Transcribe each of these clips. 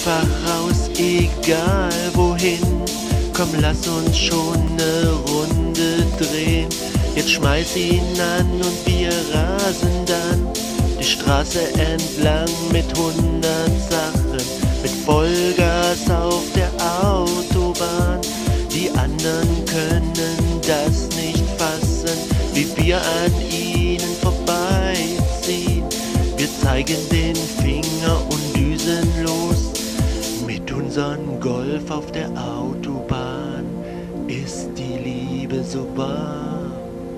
einfach raus, egal wohin. Komm, lass uns schon ne Runde drehen. Jetzt schmeiß ihn an und wir rasen dann die Straße entlang mit 100 Sachen, mit Vollgas auf der Autobahn. Die anderen können das nicht fassen, wie wir an ihnen vorbeiziehen. Wir zeigen den Finger und düsen los. Mit unserem Golf auf der Autobahn ist die Liebe so warm.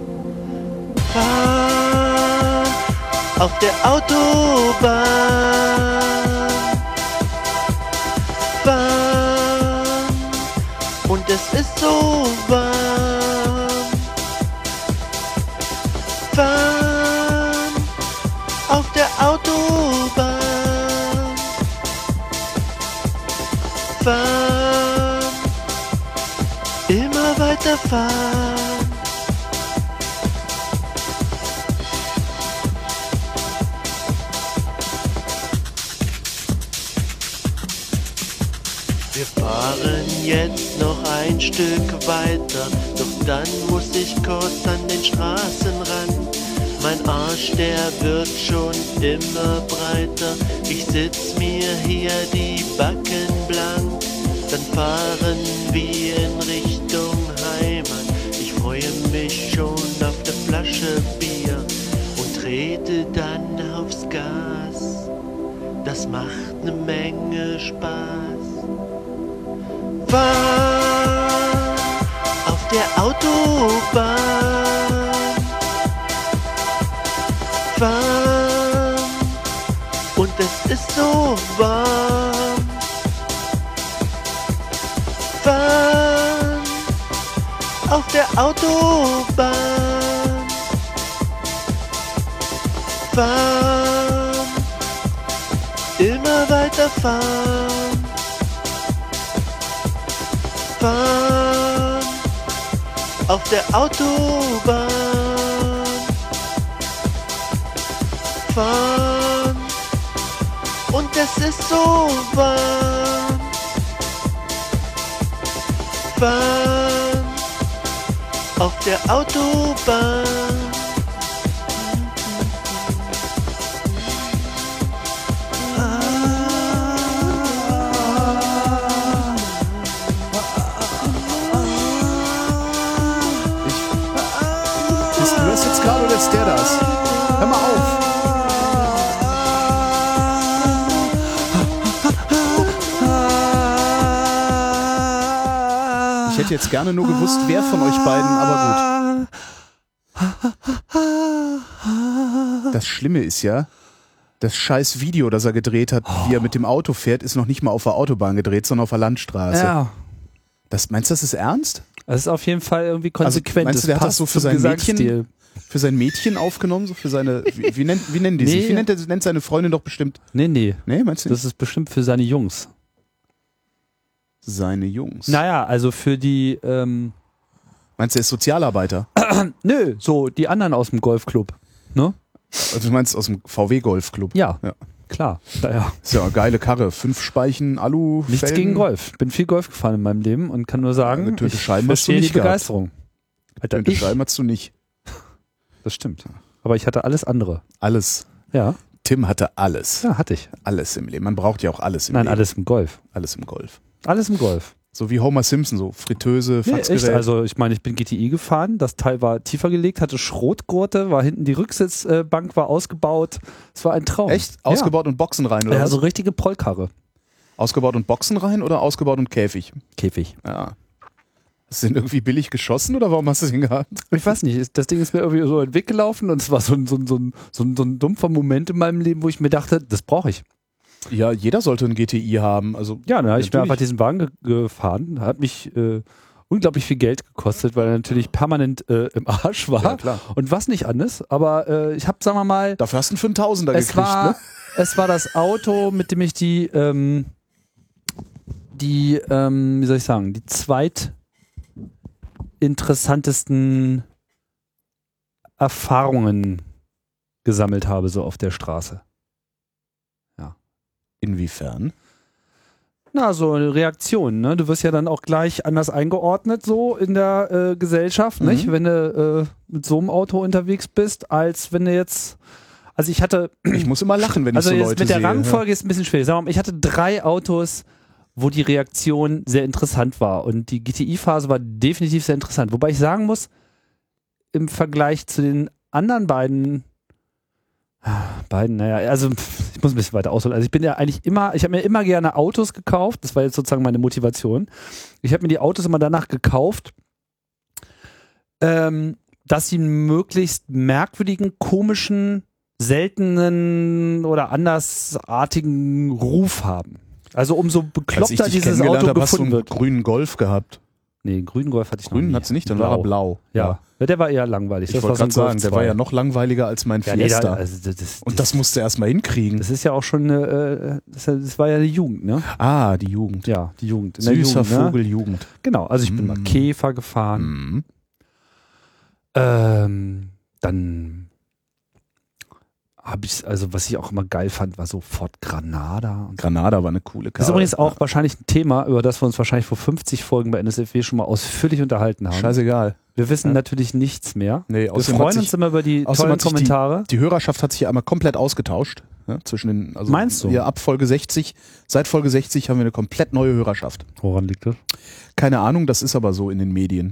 Fahren auf der Autobahn. Fahren und es ist so warm. Fahren auf der Autobahn. Fahren, immer weiter fahren. Wir fahren jetzt noch ein Stück weiter, doch dann muss ich kurz an den Straßenrand. Mein Arsch, der wird schon immer breiter. Ich sitz mir hier die Backen blank. Dann fahren wir in Richtung Heimat. Ich freue mich schon auf der Flasche Bier und trete dann aufs Gas. Das macht ne Menge Spaß. Fahr auf der Autobahn. Fahren und es ist so warm. Fahren auf der Autobahn. Fahren, immer weiter fahren. Fahren auf der Autobahn. Fahren und es ist so warm. Fahren auf der Autobahn. Ist das jetzt gerade oder ist der das? Hör mal auf. Ich hätte jetzt gerne nur gewusst, wer von euch beiden, aber gut. Das Schlimme ist ja, das scheiß Video, das er gedreht hat, wie er mit dem Auto fährt, ist noch nicht mal auf der Autobahn gedreht, sondern auf der Landstraße. Ja. Meinst du, das ist ernst? Das ist auf jeden Fall irgendwie konsequent. Also, meinst du, der hat das so für sein Mädchen aufgenommen, so für seine, wie nennen die sich? Wie nennt seine Freundin doch bestimmt? Nee, meinst du nicht? Das ist bestimmt für seine Jungs. Seine Jungs? Naja, also für die, Meinst du, er ist Sozialarbeiter? Nö, so die anderen aus dem Golfclub, ne? Also du meinst aus dem VW-Golfclub? Ja, klar. Naja. Ist ja eine geile Karre. 5 Speichen, Alu, Nichts Felgen. gegen Golf. Bin viel Golf gefahren in meinem Leben und kann nur sagen, Getönte ich Scheiben hast du verstehe die nicht gehabt. Begeisterung. Alter, Getönte Scheiben hast du nicht. Das stimmt. Aber ich hatte alles andere. Alles. Ja. Tim hatte alles. Ja, hatte ich. Alles im Leben. Man braucht ja auch alles im Leben. Nein, alles im Golf. Alles im Golf. Alles im Golf. So wie Homer Simpson, so Fritteuse, Nee, Faxgerät. echt? Also ich meine, ich bin GTI gefahren, das Teil war tiefer gelegt, hatte Schrotgurte, war hinten die Rücksitzbank war ausgebaut. Es war ein Traum. Echt? Ausgebaut und Boxen rein, oder Ja, was? so richtige Prollkarre. Ausgebaut und Boxen rein oder ausgebaut und Käfig? Käfig. Ja. Hast du den irgendwie billig geschossen oder warum hast du den gehabt? Ich weiß nicht, das Ding ist mir irgendwie so in den Weg gelaufen und es war so ein dumpfer Moment in meinem Leben, wo ich mir dachte, das brauche ich. Ja, jeder sollte einen GTI haben. Also Ja, dann habe ich mir natürlich. einfach diesen Wagen gefahren, hat mich unglaublich viel Geld gekostet, weil er natürlich permanent im Arsch war Ja, klar. und was nicht anders, aber ich habe, sagen wir mal, Dafür hast du einen 5000er es gekriegt, war, ne? es war das Auto, mit dem ich die wie soll ich sagen, die zweitinteressantesten Erfahrungen gesammelt habe, so auf der Straße. Inwiefern? Na, so eine Reaktion, ne? Du wirst ja dann auch gleich anders eingeordnet so in der Gesellschaft, nicht? Wenn du mit so einem Auto unterwegs bist, als wenn du jetzt, also ich muss immer lachen, wenn ich also so jetzt Leute mit der sehe. Rangfolge ist ein bisschen schwierig. Sag mal, ich hatte 3 Autos, wo die Reaktion sehr interessant war und die GTI-Phase war definitiv sehr interessant. Wobei ich sagen muss, im Vergleich zu den anderen beiden, naja, also ich muss ein bisschen weiter ausholen. Also ich bin ja eigentlich ich habe mir immer gerne Autos gekauft, das war jetzt sozusagen meine Motivation. Ich habe mir die Autos immer danach gekauft, dass sie einen möglichst merkwürdigen, komischen, seltenen oder andersartigen Ruf haben. Also umso bekloppter Als ich dich dieses kennengelernt Auto habe, hast du gefunden einen wird. grünen Golf gehabt. Nee, einen grünen Golf hatte ich noch Grün nie. hat sie nicht, dann war er blau. Ja, der war eher langweilig. Ich wollte gerade sagen, der war ja noch langweiliger als mein Fiesta. Also Und das musst du erst mal hinkriegen. das ist ja auch schon, das war ja die Jugend, ne? Ah, die Jugend. Ja, die Jugend. In der Süßer Jugend, ne? Vogel, Jugend. Genau, also ich bin mal Käfer gefahren. Dann habe ich, also was ich auch immer geil fand, war so Ford Granada. Und Granada war eine coole Karre. das ist übrigens auch wahrscheinlich ein Thema, über das wir uns wahrscheinlich vor 50 Folgen bei NSFW schon mal ausführlich unterhalten haben. Scheißegal. Wir wissen natürlich nichts mehr. Nee, Wir außerdem freuen hat uns sich- immer über die außerdem tollen hat sich Kommentare. Die Hörerschaft hat sich ja einmal komplett ausgetauscht. Ja, zwischen den, also Meinst du? Ja, ab Folge 60, seit Folge 60 haben wir eine komplett neue Hörerschaft. Woran liegt das? Keine Ahnung, das ist aber so in den Medien.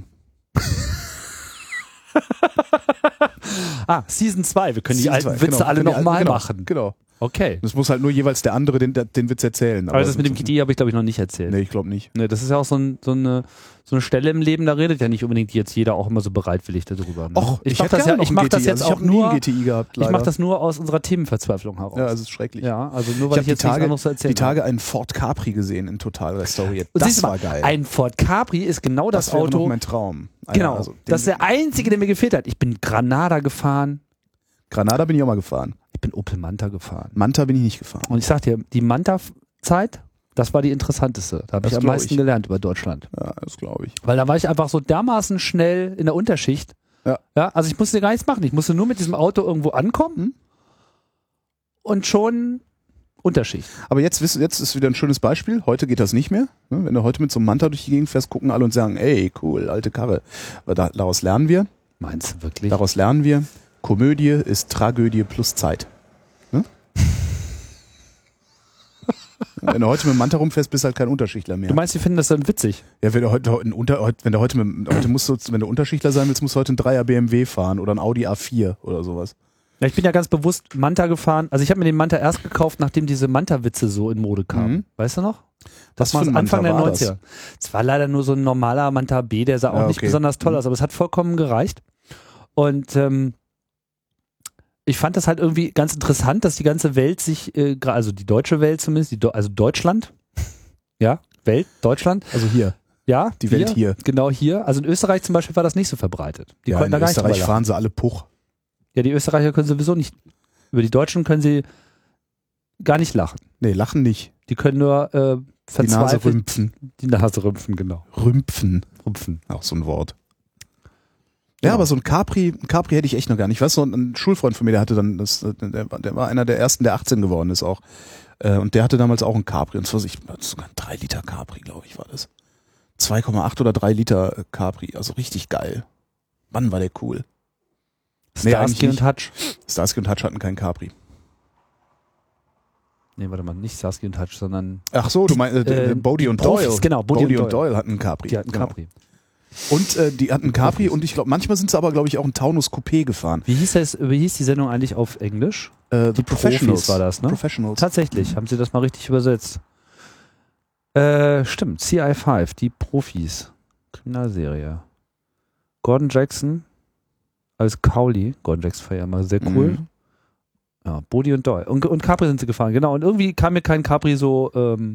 Season 2. Wir können die Season alten 2, Witze genau. alle Können die nochmal alten- machen. Genau. Okay. Das muss halt nur jeweils der andere den Witz erzählen. Aber das mit dem GTI habe ich, glaube ich, noch nicht erzählt. Nee, ich glaube nicht. Ne, das ist ja auch so eine Stelle im Leben, da redet ja nicht unbedingt jetzt jeder auch immer so bereitwillig darüber. Ne? Och, ich mach hätte das gerne ja, noch ich einen mach GTI. das jetzt Also ich auch hab nie nur, einen GTI gehabt, ich leider. mache das nur aus unserer Themenverzweiflung heraus. Ja, es ist schrecklich. Ja, also nur weil ich habe jetzt nichts anderes zu erzählen die Tage einen Ford Capri gesehen, in total restauriert. Und Das siehst du war mal, geil. Ein Ford Capri ist genau das wäre Auto. noch mein Traum. Genau. Also, Das ist der einzige, der mir gefehlt hat. Ich bin Granada gefahren. Granada bin ich auch mal gefahren. Ich bin Opel Manta gefahren. Manta bin ich nicht gefahren. Und ich sag dir, die Manta-Zeit, das war die interessanteste. Da habe Das ich am glaub meisten ich. gelernt über Deutschland. Ja, das glaube ich. Weil da war ich einfach so dermaßen schnell in der Unterschicht. Ja. Also ich musste gar nichts machen. Ich musste nur mit diesem Auto irgendwo ankommen und schon Unterschicht. Aber jetzt ist wieder ein schönes Beispiel. Heute geht das nicht mehr. Ne? Wenn du heute mit so einem Manta durch die Gegend fährst, gucken alle und sagen, ey, cool, alte Karre. Aber daraus lernen wir. Meinst du wirklich? Daraus lernen wir, Komödie ist Tragödie plus Zeit. Ne? Wenn du heute mit dem Manta rumfährst, bist du halt kein Unterschichtler mehr. Du meinst, die finden das dann witzig? Ja, wenn du Unterschichtler sein willst, musst du heute einen 3er BMW fahren oder ein Audi A4 oder sowas. Ja, ich bin ja ganz bewusst Manta gefahren. Also ich habe mir den Manta erst gekauft, nachdem diese Manta-Witze so in Mode kamen. Weißt du noch? Was war für ein Anfang Manta der war 90er. Es war leider nur so ein normaler Manta B, der sah auch Ja, nicht okay. besonders toll aus, aber es hat vollkommen gereicht. Und ich fand das halt irgendwie ganz interessant, dass die ganze Welt sich, also die deutsche Welt zumindest, also Deutschland, ja, Welt, Deutschland, Also hier. ja, Die Welt hier. Genau hier. Also in Österreich zum Beispiel war das nicht so verbreitet. Die Ja, konnten in da gar nicht drüber Österreich lachen. fahren sie alle Puch. Ja, die Österreicher können sowieso nicht, über die Deutschen können sie gar nicht lachen. Nee, lachen nicht. Die können nur Die Nase verzweifelt rümpfen. die Nase rümpfen, genau. Rümpfen. Rümpfen. Auch so ein Wort. Ja, aber so ein Capri hätte ich echt noch gar nicht. Ich weiß so, ein Schulfreund von mir, der hatte dann, der war einer der ersten, der 18 geworden ist auch. Und der hatte damals auch ein Capri. Und zwar sogar ein 3 Liter Capri, glaube ich, war das. 2,8 oder 3 Liter Capri. Also richtig geil. Mann, war der cool. Nee, eigentlich Starsky und nicht. Hutch. Starsky und Hutch hatten keinen Capri. Nee, warte mal, nicht Starsky und Hutch, sondern Ach so, du meinst Bodie und Profis, Doyle. genau, Bodie und Doyle hatten einen Capri. die hatten Genau. Capri. Und die hatten einen Capri und ich glaube, manchmal sind sie aber, glaube ich, auch einen Taunus Coupé gefahren. Wie hieß die Sendung eigentlich auf Englisch? The Profis war das, ne? Professionals. Tatsächlich, haben sie das mal richtig übersetzt. Stimmt, CI5, die Profis. Kriminalserie. Gordon Jackson als Cowley. Gordon Jackson war ja immer sehr cool. Mhm. Ja, Bodie und Doyle. Und Capri sind sie gefahren, genau. Und irgendwie kam mir kein Capri so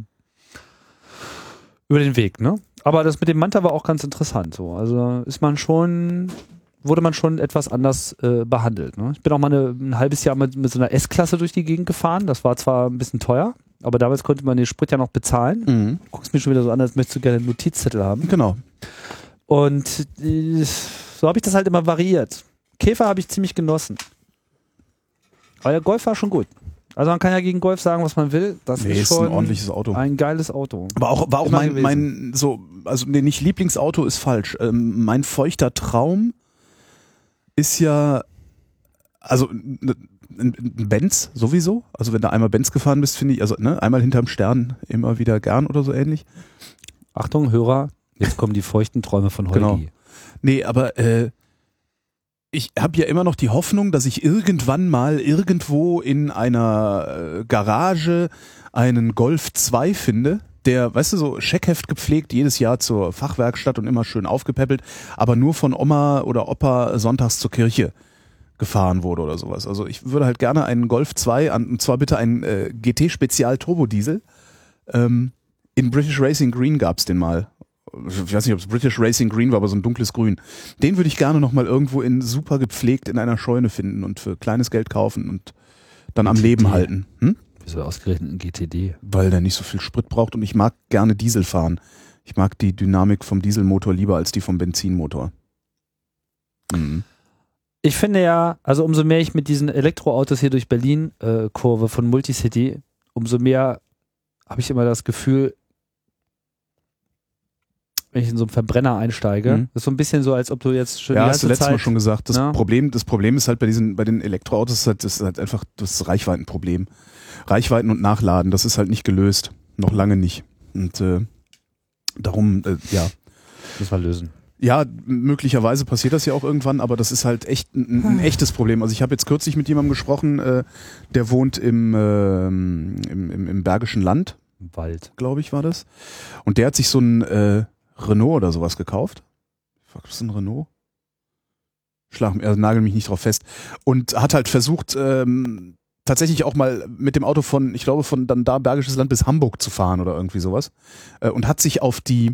über den Weg, ne? Aber das mit dem Manta war auch ganz interessant. So. Also wurde man schon etwas anders behandelt. Ne? Ich bin auch mal ein halbes Jahr mit so einer S-Klasse durch die Gegend gefahren. Das war zwar ein bisschen teuer, aber damals konnte man den Sprit ja noch bezahlen. Mhm. Guckst mir schon wieder so an, als möchtest du gerne einen Notizzettel haben. Genau. Und so habe ich das halt immer variiert. Käfer habe ich ziemlich genossen. Aber der Golf war schon gut. Also man kann ja gegen Golf sagen, was man will. Das ist schon ein ordentliches Auto. Ein geiles Auto. War auch mein nicht Lieblingsauto ist falsch. Mein feuchter Traum ist ja, also ein Benz sowieso. Also wenn du einmal Benz gefahren bist, finde ich, also einmal hinterm Stern immer wieder gern oder so ähnlich. Achtung, Hörer, jetzt kommen die feuchten Träume von Holgi. Genau. Nee, aber ich habe ja immer noch die Hoffnung, dass ich irgendwann mal irgendwo in einer Garage einen Golf 2 finde, der, weißt du, so Scheckheft gepflegt, jedes Jahr zur Fachwerkstatt und immer schön aufgepäppelt, aber nur von Oma oder Opa sonntags zur Kirche gefahren wurde oder sowas. Also ich würde halt gerne einen Golf 2, und zwar bitte einen GT Spezial Turbodiesel. In British Racing Green gab's den mal. Ich weiß nicht, ob es British Racing Green war, aber so ein dunkles Grün. Den würde ich gerne nochmal irgendwo super gepflegt in einer Scheune finden und für kleines Geld kaufen und dann am Leben halten. Wieso ausgerechnet ein GTD? Weil der nicht so viel Sprit braucht und ich mag gerne Diesel fahren. Ich mag die Dynamik vom Dieselmotor lieber als die vom Benzinmotor. Ich finde ja, also umso mehr ich mit diesen Elektroautos hier durch Berlin kurve von Multicity, umso mehr habe ich immer das Gefühl, wenn ich in so einen Verbrenner einsteige, ist so ein bisschen so, als ob du jetzt schon die ganze hast du letztes Zeit Mal schon gesagt. Das Ja. Problem ist halt bei den Elektroautos, das ist halt einfach das Reichweitenproblem. Reichweiten und Nachladen, das ist halt nicht gelöst. Noch lange nicht. Und darum, ja. müssen wir lösen. Ja, möglicherweise passiert das ja auch irgendwann, aber das ist halt echt ein echtes Problem. Also ich habe jetzt kürzlich mit jemandem gesprochen, der wohnt im Bergischen Land, Wald. glaube ich, war das. Und der hat sich so ein Renault oder sowas gekauft. War das ein Renault? Nagel mich nicht drauf fest. Und hat halt versucht, tatsächlich auch mal mit dem Auto von dann da Bergisches Land bis Hamburg zu fahren oder irgendwie sowas. Und hat sich auf die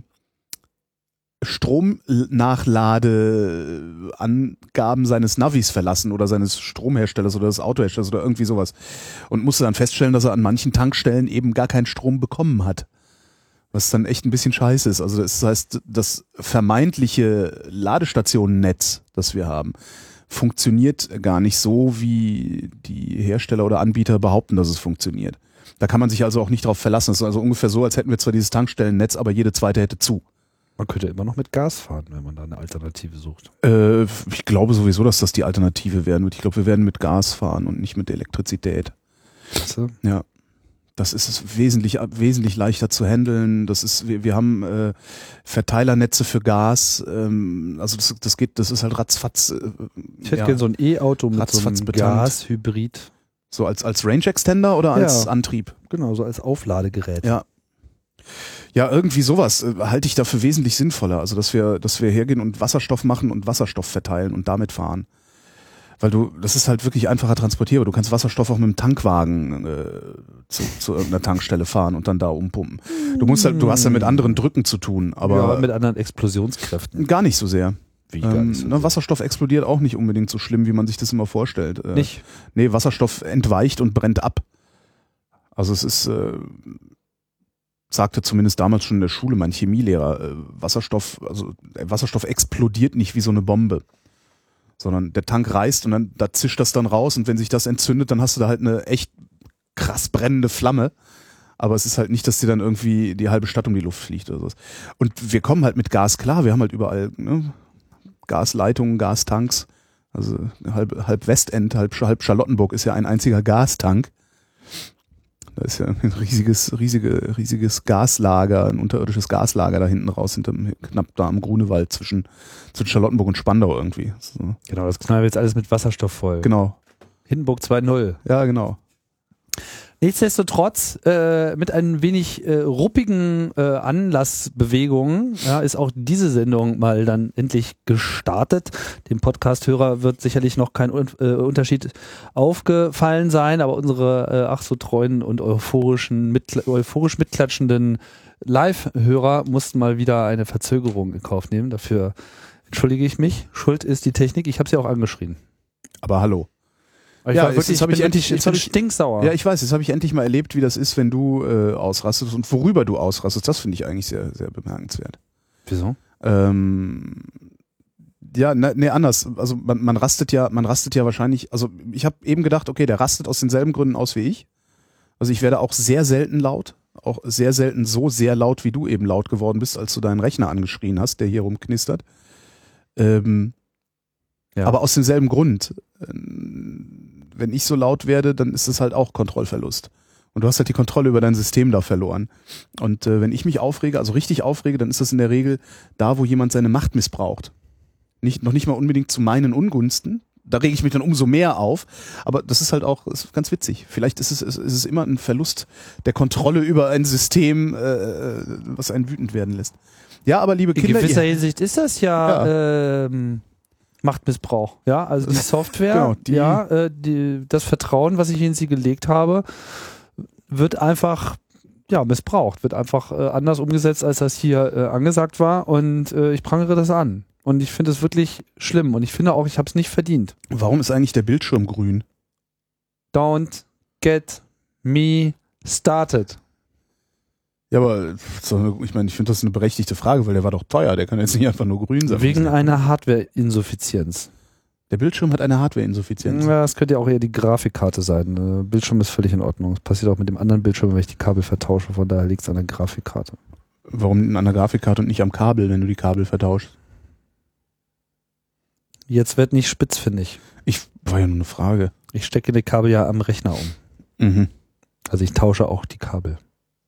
Stromnachladeangaben seines Navis verlassen oder seines Stromherstellers oder des Autoherstellers oder irgendwie sowas. Und musste dann feststellen, dass er an manchen Tankstellen eben gar keinen Strom bekommen hat. Was dann echt ein bisschen scheiße ist. Also das heißt, das vermeintliche Ladestationennetz, das wir haben, funktioniert gar nicht so, wie die Hersteller oder Anbieter behaupten, dass es funktioniert. Da kann man sich also auch nicht drauf verlassen. Das ist also ungefähr so, als hätten wir zwar dieses Tankstellennetz, aber jede zweite hätte zu. Man könnte immer noch mit Gas fahren, wenn man da eine Alternative sucht. Ich glaube sowieso, dass das die Alternative werden wird. Ich glaube, wir werden mit Gas fahren und nicht mit Elektrizität. Also, Ja. Das ist wesentlich leichter zu handeln. Wir haben Verteilernetze für Gas. Also das ist halt ratzfatz. ich hätte gerne so ein E-Auto mit so ratzfatz einem betankt. Gas-Hybrid. So als Range Extender oder als Ja. Antrieb? Genau, so als Aufladegerät. Ja. Ja, irgendwie sowas halte ich dafür wesentlich sinnvoller. Also dass wir hergehen und Wasserstoff machen und Wasserstoff verteilen und damit fahren. Weil das ist halt wirklich einfacher transportierbar. Du kannst Wasserstoff auch mit einem Tankwagen zu irgendeiner Tankstelle fahren und dann da umpumpen. Du hast ja mit anderen Drücken zu tun, aber ja, mit anderen Explosionskräften. gar nicht so sehr. Wie gar nicht so sehr. Wasserstoff explodiert auch nicht unbedingt so schlimm, wie man sich das immer vorstellt. Nicht? Nee, Wasserstoff entweicht und brennt ab. Also es ist, sagte zumindest damals schon in der Schule mein Chemielehrer, Wasserstoff explodiert nicht wie so eine Bombe. Sondern der Tank reißt und dann da zischt das dann raus und wenn sich das entzündet, dann hast du da halt eine echt krass brennende Flamme. Aber es ist halt nicht, dass dir dann irgendwie die halbe Stadt um die Luft fliegt oder sowas. Und wir kommen halt mit Gas klar, wir haben halt überall Gasleitungen, Gastanks. Also halb Westend, halb Charlottenburg ist ja ein einziger Gastank. Da ist ja ein riesiges Gaslager, ein unterirdisches Gaslager da hinten raus, knapp da am Grunewald zwischen Charlottenburg und Spandau irgendwie. So. Genau, das knallen wir jetzt alles mit Wasserstoff voll. Genau. Hindenburg 2.0. Ja, genau. Nichtsdestotrotz, mit ein wenig ruppigen Anlassbewegungen ist auch diese Sendung mal dann endlich gestartet. Dem Podcast-Hörer wird sicherlich noch kein Unterschied aufgefallen sein, aber unsere ach so treuen und euphorisch mitklatschenden Live-Hörer mussten mal wieder eine Verzögerung in Kauf nehmen. Dafür entschuldige ich mich. Schuld ist die Technik. Ich habe sie auch angeschrien. Aber hallo. Ich bin stinksauer. Ja, ich weiß, jetzt habe ich endlich mal erlebt, wie das ist, wenn du ausrastest und worüber du ausrastest. Das finde ich eigentlich sehr, sehr bemerkenswert. Wieso? Ja, nee, anders. Also man rastet ja wahrscheinlich, also ich habe eben gedacht, okay, der rastet aus denselben Gründen aus wie ich. Also ich werde auch sehr selten laut, auch sehr selten so sehr laut, wie du eben laut geworden bist, als du deinen Rechner angeschrien hast, der hier rumknistert. Aber aus demselben Grund. Wenn ich so laut werde, dann ist es halt auch Kontrollverlust. Und du hast halt die Kontrolle über dein System da verloren. Und wenn ich mich aufrege, also richtig aufrege, dann ist das in der Regel da, wo jemand seine Macht missbraucht. Noch nicht mal unbedingt zu meinen Ungunsten. Da rege ich mich dann umso mehr auf. Aber das ist halt auch ist ganz witzig. Vielleicht ist es immer ein Verlust der Kontrolle über ein System, was einen wütend werden lässt. Ja, aber liebe Kinder... In gewisser Hinsicht ist das ja Machtmissbrauch. Ja, also die Software, genau, das Vertrauen, was ich in sie gelegt habe, wird einfach missbraucht, wird einfach anders umgesetzt, als das hier angesagt war. Und ich prangere das an. Und ich finde es wirklich schlimm. Und ich finde auch, ich habe es nicht verdient. Warum ist eigentlich der Bildschirm grün? Don't get me started. Ja, aber ich meine, ich finde das eine berechtigte Frage, weil der war doch teuer. Der kann jetzt nicht einfach nur grün sein. Wegen einer Hardware-Insuffizienz. Der Bildschirm hat eine Hardware-Insuffizienz. Ja, das könnte ja auch eher die Grafikkarte sein. Der Bildschirm ist völlig in Ordnung. Das passiert auch mit dem anderen Bildschirm, wenn ich die Kabel vertausche. Von daher liegt es an der Grafikkarte. Warum an der Grafikkarte und nicht am Kabel, wenn du die Kabel vertauschst? Jetzt wird nicht spitz, finde ich. War ja nur eine Frage. Ich stecke die Kabel ja am Rechner um. Mhm. Also ich tausche auch die Kabel.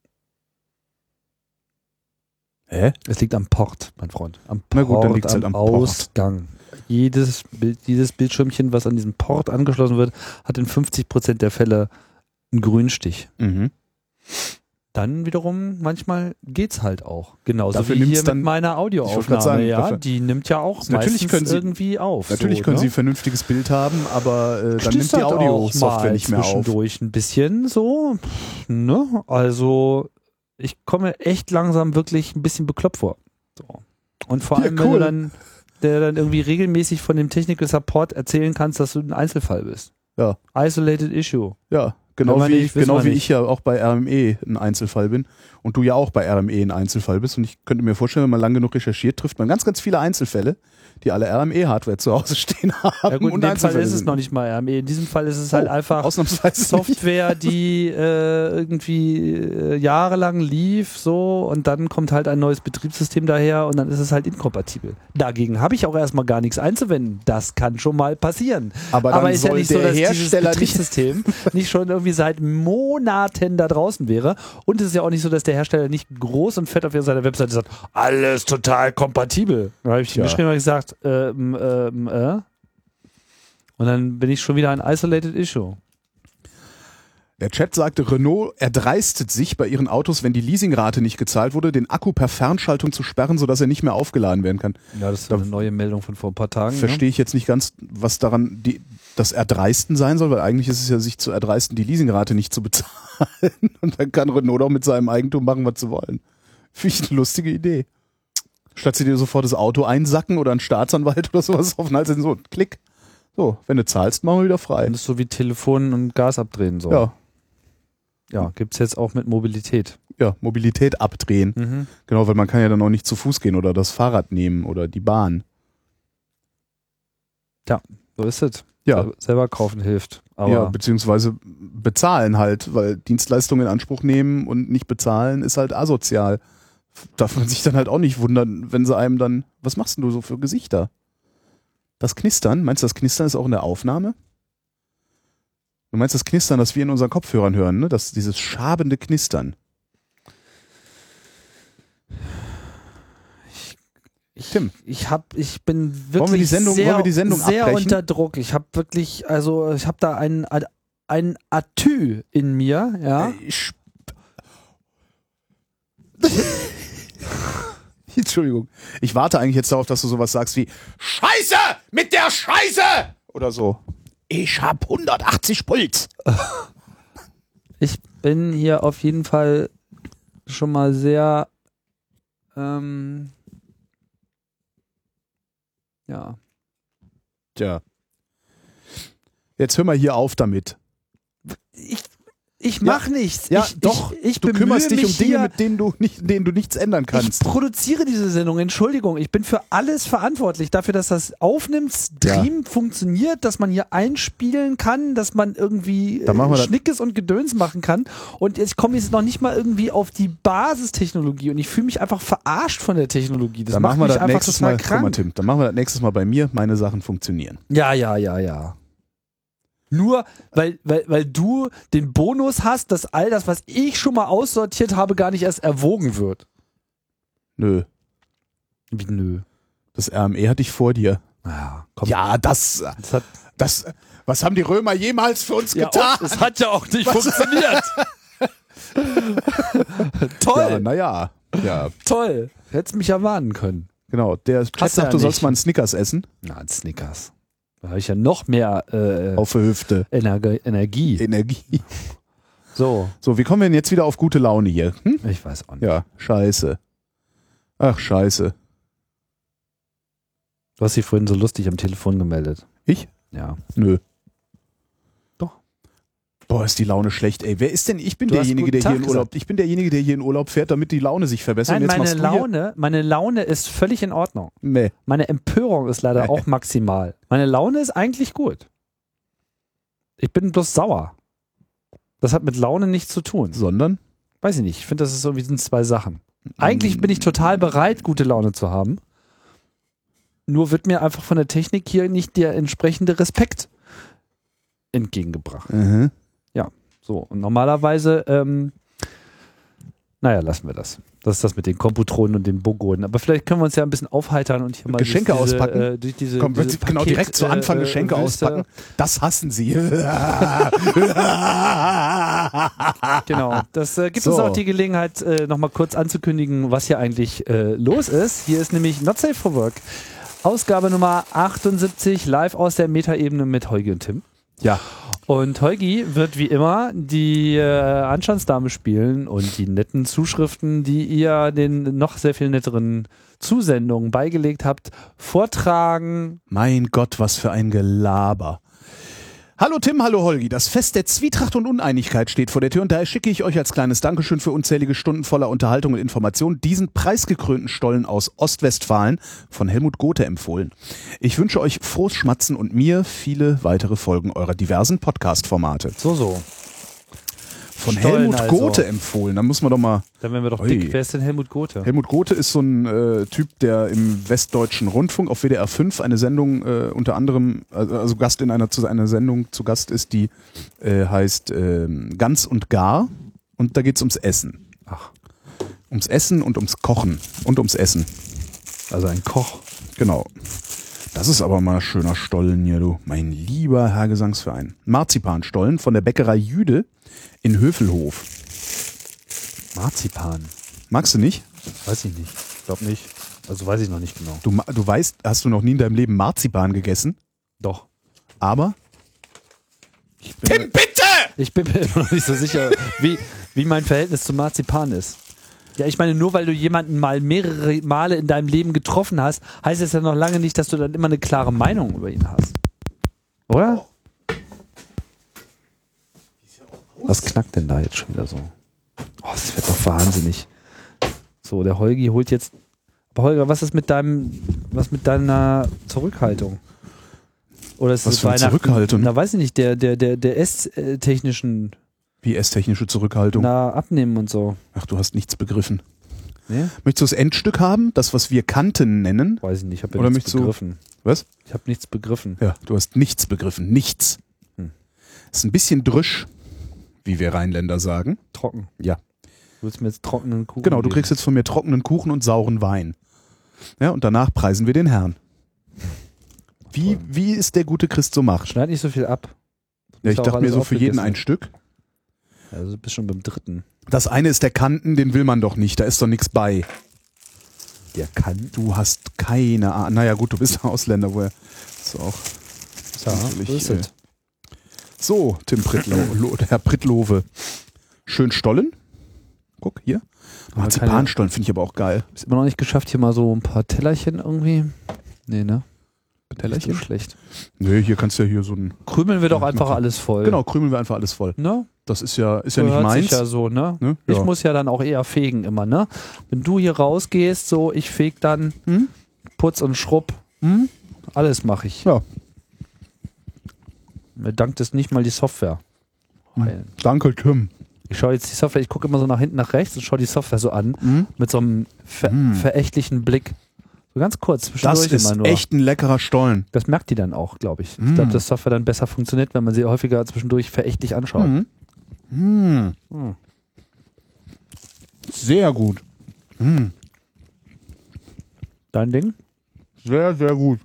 Hä? Es liegt am Port, mein Freund. Am Port, na gut, dann liegt's halt am Ausgang. Jedes Bildschirmchen, was an diesen Port angeschlossen wird, hat in 50% der Fälle einen Grünstich. Mhm. Dann wiederum, manchmal geht's halt auch. Genauso dafür wie hier dann, mit meiner Audioaufnahme. Die nimmt ja auch meistens irgendwie auf. Natürlich können sie ein vernünftiges Bild haben, aber dann nimmt die Audio-Software nicht mehr auf. Zwischendurch ein bisschen so. Ne? Also ich komme echt langsam wirklich ein bisschen bekloppt vor. So. Und vor allem, wenn du dann irgendwie regelmäßig von dem Technical Support erzählen kannst, dass du ein Einzelfall bist. Ja. Isolated Issue. Ja, genau wie ich ja auch bei RME ein Einzelfall bin und du ja auch bei RME ein Einzelfall bist. Und ich könnte mir vorstellen, wenn man lang genug recherchiert, trifft man ganz, ganz viele Einzelfälle, die alle RME-Hardware zu Hause stehen haben. Ja gut, in dem Fall ist es noch nicht mal RME. In diesem Fall ist es halt einfach Software, die irgendwie jahrelang lief so und dann kommt halt ein neues Betriebssystem daher und dann ist es halt inkompatibel. Dagegen habe ich auch erstmal gar nichts einzuwenden. Das kann schon mal passieren. Aber ist ja nicht so, dass dieses Betriebssystem nicht schon irgendwie seit Monaten da draußen wäre. Und es ist ja auch nicht so, dass der Hersteller nicht groß und fett auf seiner Webseite sagt, alles total kompatibel. Da habe ich geschrieben und gesagt, und dann bin ich schon wieder ein Isolated Issue. Der Chat sagte, Renault erdreistet sich bei ihren Autos, wenn die Leasingrate nicht gezahlt wurde, den Akku per Fernschaltung zu sperren, sodass er nicht mehr aufgeladen werden kann. Ja, das ist eine neue Meldung von vor ein paar Tagen. Verstehe ich jetzt nicht ganz, was daran das Erdreisten sein soll, weil eigentlich ist es ja sich zu erdreisten, die Leasingrate nicht zu bezahlen. Und dann kann Renault auch mit seinem Eigentum machen, was sie wollen. Finde ich eine lustige Idee. Statt sie dir sofort das Auto einsacken oder einen Staatsanwalt oder sowas auf den Hals setzen, so, klick. So, wenn du zahlst, machen wir wieder frei. Das ist so wie Telefon und Gas abdrehen. So. Ja. Ja, gibt's jetzt auch mit Mobilität. Ja, Mobilität abdrehen. Mhm. Genau, weil man kann ja dann auch nicht zu Fuß gehen oder das Fahrrad nehmen oder die Bahn. Ja, so ist es. Ja. Selber kaufen hilft. Aber ja, beziehungsweise bezahlen halt, weil Dienstleistungen in Anspruch nehmen und nicht bezahlen ist halt asozial. Darf man sich dann halt auch nicht wundern, wenn sie einem dann, was machst denn du so für Gesichter? Das Knistern, meinst du, das Knistern ist auch in der Aufnahme? Du meinst das Knistern, das wir in unseren Kopfhörern hören, ne? Dieses schabende Knistern. Tim. Ich bin wirklich sehr unter Druck. Ich habe wirklich, ich habe da ein Atü in mir, ja. Entschuldigung. Ich warte eigentlich jetzt darauf, dass du sowas sagst wie Scheiße mit der Scheiße oder so. Ich hab 180 Puls. Ich bin hier auf jeden Fall schon mal sehr ja. Tja. Jetzt hör mal hier auf damit. Ich Ich mache nichts. Ja, ich, doch. Ich du kümmerst dich bemühe um mich Dinge, hier, mit denen du nichts ändern kannst. Ich produziere diese Sendung, Entschuldigung. Ich bin für alles verantwortlich. Dafür, dass das Aufnimmt-Stream funktioniert, dass man hier einspielen kann, dass man irgendwie Schnickes und Gedöns machen kann. Und ich komme jetzt noch nicht mal irgendwie auf die Basistechnologie und ich fühle mich einfach verarscht von der Technologie. Das macht mich einfach total krank. Guck mal, Tim, dann machen wir das nächstes Mal bei mir. Meine Sachen funktionieren. Ja. Nur weil du den Bonus hast, dass all das, was ich schon mal aussortiert habe, gar nicht erst erwogen wird. Nö. Wie nö? Das RME hatte ich vor dir. Ja, komm. Ja, das was haben die Römer jemals für uns getan? Es hat ja auch nicht funktioniert. Toll. Ja, naja. Ja. Toll. Hättest mich ja warnen können. Genau. Der Chat sagt, du sollst mal einen Snickers essen. Na, einen Snickers. Da habe ich ja noch mehr auf der Hüfte. Energie. So, wie kommen wir denn jetzt wieder auf gute Laune hier? Ich weiß auch nicht. Ja, scheiße. Ach, scheiße. Du hast dich vorhin so lustig am Telefon gemeldet. Ich? Ja. Nö. Doch. Boah, ist die Laune schlecht, ey. Wer ist denn? Ich bin derjenige, der hier in Urlaub. Ich bin derjenige, der hier in Urlaub fährt, damit die Laune sich verbessert. Nein, meine Laune ist völlig in Ordnung. Nee. Meine Empörung ist leider auch maximal. Meine Laune ist eigentlich gut. Ich bin bloß sauer. Das hat mit Laune nichts zu tun. Sondern? Weiß ich nicht. Ich finde, das ist irgendwie sind zwei Sachen. Eigentlich bin ich total bereit, gute Laune zu haben. Nur wird mir einfach von der Technik hier nicht der entsprechende Respekt entgegengebracht. Mhm. Ja, so. Und normalerweise, lassen wir das. Das ist das mit den Komputronen und den Bogonen. Aber vielleicht können wir uns ja ein bisschen aufheitern und hier mal Geschenke auspacken. Komm, genau, direkt zu Anfang Geschenke auspacken. Das hassen sie. Genau. Das gibt uns auch die Gelegenheit, nochmal kurz anzukündigen, was hier eigentlich los ist. Hier ist nämlich Not Safe for Work. Ausgabe Nummer 78, live aus der Metaebene mit Holgi und Tim. Ja. Und Holgi wird wie immer die Anstandsdame spielen und die netten Zuschriften, die ihr den noch sehr viel netteren Zusendungen beigelegt habt, vortragen. Mein Gott, was für ein Gelaber. Hallo Tim, hallo Holgi. Das Fest der Zwietracht und Uneinigkeit steht vor der Tür und daher schicke ich euch als kleines Dankeschön für unzählige Stunden voller Unterhaltung und Information diesen preisgekrönten Stollen aus Ostwestfalen von Helmut Gothe empfohlen. Ich wünsche euch frohes Schmatzen und mir viele weitere Folgen eurer diversen Podcast-Formate. So. Von Stollen Helmut Gothe empfohlen. Da muss man doch mal... Dann werden wir doch dick. Wer ist denn Helmut Gothe? Helmut Gothe ist so ein Typ, der im Westdeutschen Rundfunk auf WDR 5 eine Sendung unter anderem, also Gast in einer Sendung zu Gast ist, die heißt Ganz und Gar. Und da geht's ums Essen. Ach. Ums Essen und ums Kochen und ums Essen. Also ein Koch. Genau. Das ist aber mal schöner Stollen hier, du. Mein lieber Herr Gesangsverein. Marzipanstollen von der Bäckerei Jüde in Hövelhof. Marzipan. Magst du nicht? Weiß ich nicht. Ich glaube nicht. Also weiß ich noch nicht genau. Du weißt, hast du noch nie in deinem Leben Marzipan gegessen? Doch. Aber? Tim, bitte! Ich bin mir immer noch nicht so sicher, wie mein Verhältnis zu Marzipan ist. Ja, ich meine, nur weil du jemanden mal mehrere Male in deinem Leben getroffen hast, heißt es ja noch lange nicht, dass du dann immer eine klare Meinung über ihn hast. Oder? Was knackt denn da jetzt schon wieder so? Oh, das wird doch wahnsinnig. So, der Holgi holt jetzt... Aber Holger, was ist mit deiner Zurückhaltung? Oder ist was für eine Zurückhaltung? Na, weiß ich nicht, der esstechnischen... Wie esstechnische Zurückhaltung? Na, abnehmen und so. Ach, du hast nichts begriffen. Nee? Möchtest du das Endstück haben? Das, was wir Kanten nennen? Weiß ich nicht, ich habe ja nichts begriffen. Was? Ich habe nichts begriffen. Ja, du hast nichts begriffen. Nichts. Ist ein bisschen drüsch, wie wir Rheinländer sagen. Trocken. Ja. Du willst mir jetzt trockenen Kuchen Genau, du geben. kriegst jetzt von mir trockenen Kuchen und sauren Wein. Ja, und danach preisen wir den Herrn. Wie ist der gute Christ so macht? Schneid nicht so viel ab. Ja, ich dachte mir so für jeden ein Stück. Also du bist schon beim dritten. Das eine ist der Kanten, den will man doch nicht, da ist doch nichts bei. Der Kanten? Du hast keine Ahnung. Naja gut, du bist ein Ausländer, woher ist auch ja, so ist So, Tim Herr Prittlowe. Schön Stollen. Guck, hier. Marzipanstollen finde ich aber auch geil. Ist immer noch nicht geschafft, hier mal so ein paar Tellerchen irgendwie. Nee, ne? Tellerchen. Nicht so schlecht. Nee, hier kannst du ja hier so ein... Krümeln wir doch einfach alles voll. Genau, krümeln wir einfach alles voll. Ne? Das ist ja nicht Hört meins. sich ja so, ne? Ne? Ich Ja. muss ja dann auch eher fegen immer, ne? Wenn du hier rausgehst, so, ich feg dann, Putz und Schrubb, alles mache ich. Ja. Mir dankt es nicht mal die Software. Danke, Tim. Ich schaue jetzt die Software, ich gucke immer so nach hinten, nach rechts und schaue die Software so an, mit so einem verächtlichen Blick. So ganz kurz, Das zwischendurch ist immer nur. echt ein leckerer Stollen. Das merkt die dann auch, glaube ich. Ich glaube, dass Software dann besser funktioniert, wenn man sie häufiger zwischendurch verächtlich anschaut. Sehr gut. Dein Ding? Sehr, sehr gut.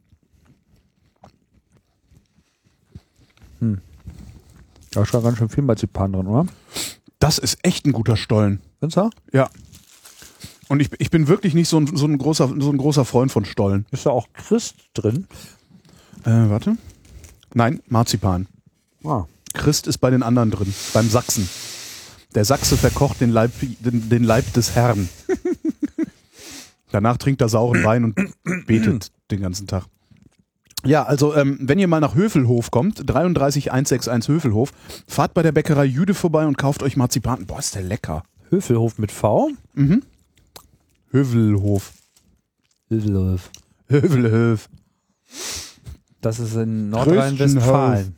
Da ist schon ganz schön viel Marzipan drin, oder? Das ist echt ein guter Stollen. Findest du? Ja. Und ich bin wirklich nicht so ein großer Freund von Stollen. Ist da auch Christ drin? Warte. Nein, Marzipan. Ah. Christ ist bei den anderen drin, beim Sachsen. Der Sachse verkocht den Leib des Herrn. Danach trinkt er sauren Wein und betet den ganzen Tag. Ja, also wenn ihr mal nach Hövelhof kommt, 33161 Hövelhof, fahrt bei der Bäckerei Jüde vorbei und kauft euch Marzipan. Boah, ist der lecker. Hövelhof mit V? Hövelhof. Hövelhof. Hövelhof. Das ist in Nordrhein-Westfalen.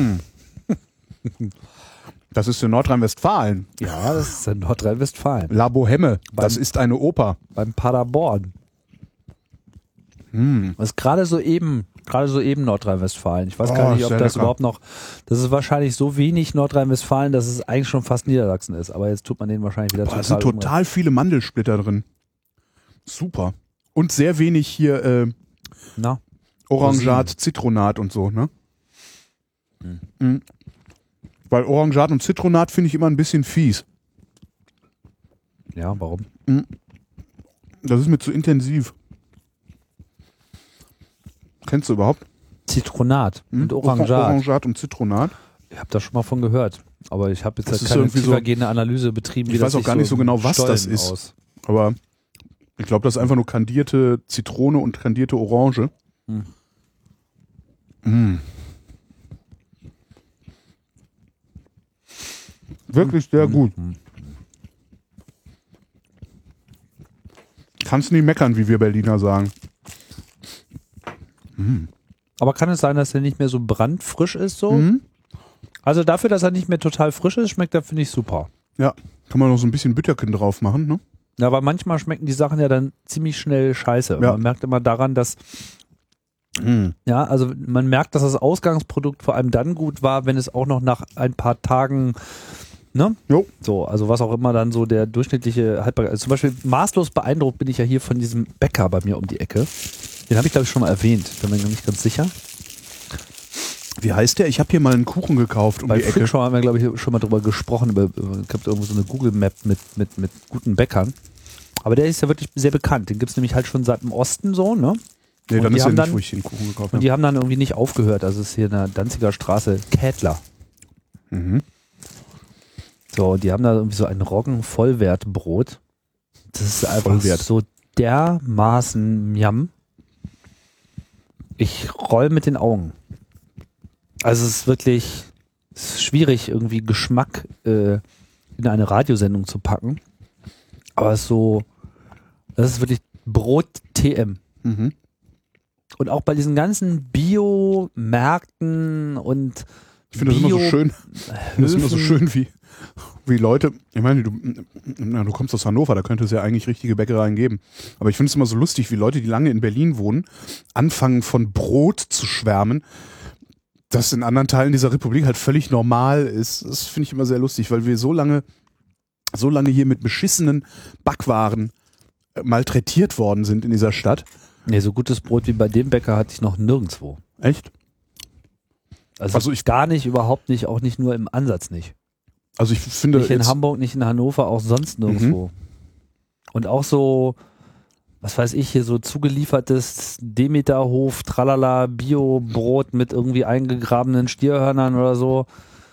Das ist in Nordrhein-Westfalen. Ja, das ist in Nordrhein-Westfalen. La Bohème, das ist eine Oper. Beim Paderborn. Das ist gerade so eben Nordrhein-Westfalen. Ich weiß gar nicht, ob sehr das lecker. überhaupt noch, das ist wahrscheinlich so wenig Nordrhein-Westfalen, dass es eigentlich schon fast Niedersachsen ist. Aber jetzt tut man den wahrscheinlich wieder Boah, da sind total total viele Mandelsplitter drin. Super. Und sehr wenig hier Na, Orangat, Zitronat und so, ne? Weil Orangat und Zitronat finde ich immer ein bisschen fies. ja, warum? Das ist mir zu intensiv. Kennst du überhaupt? Zitronat und Orangat. Orangat und Zitronat. Ich habe da schon mal von gehört. Aber ich habe jetzt Das halt ist keine irgendwie so- tiefergehende Analyse betrieben. Ich weiß auch gar nicht so genau, was das ist. Aber ich glaube, das ist einfach nur kandierte Zitrone und kandierte Orange. Wirklich sehr gut. Kannst nie meckern, wie wir Berliner sagen. Aber kann es sein, dass der nicht mehr so brandfrisch ist so? Also dafür, dass er nicht mehr total frisch ist, schmeckt er, finde ich, super. Ja, kann man noch so ein bisschen Bütterken drauf machen, ne? Ja, aber manchmal schmecken die Sachen ja dann ziemlich schnell scheiße. Ja. Man merkt immer daran, dass ja, also man merkt, dass das Ausgangsprodukt vor allem dann gut war, wenn es auch noch nach ein paar Tagen, ne? Jo. So, also was auch immer dann so der durchschnittliche Haltbarkeit. Also zum Beispiel maßlos beeindruckt bin ich ja hier von diesem Bäcker bei mir um die Ecke. Den habe ich, glaube ich, schon mal erwähnt. Bin mir noch nicht ganz sicher. Wie heißt der? Ich habe hier mal einen Kuchen gekauft Bei Freakshow haben wir, glaube ich, schon mal drüber gesprochen. Es gibt irgendwo so eine Google-Map mit guten Bäckern. Aber der ist ja wirklich sehr bekannt. Den gibt es nämlich halt schon seit dem Osten so, ne? Nee, Und dann die ist ja haben nicht, dann- wo ich den Kuchen gekauft Und habe. die haben dann irgendwie nicht aufgehört. Also es ist hier in der Danziger Straße Kätler. So, die haben da irgendwie so ein Roggen-Vollwertbrot. Das ist einfach Vollwert. so dermaßen Miam. Ich roll mit den Augen. Also es ist wirklich schwierig, irgendwie Geschmack in eine Radiosendung zu packen. Aber es ist so, das ist wirklich Brot-TM. Und auch bei diesen ganzen Bio-Märkten und Ich finde das immer so schön. Das ist immer so schön, wie Leute, ich meine, du kommst aus Hannover, da könnte es ja eigentlich richtige Bäckereien geben. Aber ich finde es immer so lustig, wie Leute, die lange in Berlin wohnen, anfangen von Brot zu schwärmen, das in anderen Teilen dieser Republik halt völlig normal ist. Das finde ich immer sehr lustig, weil wir so lange hier mit beschissenen Backwaren malträtiert worden sind in dieser Stadt. Nee, so gutes Brot wie bei dem Bäcker hatte ich noch nirgendwo. Echt? Also ich gar nicht, überhaupt nicht, auch nicht nur im Ansatz nicht. Also ich finde Nicht in jetzt- Hamburg, nicht in Hannover, auch sonst nirgendwo. Und auch so, was weiß ich, hier so zugeliefertes Demeterhof, Tralala, Bio-Brot mit irgendwie eingegrabenen Stierhörnern oder so.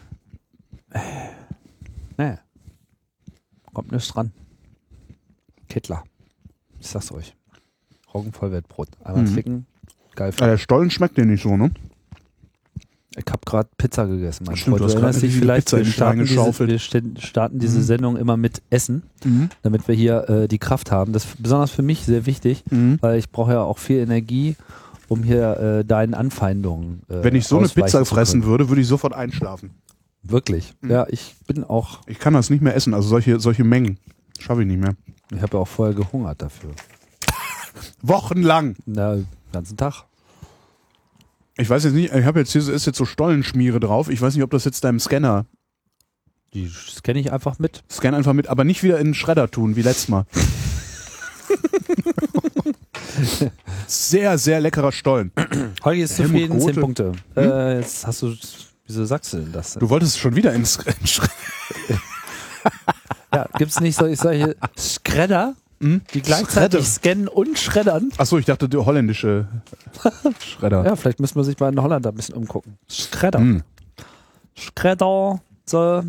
Nee. Kommt nichts dran. Kittler. Ich sag's euch. Roggenvollwertbrot. Einmal klicken. geil finde. Der Stollen schmeckt dir nicht so, ne? Ich habe gerade Pizza gegessen. Mein Stimmt, Freund, du hast du erinnerst gerade dich die vielleicht, Pizza in dich reingeschaufelt. wir starten diese Sendung immer mit Essen, damit wir hier die Kraft haben. Das ist besonders für mich sehr wichtig, weil ich brauche ja auch viel Energie, um hier deinen Anfeindungen Wenn ich so eine Pizza fressen würde, würde ich sofort einschlafen. Wirklich? Ja, ich bin auch... Ich kann das nicht mehr essen, also solche Mengen schaffe ich nicht mehr. Ich habe ja auch vorher gehungert dafür. Wochenlang. Na, den ganzen Tag. Ich weiß jetzt nicht, ich habe jetzt hier ist jetzt so Stollenschmiere drauf. Ich weiß nicht, ob das jetzt deinem Scanner. Die scanne ich einfach mit. Scan einfach mit, aber nicht wieder in den Schredder tun, wie letztes Mal. Sehr, sehr leckerer Stollen. Holgi ist Helmut zufrieden, 10 Grote. Punkte. Jetzt hast du, wieso sagst du denn das? Du wolltest schon wieder ins Schredder. Ja, gibt's nicht solche Schredder, die gleichzeitig Schredder. scannen und schreddern? Achso, ich dachte, der holländische Schredder. Ja, vielleicht müssen wir sich mal in Holland da ein bisschen umgucken. Schredder. Schredder, so.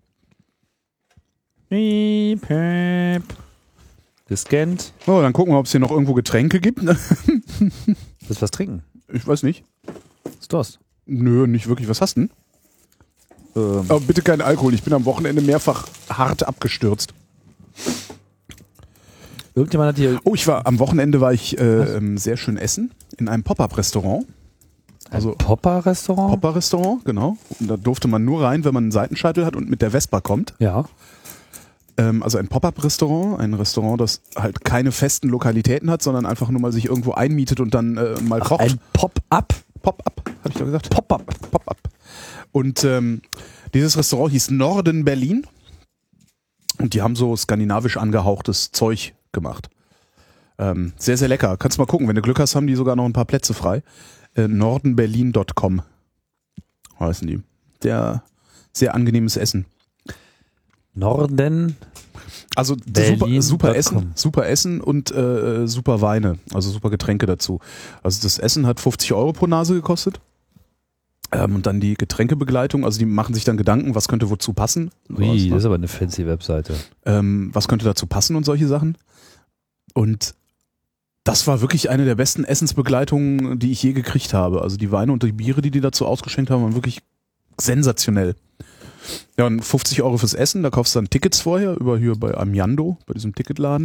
Piep, piep. Gescannt. Oh, dann gucken wir, ob es hier noch irgendwo Getränke gibt. Willst du was trinken? Ich weiß nicht. Ist Durst. Nö, nicht wirklich. Was hast du denn? Aber bitte kein Alkohol. Ich bin am Wochenende mehrfach hart abgestürzt. Irgendjemand hat hier... Oh, am Wochenende war ich sehr schön essen in einem Pop-Up-Restaurant. Also Popper-Restaurant? Pop-Up-Restaurant, genau. Und da durfte man nur rein, wenn man einen Seitenscheitel hat und mit der Vespa kommt. Ja. Also ein Pop-Up-Restaurant, ein Restaurant, das halt keine festen Lokalitäten hat, sondern einfach nur mal sich irgendwo einmietet und dann mal kocht. Ein Pop-Up? Pop-Up, habe ich doch gesagt. Pop-Up. Pop-Up. Und dieses Restaurant hieß Norden Berlin und die haben so skandinavisch angehauchtes Zeug gemacht. Sehr, sehr lecker. Kannst mal gucken, wenn du Glück hast, haben die sogar noch ein paar Plätze frei. Nordenberlin.com heißen die. Sehr angenehmes Essen. Norden. Also super Essen und super Weine, also super Getränke dazu. Also das Essen hat 50 € pro Nase gekostet. Und dann die Getränkebegleitung, also die machen sich dann Gedanken, was könnte wozu passen. Ui, das ist aber eine fancy Webseite. Was könnte dazu passen und solche Sachen. Und das war wirklich eine der besten Essensbegleitungen, die ich je gekriegt habe. Also die Weine und die Biere, die dazu ausgeschenkt haben, waren wirklich sensationell. Ja, und 50 € fürs Essen, da kaufst du dann Tickets vorher, hier bei Amiando, bei diesem Ticketladen.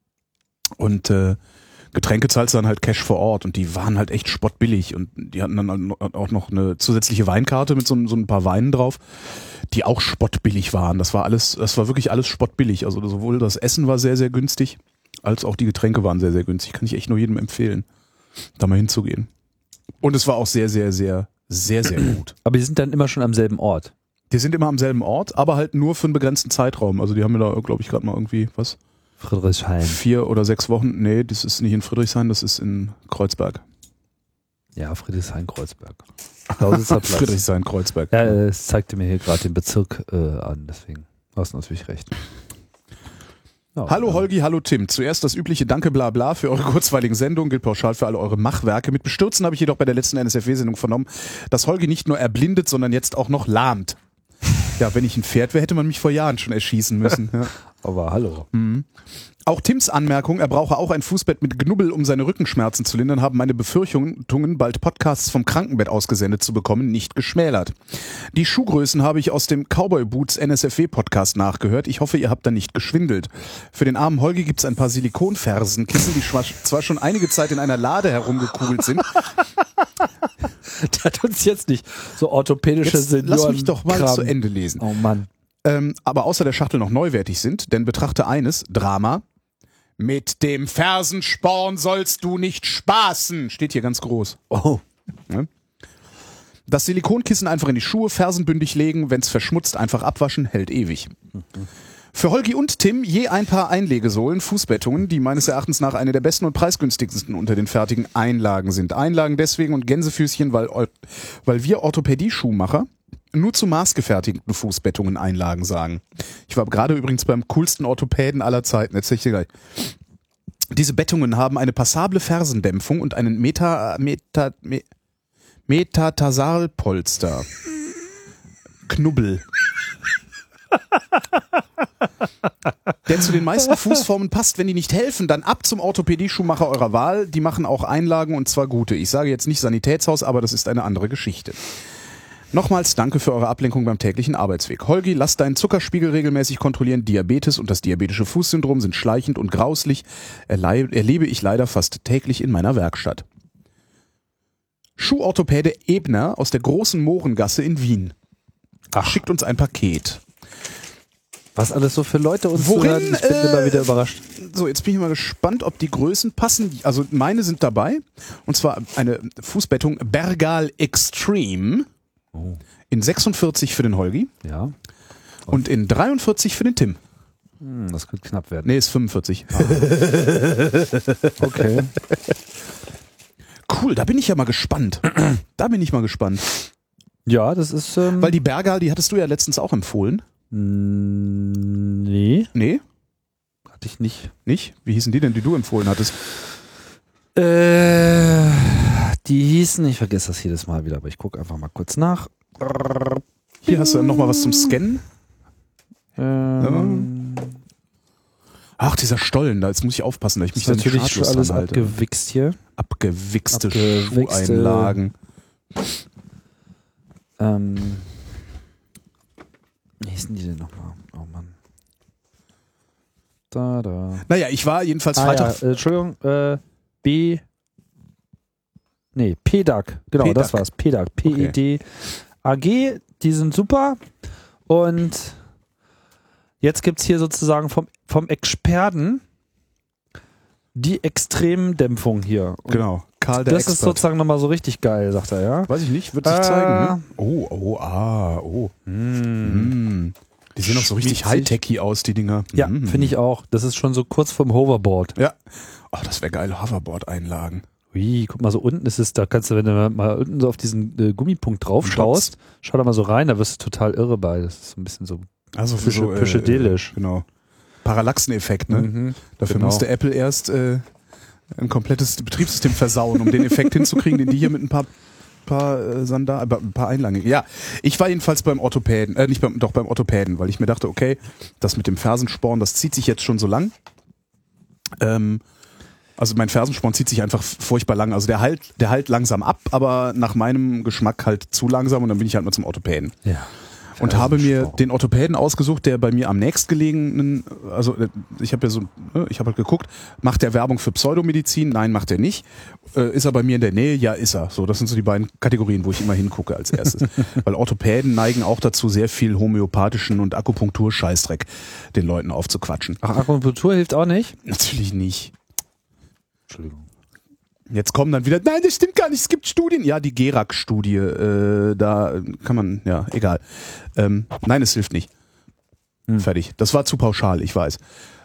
Und Getränke zahlst du dann halt Cash vor Ort und die waren halt echt spottbillig und die hatten dann auch noch eine zusätzliche Weinkarte mit so ein paar Weinen drauf, die auch spottbillig waren. Das war wirklich alles spottbillig. Also sowohl das Essen war sehr, sehr günstig, als auch die Getränke waren sehr, sehr günstig. Kann ich echt nur jedem empfehlen, da mal hinzugehen. Und es war auch sehr, sehr, sehr, sehr, sehr gut. Aber die sind dann immer schon am selben Ort. Die sind immer am selben Ort, aber halt nur für einen begrenzten Zeitraum. Also die haben mir da, glaube ich, gerade mal irgendwie, Friedrichshain. 4 oder 6 Wochen. Nee, das ist nicht in Friedrichshain, das ist in Kreuzberg. Ja, Friedrichshain-Kreuzberg. Lausitzer Platz. Friedrichshain-Kreuzberg. Ja, es zeigte mir hier gerade den Bezirk an, deswegen hast du natürlich recht. Ja, Hallo Holgi, hallo Tim. Zuerst das übliche Danke bla bla für eure kurzweiligen Sendungen, gilt pauschal für alle eure Machwerke. Mit Bestürzen habe ich jedoch bei der letzten NSFW-Sendung vernommen, dass Holgi nicht nur erblindet, sondern jetzt auch noch lahmt. Ja, wenn ich ein Pferd wäre, hätte man mich vor Jahren schon erschießen müssen. Ja. Aber hallo. Auch Tims Anmerkung, er brauche auch ein Fußbett mit Knubbel, um seine Rückenschmerzen zu lindern, haben meine Befürchtungen, bald Podcasts vom Krankenbett ausgesendet zu bekommen, nicht geschmälert. Die Schuhgrößen habe ich aus dem Cowboy Boots NSFW Podcast nachgehört. Ich hoffe, ihr habt da nicht geschwindelt. Für den armen Holgi gibt's ein paar Silikonfersenkissen, die zwar schon einige Zeit in einer Lade herumgekugelt sind. Der hat uns jetzt nicht so orthopädische Senioren. Lass mich doch mal zu Ende lesen. Oh Mann. Aber außer der Schachtel noch neuwertig sind, denn betrachte eines, Drama. Mit dem Fersensporn sollst du nicht spaßen, steht hier ganz groß. Oh. Ja. Das Silikonkissen einfach in die Schuhe, fersenbündig legen, wenn's verschmutzt, einfach abwaschen, hält ewig. Für Holgi und Tim je ein paar Einlegesohlen, Fußbettungen, die meines Erachtens nach eine der besten und preisgünstigsten unter den fertigen Einlagen sind. Einlagen deswegen und Gänsefüßchen, weil wir Orthopädie-Schuhmacher nur zu maßgefertigten Fußbettungen Einlagen sagen. Ich war gerade übrigens beim coolsten Orthopäden aller Zeiten, erzähl ich dir gleich. Diese Bettungen haben eine passable Fersendämpfung und einen Metatarsalpolster. Knubbel. der zu den meisten Fußformen passt. Wenn die nicht helfen, dann ab zum Orthopädie-Schuhmacher eurer Wahl. Die machen auch Einlagen und zwar gute. Ich sage jetzt nicht Sanitätshaus, aber das ist eine andere Geschichte. Nochmals danke für eure Ablenkung beim täglichen Arbeitsweg. Holgi, lass deinen Zuckerspiegel regelmäßig kontrollieren. Diabetes und das diabetische Fußsyndrom sind schleichend und grauslich. Erlebe ich leider fast täglich in meiner Werkstatt. Schuhorthopäde Ebner aus der großen Mohrengasse in Wien. Schickt uns ein Paket. Was alles so für Leute uns Worin, zuhören, ich bin immer wieder überrascht. So, jetzt bin ich mal gespannt, ob die Größen passen. Also meine sind dabei. Und zwar eine Fußbettung Bergal Extreme in 46 für den Holgi Ja, und in 43 für den Tim. das könnte knapp werden. Nee, ist 45. Okay. Cool, da bin ich ja mal gespannt. Ja, das ist... Weil die Bergal, die hattest du ja letztens auch empfohlen. Nee, Nee, hatte ich nicht. nicht? Wie hießen die denn, die du empfohlen hattest? Die hießen, ich vergesse das jedes Mal wieder, aber ich gucke einfach mal kurz nach. Hier hast du dann nochmal was zum Scannen. Ach, dieser Stollen, da jetzt muss ich aufpassen, dass ich mich Das da ist nicht natürlich schon schadlos alles dran halte. abgewichst hier. Abgewichste Abgewichste. Schuheinlagen. Wie hießen die denn nochmal? Oh Mann. Da. Naja, ich war jedenfalls Freitag... Ja, Entschuldigung, PEDAG. Genau, PEDAG. das war's. PEDAG. PEDAG. Die sind super. Und jetzt gibt's hier sozusagen vom Experten die Extremdämpfung hier. Und Genau, Karl der das ist Expert. sozusagen nochmal so richtig geil, sagt er, ja. Weiß ich nicht, wird sich zeigen. Ne? Die sehen auch so richtig high-techy aus, die Dinger. Ja, finde ich auch. Das ist schon so kurz vorm Hoverboard. Ja. Oh, das wäre geil, Hoverboard-Einlagen. Ui, guck mal, so unten ist es, da kannst du, wenn du mal unten so auf diesen Gummipunkt drauf schaust, schau da mal so rein, da wirst du total irre bei. Das ist so ein bisschen so Also für so, psychedelisch. Genau. Parallaxeneffekt, ne? Dafür genau. musste Apple erst ein komplettes Betriebssystem versauen, um den Effekt hinzukriegen, den die hier mit ein paar Einlagen. Ja, ich war jedenfalls beim Orthopäden, beim Orthopäden, weil ich mir dachte, okay, das mit dem Fersensporn, das zieht sich jetzt schon so lang. Also mein Fersensporn zieht sich einfach furchtbar lang. Also der halt langsam ab, aber nach meinem Geschmack halt zu langsam und dann bin ich halt mal zum Orthopäden. Ja. Und habe mir den Orthopäden ausgesucht, der bei mir am nächstgelegenen, also ich habe halt geguckt, macht der Werbung für Pseudomedizin? Nein, macht er nicht. Ist er bei mir in der Nähe? Ja, ist er. So, das sind so die beiden Kategorien, wo ich immer hingucke als erstes. Weil Orthopäden neigen auch dazu, sehr viel homöopathischen und Akupunktur-Scheißdreck den Leuten aufzuquatschen. Ach, Akupunktur hilft auch nicht? Natürlich nicht. Entschuldigung. Jetzt kommen dann wieder, nein, das stimmt gar nicht, es gibt Studien. Ja, die Gerak-Studie, da kann man, ja, egal. Nein, es hilft nicht. Fertig. Das war zu pauschal, ich weiß.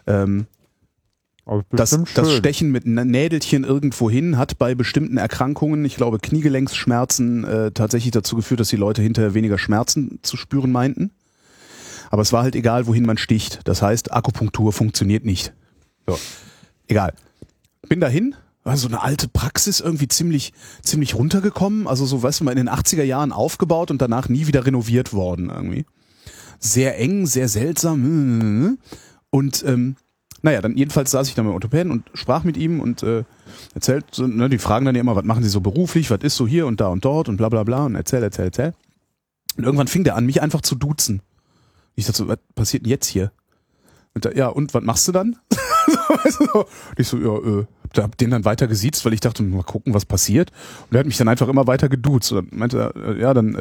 Das Stechen mit Nädelchen irgendwo hin hat bei bestimmten Erkrankungen, ich glaube Kniegelenksschmerzen, tatsächlich dazu geführt, dass die Leute hinterher weniger Schmerzen zu spüren meinten. Aber es war halt egal, wohin man sticht. Das heißt, Akupunktur funktioniert nicht. So, egal. Bin dahin. War so eine alte Praxis, irgendwie ziemlich runtergekommen. Also so, weißt du mal, in den 80er Jahren aufgebaut und danach nie wieder renoviert worden irgendwie. Sehr eng, sehr seltsam. Und naja, dann jedenfalls saß ich da mit dem Orthopäden und sprach mit ihm und erzählt, so, ne, die fragen dann ja immer, was machen sie so beruflich, was ist so hier und da und dort und bla bla bla und erzähl. Und irgendwann fing der an, mich einfach zu duzen. Ich dachte so, was passiert denn jetzt hier? Und ja, und was machst du dann? Und ich so, ja, hab den dann weiter gesiezt, weil ich dachte, mal gucken, was passiert. Und er hat mich dann einfach immer weiter geduzt. Und dann meinte er, ja, dann,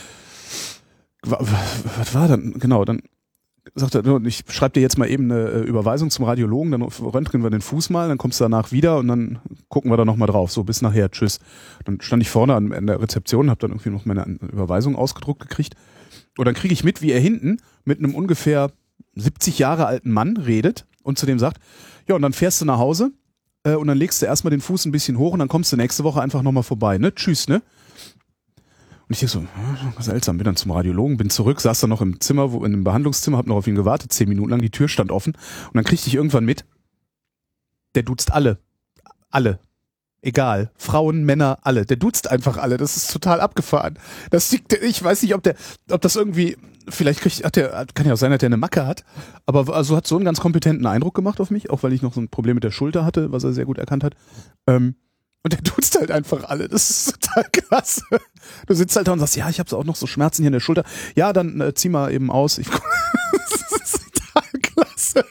was war dann? Genau, dann sagt er, ich schreibe dir jetzt mal eben eine Überweisung zum Radiologen, dann röntgen wir den Fuß mal, dann kommst du danach wieder und dann gucken wir da nochmal drauf. So, bis nachher, tschüss. Dann stand ich vorne an der Rezeption, habe dann irgendwie noch meine Überweisung ausgedruckt gekriegt. Und dann kriege ich mit, wie er hinten mit einem ungefähr 70 Jahre alten Mann redet und zu dem sagt, ja, und dann fährst du nach Hause und dann legst du erstmal den Fuß ein bisschen hoch und dann kommst du nächste Woche einfach nochmal vorbei, ne? Tschüss, ne? Und ich denke so, seltsam, bin dann zum Radiologen, bin zurück, saß dann noch im Zimmer, in dem Behandlungszimmer, hab noch auf ihn gewartet, 10 Minuten lang, die Tür stand offen und dann kriegte ich irgendwann mit, der duzt alle. Alle. Egal. Frauen, Männer, alle. Der duzt einfach alle. Das ist total abgefahren. Ich weiß nicht, ob das irgendwie, vielleicht kann ja auch sein, dass der eine Macke hat, aber also hat so einen ganz kompetenten Eindruck gemacht auf mich, auch weil ich noch so ein Problem mit der Schulter hatte, was er sehr gut erkannt hat. Und der duzt halt einfach alle. Das ist total klasse. Du sitzt halt da und sagst, ja, ich habe auch noch so Schmerzen hier in der Schulter. Ja, dann zieh mal eben aus. Das ist total klasse.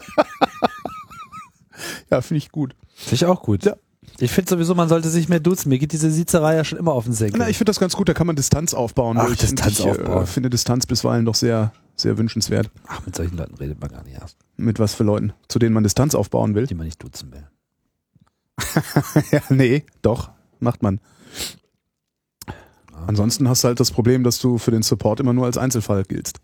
Ja, finde ich gut. Finde ich auch gut. Ja. Ich finde sowieso, man sollte sich mehr duzen. Mir geht diese Siezerei ja schon immer auf den Senkel. Na, ich finde das ganz gut, da kann man Distanz aufbauen. Ach, Ich Distanz aufbauen. finde Distanz bisweilen doch sehr, sehr wünschenswert. Ach, mit solchen Leuten redet man gar nicht erst, Mit was für Leuten? Zu denen man Distanz aufbauen will? die man nicht duzen will. Ja, nee, doch, macht man. Ansonsten hast du halt das Problem, dass du für den Support immer nur als Einzelfall giltst.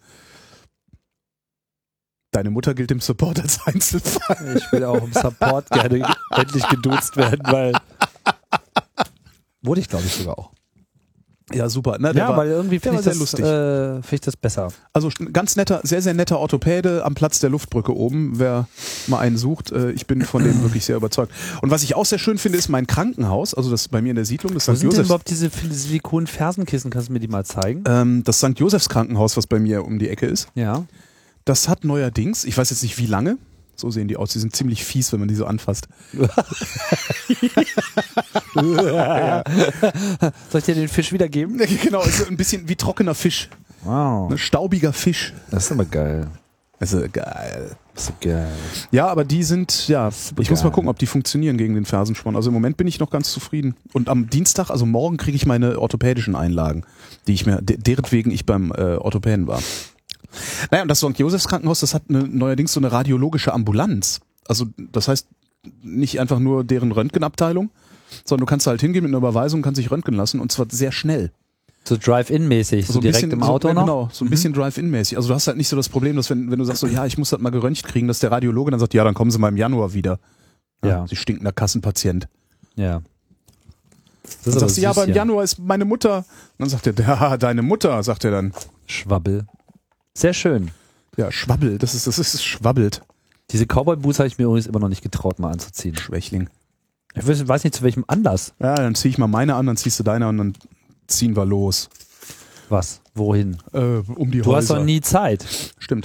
Deine Mutter gilt im Support als Einzelfall. Ich will auch im Support gerne endlich geduzt werden, weil wurde ich, glaube ich, sogar auch. Ja, super. Ne, Ja, weil irgendwie finde ich, sehr lustig. find ich das besser. Also ganz netter, sehr, sehr netter Orthopäde am Platz der Luftbrücke oben, wer mal einen sucht. Ich bin von dem wirklich sehr überzeugt. Und was ich auch sehr schön finde, ist mein Krankenhaus, also das bei mir in der Siedlung, das Wo St. sind denn Josefs. überhaupt diese Silikon-Fersenkissen? Kannst du mir die mal zeigen? Das St. Josefs Krankenhaus, was bei mir um die Ecke ist. Ja. Das hat neuerdings, ich weiß jetzt nicht wie lange, so sehen die aus, die sind ziemlich fies, wenn man die so anfasst. Soll ich dir den Fisch wiedergeben? Genau, ist so ein bisschen wie trockener Fisch. Wow. Ein staubiger Fisch. Das ist aber geil. Also geil. Das ist geil. Ja, aber die sind, ja, ich muss geil. mal gucken, ob die funktionieren gegen den Fersensporn. Also im Moment bin ich noch ganz zufrieden. Und am Dienstag, also morgen, kriege ich meine orthopädischen Einlagen, die ich mir, deretwegen ich beim Orthopäden war. Naja, und das St. Josefs Krankenhaus, das hat neuerdings so eine radiologische Ambulanz. Also das heißt nicht einfach nur deren Röntgenabteilung, sondern du kannst halt hingehen mit einer Überweisung, kannst dich röntgen lassen und zwar sehr schnell. So Drive-In-mäßig, so ein direkt bisschen, im Auto so, noch? Genau, so ein bisschen Drive-In-mäßig. Also du hast halt nicht so das Problem, dass wenn du sagst so, ja, ich muss das mal geröntgt kriegen, dass der Radiologe dann sagt, ja, dann kommen Sie mal im Januar wieder. Ja. Sie stinkender Kassenpatient. Ja. Das Dann sagst du, ja, aber im Januar ist meine Mutter. Und dann sagt er, ja, deine Mutter, sagt er dann. Schwabbel. Sehr schön. Ja, Schwabbel, das ist schwabbelt. Diese Cowboy-Boots habe ich mir übrigens immer noch nicht getraut, mal anzuziehen. Schwächling. Ich weiß nicht, zu welchem Anlass. Ja, dann zieh ich mal meine an, dann ziehst du deine an, dann ziehen wir los. Was? Wohin? Um die Du Häuser. hast doch nie Zeit. Stimmt.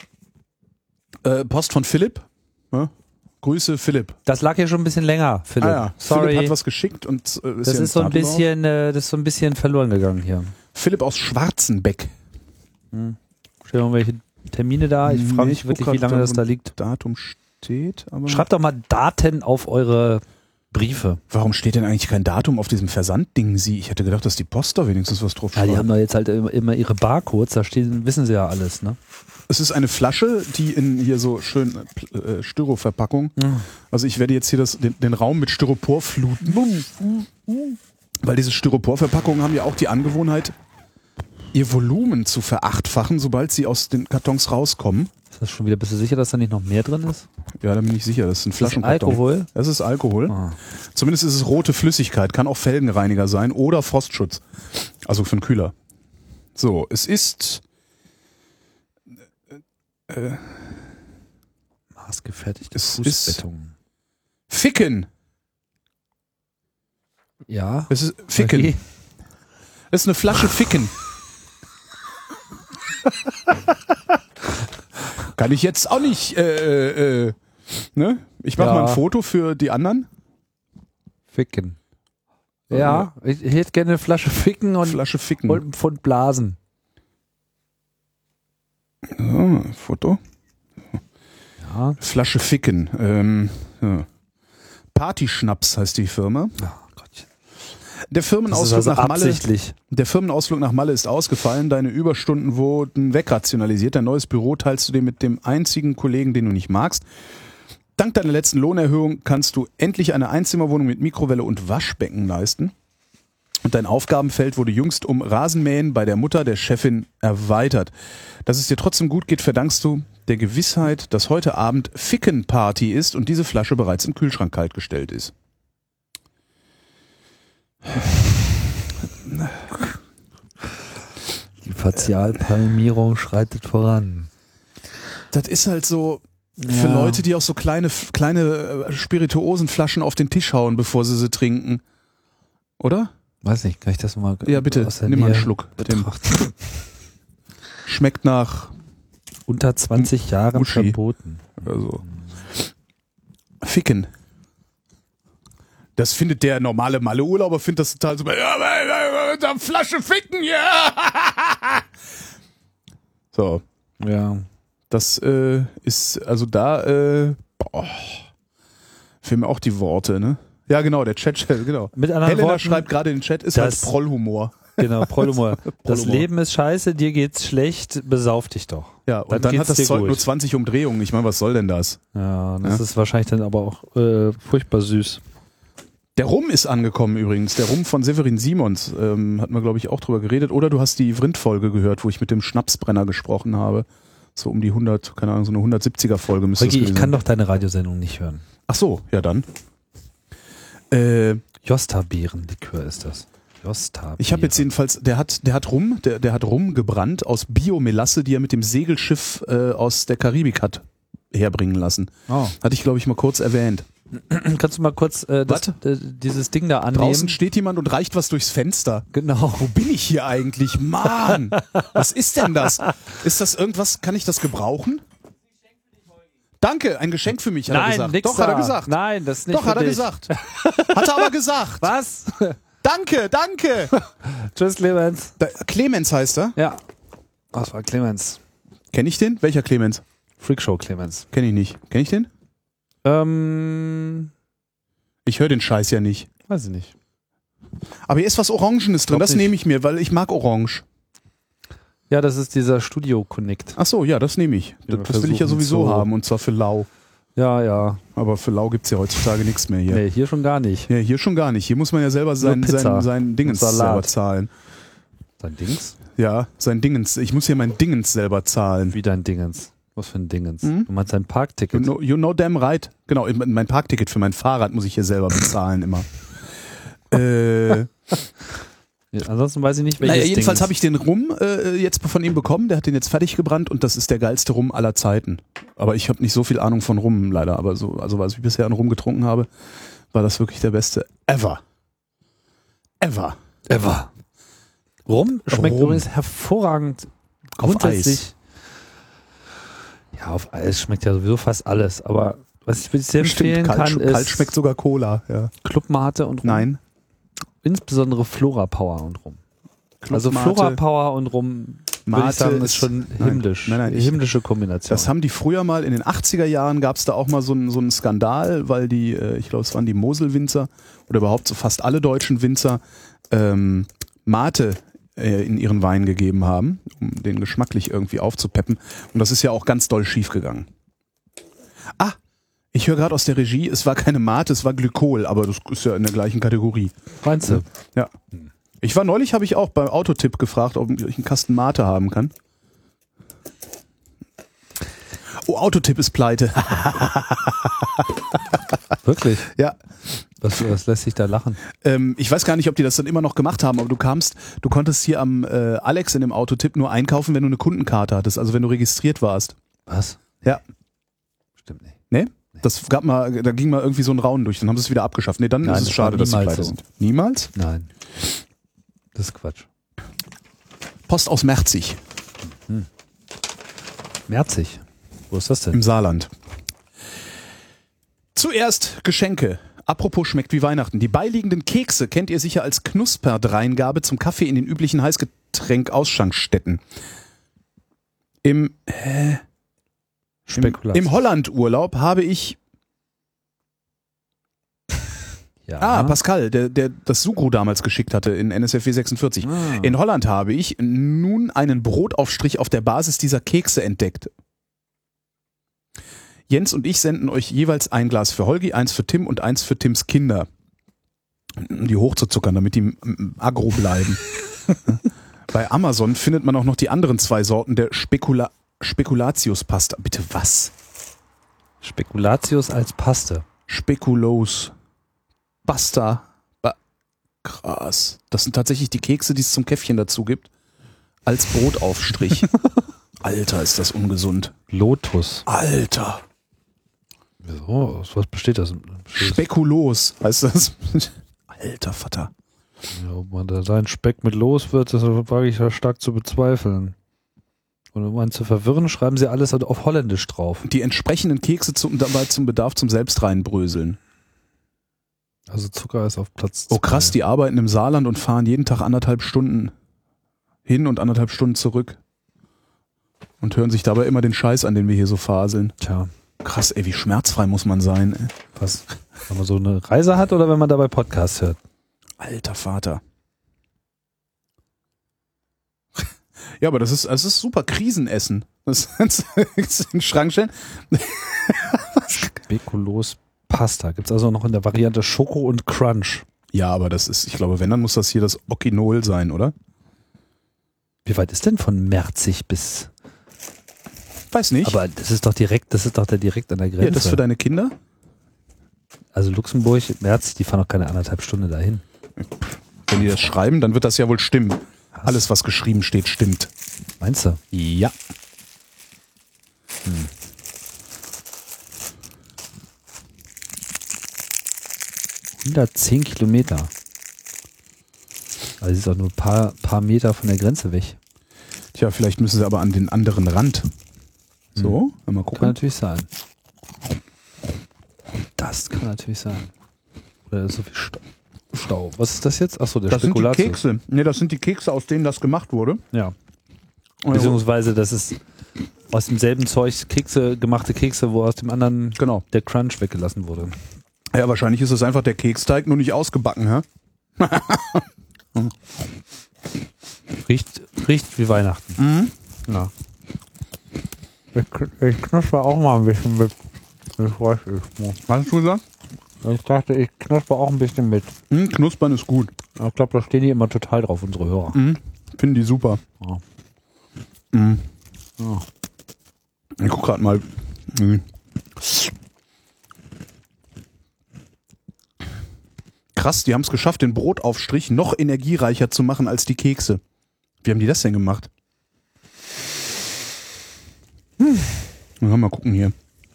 Post von Philipp. Ja? Grüße, Philipp. Das lag ja schon ein bisschen länger, Philipp. Ah ja, Sorry. Philipp hat was geschickt und das ist so ein bisschen verloren gegangen hier. Philipp aus Schwarzenbeck. Stell irgendwelche Termine da. Ich frage mich wirklich, wie lange das da liegt. Datum steht, aber. Schreibt doch mal Daten auf eure Briefe. Warum steht denn eigentlich kein Datum auf diesem Versandding? Ich hätte gedacht, dass die Post da wenigstens was drauf Ja, schreibt. die haben da jetzt halt immer ihre Barcodes, da stehen, wissen sie ja alles, ne? Es ist eine Flasche, die in hier so schön Styroverpackung. Also ich werde jetzt hier den Raum mit Styropor fluten. Weil diese Styroporverpackungen haben ja auch die Angewohnheit, ihr Volumen zu verachtfachen, sobald sie aus den Kartons rauskommen. Ist das schon wieder, bist du sicher, dass da nicht noch mehr drin ist? Ja, da bin ich sicher. Das ist ein Flaschenkarton. Alkohol? Das ist Alkohol. Ah. Zumindest ist es rote Flüssigkeit. Kann auch Felgenreiniger sein oder Frostschutz. Also für einen Kühler. So, es ist maßgefertigte Es Fußbettung. Ficken. Ja. Es ist Ficken. Okay. Es ist eine Flasche Ficken. Kann ich jetzt auch nicht, ne? Ich mache Ja. mal ein Foto für die anderen. Ficken. Ja, ich hätte gerne eine Flasche Ficken und Flasche Ficken. einen Pfund Blasen. So, Foto. Ja. Flasche Ficken. Ja. Partyschnaps heißt die Firma. Oh Gottchen. Der Das ist Firmenausflug also nach Malle. absichtlich. Der Firmenausflug nach Malle ist ausgefallen. Deine Überstunden wurden wegrationalisiert. Dein neues Büro teilst du dir mit dem einzigen Kollegen, den du nicht magst. Dank deiner letzten Lohnerhöhung kannst du endlich eine Einzimmerwohnung mit Mikrowelle und Waschbecken leisten. Und dein Aufgabenfeld wurde jüngst um Rasenmähen bei der Mutter der Chefin erweitert. Dass es dir trotzdem gut geht, verdankst du der Gewissheit, dass heute Abend Ficken-Party ist und diese Flasche bereits im Kühlschrank kaltgestellt ist. Die Fazialpalmierung schreitet voran. Das ist halt so, Für Leute, die auch so kleine Spirituosenflaschen auf den Tisch hauen, bevor sie trinken. Oder? Weiß nicht, kann ich das mal Ja, bitte, nimm mal einen Schluck. Schmeckt nach unter 20 Jahren Uschi. verboten. Also. Ficken. Das findet der normale Malle-Urlauber, findet das total super. Ja, da Flasche ficken, ja! So. Ja. Das ist, also da, fehlen mir auch die Worte, ne? Ja, genau, der Chat, genau. Mit anderen Helena Worten, schreibt gerade in den Chat, ist halt Prollhumor. Genau, Prollhumor. Das Prollhumor. Leben ist scheiße, dir geht's schlecht, besauf dich doch. Ja, und dann geht's hat das dir Zeug gut. nur 20 Umdrehungen. Ich meine, was soll denn das? Ja, das Ja. ist wahrscheinlich dann aber auch furchtbar süß. Der Rum ist angekommen übrigens. Der Rum von Severin Simons. Hatten wir, glaube ich, auch drüber geredet. Oder du hast die Vrind-Folge gehört, wo ich mit dem Schnapsbrenner gesprochen habe. So um die 100, keine Ahnung, so eine 170er-Folge müsste das Holgi, ich gewesen kann sein. doch deine Radiosendung nicht hören. Ach so, ja dann. Josta-Beerenlikör ist das. Josta-Beeren. Ich habe jetzt jedenfalls, der hat Rum gebrannt aus Biomelasse, die er mit dem Segelschiff aus der Karibik hat herbringen lassen. Oh. Hatte ich, glaube ich, mal kurz erwähnt. Kannst du mal kurz dieses Ding da annehmen? Draußen steht jemand und reicht was durchs Fenster. Genau. Wo bin ich hier eigentlich? Mann! Was ist denn das? Ist das irgendwas, kann ich das gebrauchen? Danke, ein Geschenk für mich, hat er gesagt. nix Doch, hat er da. gesagt. Nein, das ist nicht Doch, für hat er dich. gesagt. Hat er aber gesagt. Was? Danke, danke. Tschüss, Clemens. Clemens heißt er. Ja. Was war Clemens? Kenn ich den? Welcher Clemens? Freakshow Clemens. Kenn ich nicht. Kenn ich den? Ich höre den Scheiß ja nicht. Weiß ich nicht. Aber hier ist was Orangenes drin, Glaub das nicht. nehme ich mir, weil ich mag Orange. Ja, das ist dieser Studio Connect. Ach so, ja, das nehme ich. Ja, wir Das will ich ja versuchen sowieso zu- haben, und zwar für lau. Ja, ja. Aber für lau gibt's ja heutzutage nichts mehr hier. Nee, hier schon gar nicht. Ja, hier schon gar nicht. Hier muss man ja selber sein Pizza Dingens und Salat. selber zahlen. Dein Dings? Ja, sein Dingens. Ich muss hier mein Dingens selber zahlen. Wie dein Dingens? Was für ein Dingens? Mhm. Du meinst dein Parkticket? You know damn right. Genau, mein Parkticket für mein Fahrrad muss ich hier selber bezahlen immer. Ja, ansonsten weiß ich nicht, welches Naja, jedenfalls Dingens. habe ich den Rum jetzt von ihm bekommen. Der hat den jetzt fertig gebrannt und das ist der geilste Rum aller Zeiten. Aber ich habe nicht so viel Ahnung von Rum leider. Aber so, also was ich bisher an Rum getrunken habe, war das wirklich der beste ever. Ever. Ever. Rum schmeckt Rum. übrigens hervorragend. Auf Grundsätzlich. Ja, auf Eis schmeckt ja sowieso fast alles. Aber was ich sehr empfehlen kalt, kann, ist kalt schmeckt sogar Cola. Ja. Club Mate und Rum. Nein. Insbesondere Flora Power und Rum. Also Mate, Flora Power und Rum, würde Mate ich sagen, ist ist- schon nein. himmlisch. Nein, Himmlische Kombination. Das haben die früher mal, in den 80er Jahren gab es da auch mal so einen Skandal, weil die, ich glaube es waren die Moselwinzer oder überhaupt so fast alle deutschen Winzer Mate in ihren Wein gegeben haben, um den geschmacklich irgendwie aufzupeppen. Und das ist ja auch ganz doll schief gegangen. Ah, ich höre gerade aus der Regie, es war keine Mate, es war Glykol, aber das ist ja in der gleichen Kategorie. Meinst du? Ja. Ich war neulich, habe ich auch beim Autotipp gefragt, ob ich einen Kasten Mate haben kann. Oh, Autotipp ist pleite. Wirklich? Ja. Was lässt sich da lachen? Ich weiß gar nicht, ob die das dann immer noch gemacht haben, aber du konntest hier am Alex in dem Autotipp nur einkaufen, wenn du eine Kundenkarte hattest, also wenn du registriert warst. Was? Ja. Stimmt nicht. Ne? Da ging mal irgendwie so ein Raunen durch, dann haben sie es wieder abgeschafft. Nee, dann Nein, ist es das schade, war dass sie niemals pleite so. sind. Niemals? Nein. Das ist Quatsch. Post aus Merzig Merzig. Wo ist das denn? im Saarland. Zuerst Geschenke. Apropos schmeckt wie Weihnachten. Die beiliegenden Kekse kennt ihr sicher als Knusperdreingabe zum Kaffee in den üblichen Heißgetränk-Ausschanksstätten. Im Holland-Urlaub habe ich Ja. Pascal, der das Sugru damals geschickt hatte in NSFW 46. Ah. In Holland habe ich nun einen Brotaufstrich auf der Basis dieser Kekse entdeckt. Jens und ich senden euch jeweils ein Glas für Holgi, eins für Tim und eins für Tims Kinder. Um die hochzuzuckern, damit die aggro bleiben. Bei Amazon findet man auch noch die anderen 2 Sorten der Spekulatius-Pasta. Bitte was? Spekulatius als Paste. Spekulos. Basta. Krass. Das sind tatsächlich die Kekse, die es zum Käffchen dazu gibt. Als Brotaufstrich. Alter, ist das ungesund. Lotus. Alter. Wieso? Aus was besteht das? Spekulos heißt das. Alter Vater. Ja, ob man da seinen Speck mit los wird, das wage ich ja stark zu bezweifeln. Und um einen zu verwirren, schreiben sie alles auf Holländisch drauf. Die entsprechenden Kekse dabei zum Bedarf zum Selbstreinbröseln. Also Zucker ist auf Platz 2. Oh krass, die arbeiten im Saarland und fahren jeden Tag 1,5 Stunden hin und 1,5 Stunden zurück. Und hören sich dabei immer den Scheiß an, den wir hier so faseln. Tja. Krass, ey, wie schmerzfrei muss man sein, ey. Was? Wenn man so eine Reise hat oder wenn man dabei Podcasts hört? Alter Vater. Ja, aber das ist super Krisenessen. Das ist in den Schrank stellen. Spekulos Pasta. Gibt es also noch in der Variante Schoko und Crunch. Ja, aber das ist, ich glaube, wenn, dann muss das hier das Okinol sein, oder? Wie weit ist denn von Merzig bis... Weiß nicht. Aber das ist doch da direkt an der Grenze. Ja, das für deine Kinder? Also Luxemburg, Merzig, die fahren noch keine 1,5 Stunden dahin. Wenn die das schreiben, dann wird das ja wohl stimmen. Alles, was geschrieben steht, stimmt. Meinst du? Ja. 110 Kilometer. Also das ist auch nur ein paar Meter von der Grenze weg. Tja, vielleicht müssen sie aber an den anderen Rand. So, mal gucken. Kann natürlich sein. Das kann natürlich sein. Oder ist so viel Stau. Was ist das jetzt? Achso, der Das sind die Spekulatius. Kekse. Ne, das sind die Kekse, aus denen das gemacht wurde. Ja. Beziehungsweise, das ist aus demselben Zeug gemachte Kekse, wo aus dem anderen Genau. der Crunch weggelassen wurde. Ja, wahrscheinlich ist es einfach der Keksteig, nur nicht ausgebacken, hä? Riecht wie Weihnachten. Mhm. Ja. Ich knusper auch mal ein bisschen mit. Was hast du gesagt? Ich dachte, ich knusper auch ein bisschen mit. Knuspern ist gut. Ich glaube, da stehen die immer total drauf, unsere Hörer. Finden die super. Ja. Ja. Ich guck grad mal. Krass, die haben es geschafft, den Brotaufstrich noch energiereicher zu machen als die Kekse. Wie haben die das denn gemacht? Mal gucken hier.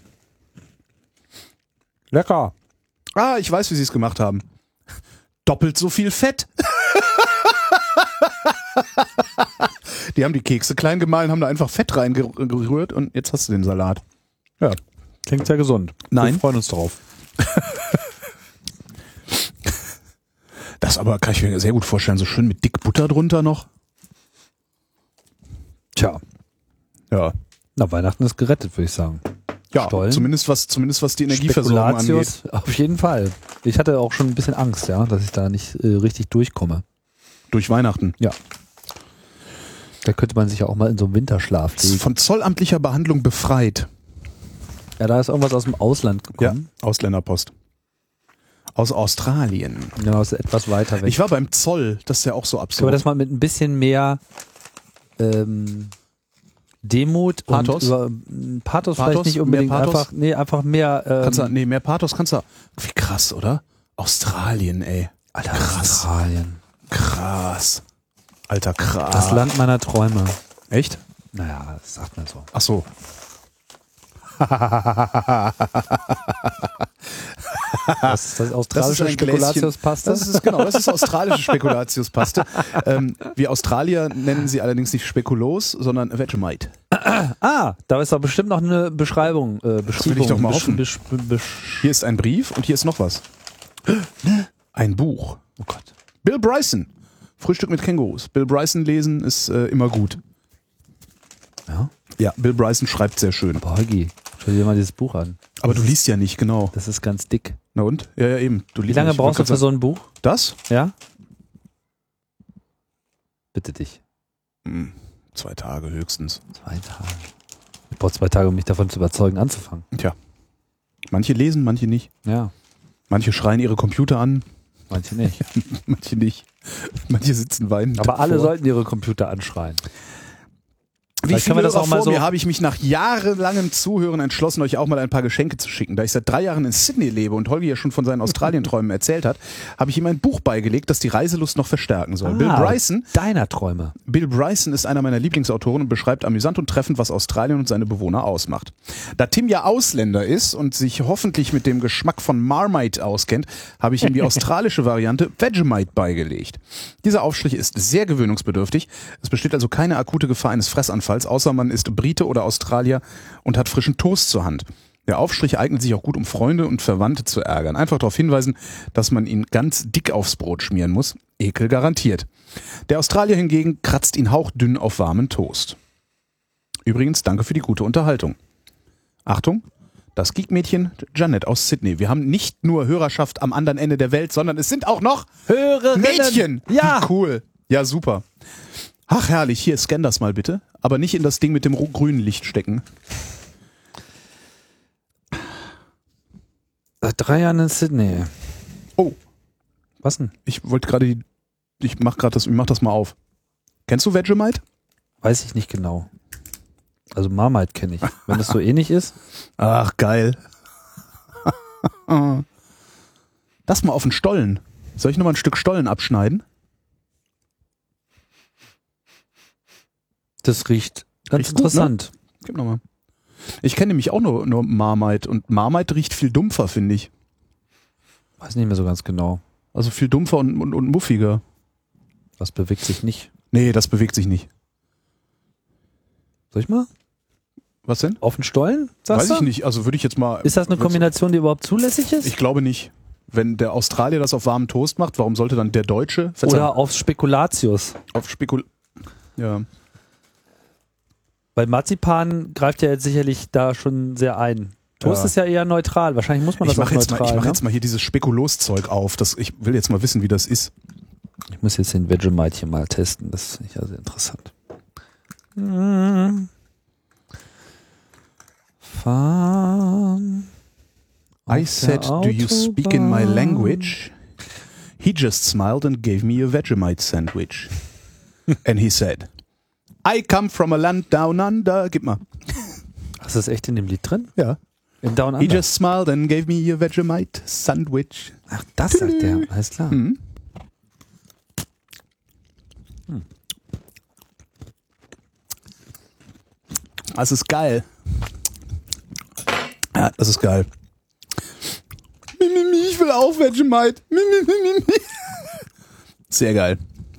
Lecker. Ah, ich weiß, wie sie es gemacht haben. Doppelt so viel Fett. Die haben die Kekse klein gemahlen, haben da einfach Fett reingerührt und jetzt hast du den Salat. Ja, klingt sehr gesund. Nein. Wir freuen uns drauf. Das aber kann ich mir sehr gut vorstellen, so schön mit dick Butter drunter noch. Tja, Ja. na, Weihnachten ist gerettet, würde ich sagen. Ja, Stollen. zumindest was die Energieversorgung angeht. Spekulatius, auf jeden Fall. Ich hatte auch schon ein bisschen Angst, ja, dass ich da nicht richtig durchkomme. Durch Weihnachten. Ja. Da könnte man sich ja auch mal in so einen Winterschlaf legen. Von zollamtlicher Behandlung befreit. Ja, da ist irgendwas aus dem Ausland gekommen. Ja, Ausländerpost. Aus Australien. Ja, das ist etwas weiter weg. Ich war beim Zoll, das ist ja auch so Können wir absurd. das mal mit ein bisschen mehr Demut Pathos? und über Pathos vielleicht nicht unbedingt, mehr Pathos? einfach mehr Mehr Pathos kannst du. Wie krass, oder? Australien, ey. Alter, krass. Australien. Krass. Alter, krass. Das Land meiner Träume. Echt? Naja, das sagt man so. Ach so. Das ist das australische ein Gläschen- Spekulatiuspaste. Das ist australische Spekulatiuspaste. Wir Australier nennen sie allerdings nicht Spekulos, sondern Vegemite. Ah, da ist doch bestimmt noch eine Beschreibung. will ich doch mal hoffen. Hier ist ein Brief und hier ist noch was. Ein Buch. Oh Gott. Bill Bryson. Frühstück mit Kängurus. Bill Bryson lesen ist immer gut. Ja? Ja, Bill Bryson schreibt sehr schön. Boah, Hagi, schau dir mal dieses Buch an. Aber du liest ja nicht, genau. Das ist ganz dick. Na und? Ja, eben. Du Wie liest lange nicht. brauchst du für so ein Buch? Das? Ja? Bitte dich. 2 Tage höchstens. 2 Tage. Ich brauche 2 Tage, um mich davon zu überzeugen, anzufangen. Tja. Manche lesen, manche nicht. Ja, Manche schreien ihre Computer an, manche nicht. manche nicht. Manche sitzen weinend. Aber alle davor. sollten ihre Computer anschreien. Wie Vielleicht können wir viele das auch Hörer mal vor so. mir habe ich mich nach jahrelangem Zuhören entschlossen, euch auch mal ein paar Geschenke zu schicken. Da ich seit 3 Jahren in Sydney lebe und Holgi ja schon von seinen Australien-Träumen erzählt hat, habe ich ihm ein Buch beigelegt, das die Reiselust noch verstärken soll. Bill Bryson Deiner Träume. ist einer meiner Lieblingsautoren und beschreibt amüsant und treffend, was Australien und seine Bewohner ausmacht. Da Tim ja Ausländer ist und sich hoffentlich mit dem Geschmack von Marmite auskennt, habe ich ihm die australische Variante Vegemite beigelegt. Dieser Aufstrich ist sehr gewöhnungsbedürftig. Es besteht also keine akute Gefahr eines Fressanfalls, außer man ist Brite oder Australier und hat frischen Toast zur Hand. Der Aufstrich eignet sich auch gut, um Freunde und Verwandte zu ärgern. Einfach darauf hinweisen, dass man ihn ganz dick aufs Brot schmieren muss. Ekel garantiert. Der Australier hingegen kratzt ihn hauchdünn auf warmen Toast. Übrigens, danke für die gute Unterhaltung. Achtung, das Geek-Mädchen Janet aus Sydney. Wir haben nicht nur Hörerschaft am anderen Ende der Welt, sondern es sind auch noch Hörerinnen. Mädchen. Ja. Wie cool. Ja, super. Ach, herrlich. Hier, scan das mal bitte. Aber nicht in das Ding mit dem grünen Licht stecken. Seit 3 Jahren in Sydney. Oh, Was denn? ich wollte gerade ich mach das mal auf. Kennst du Vegemite? Weiß ich nicht genau. Also Marmite kenne ich. Wenn das so ähnlich ist. Ach, geil. Das mal auf den Stollen. Soll ich noch mal ein Stück Stollen abschneiden? Das riecht ganz Riecht gut, interessant. Gib noch mal. Ich kenne nämlich auch nur Marmite und Marmite riecht viel dumpfer, finde ich. Weiß nicht mehr so ganz genau. Also viel dumpfer und muffiger. Das bewegt sich nicht. Nee, das bewegt sich nicht. Soll ich mal? Was denn? Auf den Stollen? Sagst Weiß ich du? nicht. Also würde ich jetzt mal. Ist das eine Kombination, die überhaupt zulässig ist? Ich glaube nicht. Wenn der Australier das auf warmen Toast macht, warum sollte dann der Deutsche Oder aufs Spekulatius? auf Ja. Weil Marzipan greift ja jetzt sicherlich da schon sehr ein. Toast Ja. ist ja eher neutral. Wahrscheinlich muss man das Ich mache auch jetzt, neutral. mach jetzt mal hier dieses Spekulos-Zeug auf. Ich will jetzt mal wissen, wie das ist. Ich muss jetzt den Vegemite hier mal testen. Das finde ich ja sehr interessant. Fahren. I said, do you speak in my language? He just smiled and gave me a Vegemite sandwich. And he said, I come from a land down under. Gib mal. Ach, ist das echt in dem Lied drin? Ja. In Down He Under? just smiled and gave me a Vegemite sandwich. Ach, das sagt der. Alles klar. Mhm. Das ist geil. Ja, das ist geil. Ich will auch Vegemite. Sehr geil.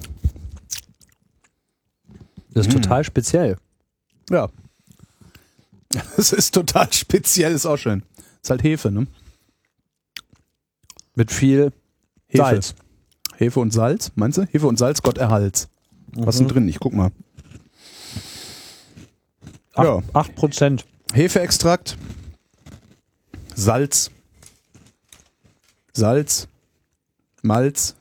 Das ist total speziell. Ja. Das ist total speziell, ist auch schön. Ist halt Hefe, ne? Mit viel Hefe. Salz. Hefe und Salz, meinst du? Hefe und Salz, Gott erhalt's. Was ist denn drin? Ich guck mal. Ja. 8%. Hefeextrakt, Salz, Malz,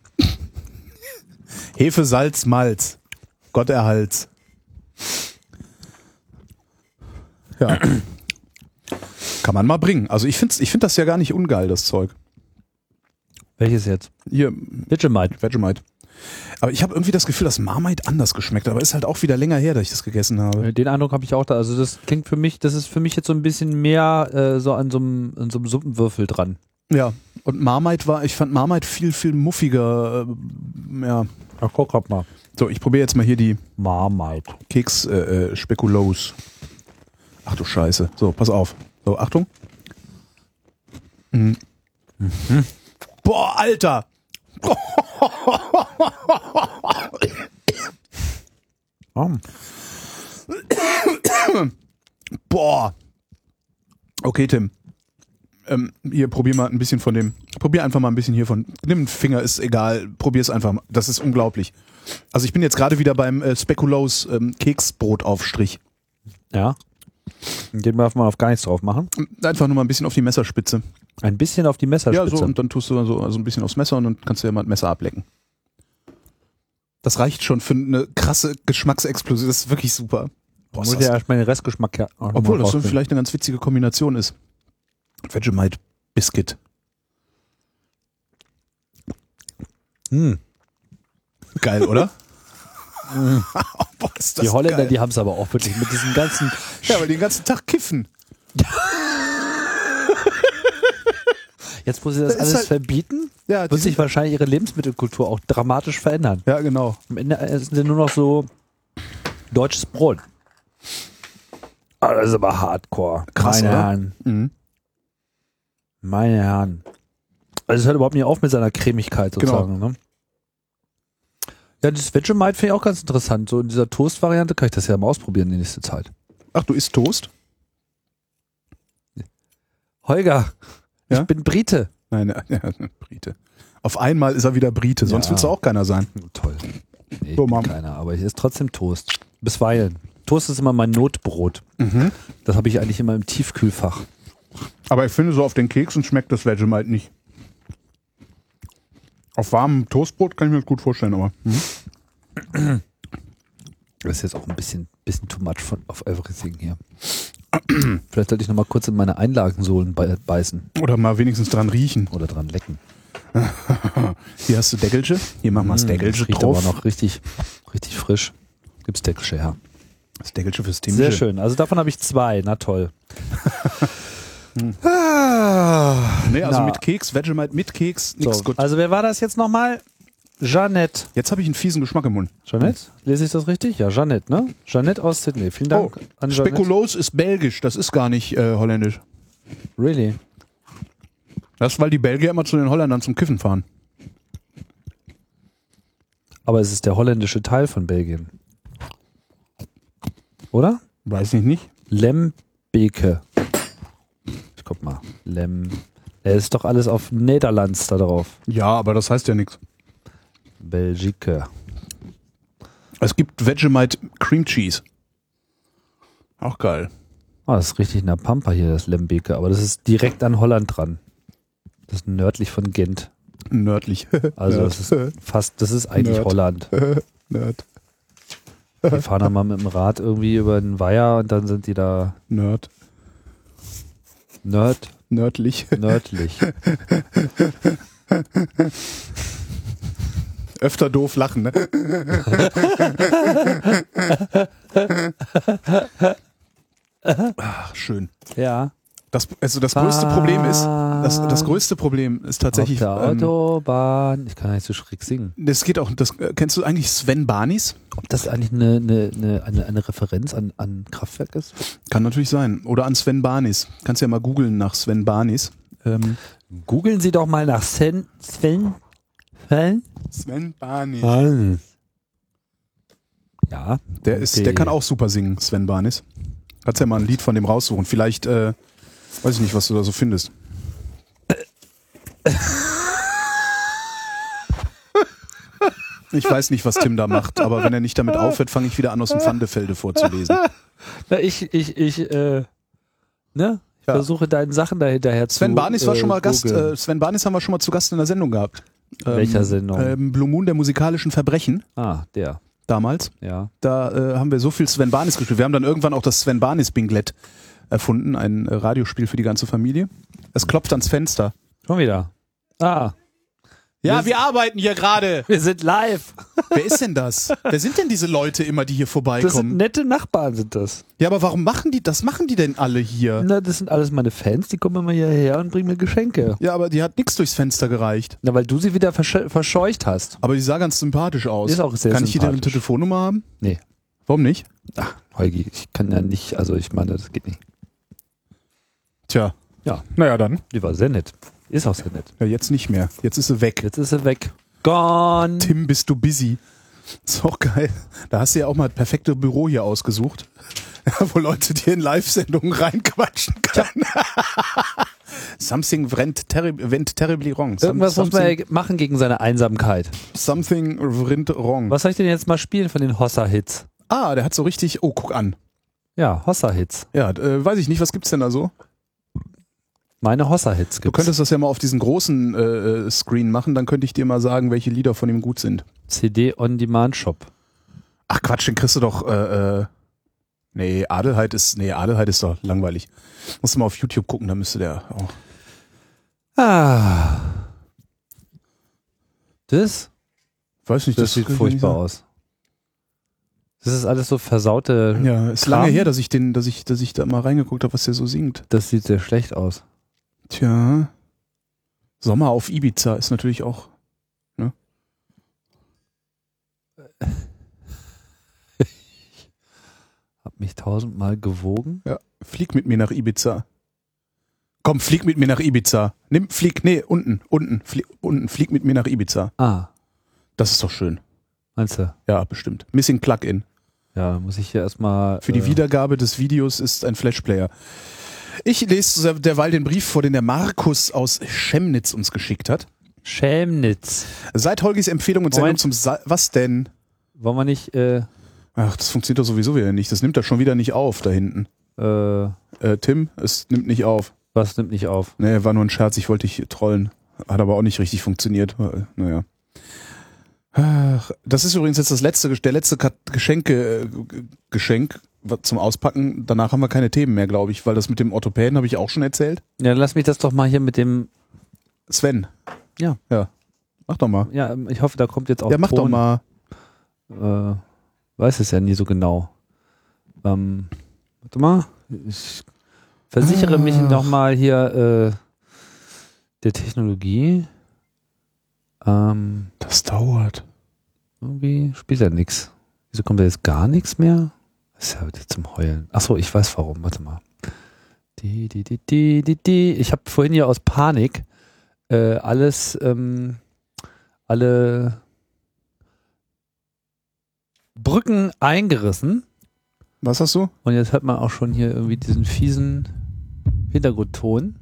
Hefe, Salz, Malz. Gott erhalt's. Ja. Kann man mal bringen. Also ich find das ja gar nicht ungeil, das Zeug. Welches jetzt? Hier, Vegemite. Vegemite. Aber ich habe irgendwie das Gefühl, dass Marmite anders geschmeckt, aber ist halt auch wieder länger her, dass ich das gegessen habe. Den Eindruck habe ich auch da. Also das klingt für mich, das ist für mich jetzt so ein bisschen mehr so an so einem Suppenwürfel dran. Ja, und ich fand Marmite viel, viel muffiger. Ja. Ach, guck mal. So, ich probiere jetzt mal hier die Marmite. Keks-Spekulos. Ach du Scheiße. So, pass auf. So, Achtung. Mhm. Boah, Alter! Oh. Boah. Okay, Tim. Hier, probier einfach mal ein bisschen hiervon. Nimm einen Finger, ist egal. Probier es einfach mal. Das ist unglaublich. Also ich bin jetzt gerade wieder beim Spekulos Keksbrotaufstrich. Ja. Den darf man auf gar nichts drauf machen. Einfach nur mal ein bisschen auf die Messerspitze. Ein bisschen auf die Messerspitze. Ja, so, und dann tust du so also ein bisschen aufs Messer und dann kannst du ja mal das Messer ablecken. Das reicht schon für eine krasse Geschmacksexplosion. Das ist wirklich super. Boah, muss ja erstmal den Restgeschmack ja auch obwohl das so rausfinden. vielleicht eine ganz witzige Kombination ist. Vegemite Biscuit. Hm. Geil, oder? Boah, ist das Die Holländer, geil. die haben es aber auch wirklich mit diesem ganzen... Ja, weil die den ganzen Tag kiffen. Jetzt, wo sie das ist alles halt- verbieten, Ja, die wird sich sind- wahrscheinlich ihre Lebensmittelkultur auch dramatisch verändern. Ja, genau. Am Ende sind sie nur noch so deutsches Brot. Ah, das ist aber hardcore. Krass, Meine oder? Herren. Mhm. Meine Herren. Also es hört überhaupt nicht auf mit seiner Cremigkeit sozusagen. Ne? Ja, das Vegemite finde ich auch ganz interessant. So in dieser Toast-Variante kann ich das ja mal ausprobieren in nächster Zeit. Ach, du isst Toast? Holger, Ja? ich bin Brite. Nein, ja, Brite. Auf einmal ist er wieder Brite, sonst Ja. willst du auch keiner sein. Toll. Nee, ich So, bin Mom. keiner, aber hier ist trotzdem Toast. Bisweilen. Toast ist immer mein Notbrot. Mhm. Das habe ich eigentlich immer im Tiefkühlfach. Aber ich finde, so auf den Keksen schmeckt das Vegemite nicht. Auf warmem Toastbrot kann ich mir das gut vorstellen, aber. Das ist jetzt auch ein bisschen too much of everything hier. Vielleicht sollte ich noch mal kurz in meine Einlagensohlen beißen Oder mal wenigstens dran riechen. oder dran lecken. Hier hast du Deckelche. Hier machen wir das Deckelche Das riecht drauf. aber noch richtig frisch. Gibt's Deckelche her. Das Deckelche fürs Timche. Sehr schön. Also davon habe ich 2. Na toll. Nee, also Na. mit Keks, Vegemite mit Keks, nix So, gut. also wer war das jetzt nochmal? Jeanette. Jetzt habe ich einen fiesen Geschmack im Mund. Jeanette? Lese ich das richtig? Ja, Jeanette, ne? Jeanette aus Sydney. Vielen Dank an Jeanette. Spekulos ist belgisch, das ist gar nicht holländisch. Really? Das ist, weil die Belgier immer zu den Holländern zum Kiffen fahren. Aber es ist der holländische Teil von Belgien. Oder? Weiß ich nicht. Lembeke. Ich guck mal. Es ist doch alles auf Nederlands da drauf. Ja, aber das heißt ja nichts. Belgique. Es gibt Vegemite Cream Cheese. Auch geil. Ah, das ist richtig in der Pampa hier, das Lembeke. Aber das ist direkt an Holland dran. Das ist nördlich von Gent. Nördlich. Also Nerd. das ist das ist eigentlich Nerd. Holland. Nerd. Die fahren dann mal mit dem Rad irgendwie über den Weiher und dann sind die da Nördlich. nördlich. Öfter doof lachen, ne? Ach, schön. Ja. Das größte Problem ist, das größte Problem ist tatsächlich, Auf der Autobahn. Ich kann nicht so schräg singen. das geht auch, kennst du eigentlich Sven Banis? Ob das eigentlich eine Referenz an Kraftwerk ist? Kann natürlich sein. Oder an Sven Banis. Kannst ja mal googeln nach Sven Banis. Googeln Sie doch mal nach Sven Sven Banis. Ja. Der okay. kann auch super singen, Sven Banis. Kannst ja mal ein Lied von dem raussuchen. Vielleicht, weiß ich nicht, was du da so findest. Ich weiß nicht, was Tim da macht, aber wenn er nicht damit aufhört, fange ich wieder an, aus dem Pfandefelde vorzulesen. Na, ich versuche deinen Sachen da hinterher zu Sven Banis war schon mal Gast. googeln. Sven Banis haben wir schon mal zu Gast in der Sendung gehabt. Welcher Sendung? Blue Moon der musikalischen Verbrechen Der. damals. Ja. Da haben wir so viel Sven Banis gespielt. Wir haben dann irgendwann auch das Sven Banis Binglett erfunden, ein Radiospiel für die ganze Familie. Es klopft ans Fenster. Schon wieder. Ja, wir arbeiten hier gerade. Wir sind live. Wer ist denn das? Wer sind denn diese Leute immer, die hier Das sind vorbeikommen? nette Nachbarn, sind das. Ja, aber warum machen die denn alle hier? Na, das sind alles meine Fans, die kommen immer hierher und bringen mir Geschenke. Ja, aber die hat nichts durchs Fenster gereicht. Na, weil du sie wieder verscheucht hast. Aber die sah ganz sympathisch aus. Ist auch sehr Kann ich hier eine sympathisch. Telefonnummer haben? Nee. Warum nicht? Ach, Holgi, ich kann ja nicht, also ich meine, das geht nicht. Tja. Ja. Naja, dann. Die war sehr nett. Ist auch sehr nett. Ja, jetzt nicht mehr. Jetzt ist sie weg. Jetzt ist sie weg. Gone. Tim, bist du busy? Ist auch geil. Da hast du ja auch mal das perfekte Büro hier ausgesucht, wo Leute dir in Live-Sendungen reinquatschen können. Something went terribly wrong. Irgendwas muss man ja machen gegen seine Einsamkeit. Something went wrong. Was soll ich denn jetzt mal spielen von den Hossa-Hits? Ah, der hat so richtig... Oh, guck an. Ja, Hossa-Hits. Ja, weiß ich nicht, was gibt's denn da so? Meine Hossa-Hits Du gibt's. könntest das ja mal auf diesen großen Screen machen, dann könnte ich dir mal sagen, welche Lieder von ihm gut sind. CD-on-Demand-Shop. Ach Quatsch, den kriegst du doch... Nee, Adelheid ist doch langweilig. Musst du mal auf YouTube gucken, da müsste der... Oh. Das Weiß nicht, sieht kann ich furchtbar nicht aus. Das ist alles so versaute. Ja, ist Kram. lange her, dass ich da mal reingeguckt habe, was der so singt. Das sieht sehr schlecht aus. Tja. Sommer auf Ibiza ist natürlich auch. Ne? Hab mich 1000-mal gewogen. Ja. Flieg mit mir nach Ibiza. Komm, flieg mit mir nach Ibiza. Unten, flieg mit mir nach Ibiza. Ah, Das ist doch schön. meinst du? Ja, bestimmt. Missing Plugin. Ja, muss ich hier erstmal. Für die Wiedergabe des Videos ist ein Flashplayer. Ich lese derweil den Brief vor, den der Markus aus Chemnitz uns geschickt hat. Chemnitz. Seit Holgis Empfehlung und Sendung zum Was denn? Wollen wir nicht, Ach, das funktioniert doch sowieso wieder nicht. Das nimmt er schon wieder nicht auf da hinten. Tim, es nimmt nicht auf. Was nimmt nicht auf? Nee, war nur ein Scherz, ich wollte dich trollen. Hat aber auch nicht richtig funktioniert. Naja. Ach, das ist übrigens jetzt der letzte Geschenk zum Auspacken. Danach haben wir keine Themen mehr, glaube ich, weil das mit dem Orthopäden habe ich auch schon erzählt. Ja, lass mich das doch mal hier mit dem. Sven. Ja. Ja. Mach doch mal. Ja, ich hoffe, da kommt jetzt auch. Ja, mach Ton. doch mal. Weiß es ja nie so genau. Warte mal. Ich versichere mich nochmal hier der Technologie. Das dauert. Irgendwie spielt er nix. Wieso kommt da jetzt gar nichts mehr? Das ist ja wieder zum Heulen. Achso, ich weiß warum. Warte mal. Ich habe vorhin ja aus Panik alle Brücken eingerissen. Was hast du? Und jetzt hört man auch schon hier irgendwie diesen fiesen Hintergrundton.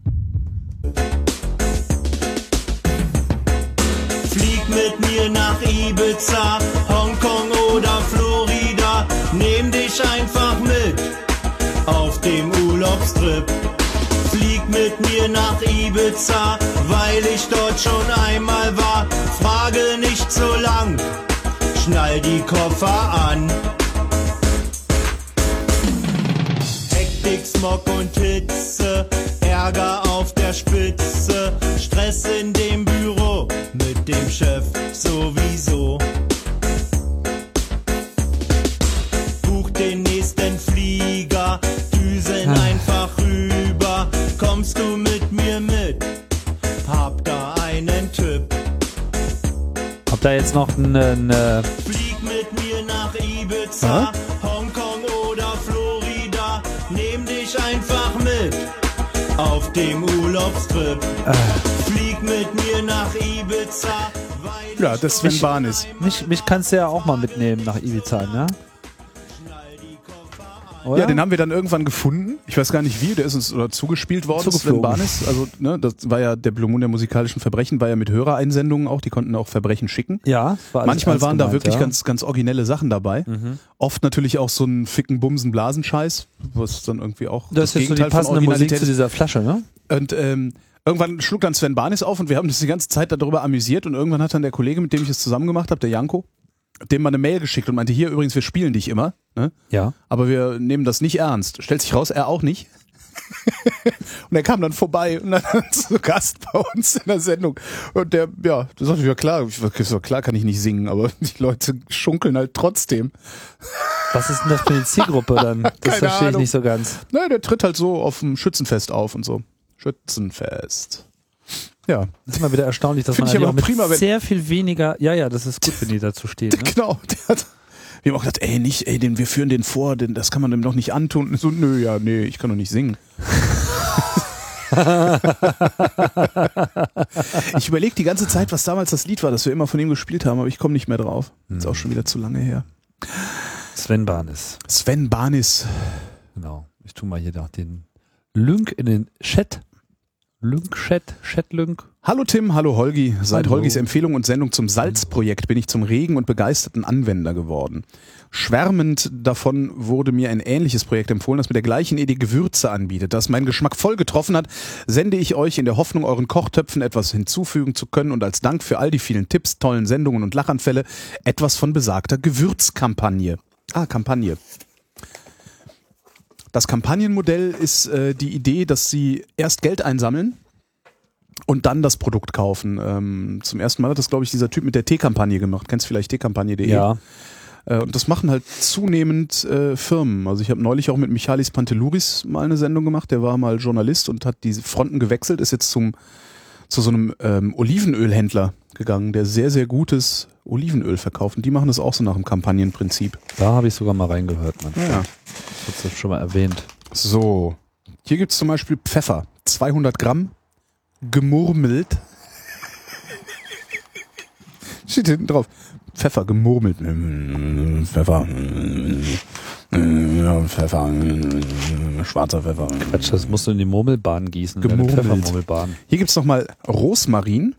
Flieg mit mir nach Ibiza, Hongkong oder Florida. Nehm dich einfach mit auf dem Urlaubstrip. Flieg mit mir nach Ibiza, weil ich dort schon einmal war. Frage nicht so lang, schnall die Koffer an. Hektik, Smog und Hitze, Ärger auf der Spitze, Stress in dem Büro, mit dem Chef sowieso. Buch den nächsten Flieger, düsen einfach rüber. Kommst du mit mir mit? Hab da einen Tipp. Hab da jetzt noch eine Flieg mit mir nach Ibiza, Hongkong oder Florida. Nehm dich einfach mit auf dem Urlaubstrip. Flieg mit mir nach Ibiza, weil Ja, das Sven Barnis. mich kannst du ja auch mal mitnehmen nach Ibiza, ne? Oder? Ja, den haben wir dann irgendwann gefunden. Ich weiß gar nicht wie, der ist uns zugespielt worden, Sven Barnis. Also, ne, das war ja der Blue Moon der musikalischen Verbrechen, war ja mit Hörereinsendungen auch, die konnten auch Verbrechen schicken. Ja, war alles Manchmal waren gemeint, da wirklich ja. ganz originelle Sachen dabei. Oft natürlich auch so ein ficken Bumsen Blasenscheiß, was dann irgendwie auch Das ist jetzt so die Gegenteil von passende Musik Originalität zu dieser Flasche, ne? Und irgendwann schlug dann Sven Barnis auf und wir haben uns die ganze Zeit darüber amüsiert und irgendwann hat dann der Kollege, mit dem ich es zusammen gemacht habe, der Janko, dem mal eine Mail geschickt und meinte, hier übrigens, wir spielen dich immer, ne? Ja. Aber wir nehmen das nicht ernst. Stellt sich raus, er auch nicht. Und er kam dann vorbei und dann zu Gast bei uns in der Sendung. Und der sagte, ja klar, klar kann ich nicht singen, aber die Leute schunkeln halt trotzdem. Was ist denn das für eine Zielgruppe dann? Das Keine verstehe ich Ahnung. nicht so ganz. Nein, der tritt halt so auf dem Schützenfest auf und so. Schützenfest. Ja. Das ist immer wieder erstaunlich, dass Find man ich aber auch mit prima, wenn- sehr viel weniger, ja, das ist gut, wenn die dazu stehen. Ne? Genau, wir haben auch gesagt, wir führen den vor, das kann man dem doch nicht antun. Und so, nee, ich kann doch nicht singen. Ich überlege die ganze Zeit, was damals das Lied war, das wir immer von ihm gespielt haben, aber ich komme nicht mehr drauf. Ist auch schon wieder zu lange her. Sven Barnis. Sven Barnis. Genau. Ich tue mal hier noch den Link in den Chat. Chatlink. Hallo Tim, hallo Holgi. Seit Hallo. Holgis Empfehlung und Sendung zum Salzprojekt bin ich zum regen und begeisterten Anwender geworden. Schwärmend davon wurde mir ein ähnliches Projekt empfohlen, das mit der gleichen Idee Gewürze anbietet. Das meinen Geschmack voll getroffen hat, sende ich euch in der Hoffnung, euren Kochtöpfen etwas hinzufügen zu können und als Dank für all die vielen Tipps, tollen Sendungen und Lachanfälle etwas von besagter Gewürzkampagne. Kampagne. Das Kampagnenmodell ist die Idee, dass sie erst Geld einsammeln und dann das Produkt kaufen. Zum ersten Mal hat das, glaube ich, dieser Typ mit der Teekampagne gemacht. Kennst du vielleicht teekampagne.de? Ja. Und das machen halt zunehmend Firmen. Also ich habe neulich auch mit Michalis Pantelouris mal eine Sendung gemacht. Der war mal Journalist und hat diese Fronten gewechselt, ist jetzt zu so einem Olivenölhändler gegangen, der sehr, sehr gutes Olivenöl verkauft. Und die machen das auch so nach dem Kampagnenprinzip. Da habe ich sogar mal reingehört, man. Ja. Das hast du schon mal erwähnt. So, hier gibt's zum Beispiel Pfeffer. 200 Gramm, gemurmelt. Steht hinten drauf. Pfeffer, gemurmelt. Pfeffer. Ja, Pfeffer. Schwarzer Pfeffer. Quatsch, das musst du in die Murmelbahn gießen. Gemurmelt. Pfeffermurmelbahn. Hier gibt's nochmal Rosmarin.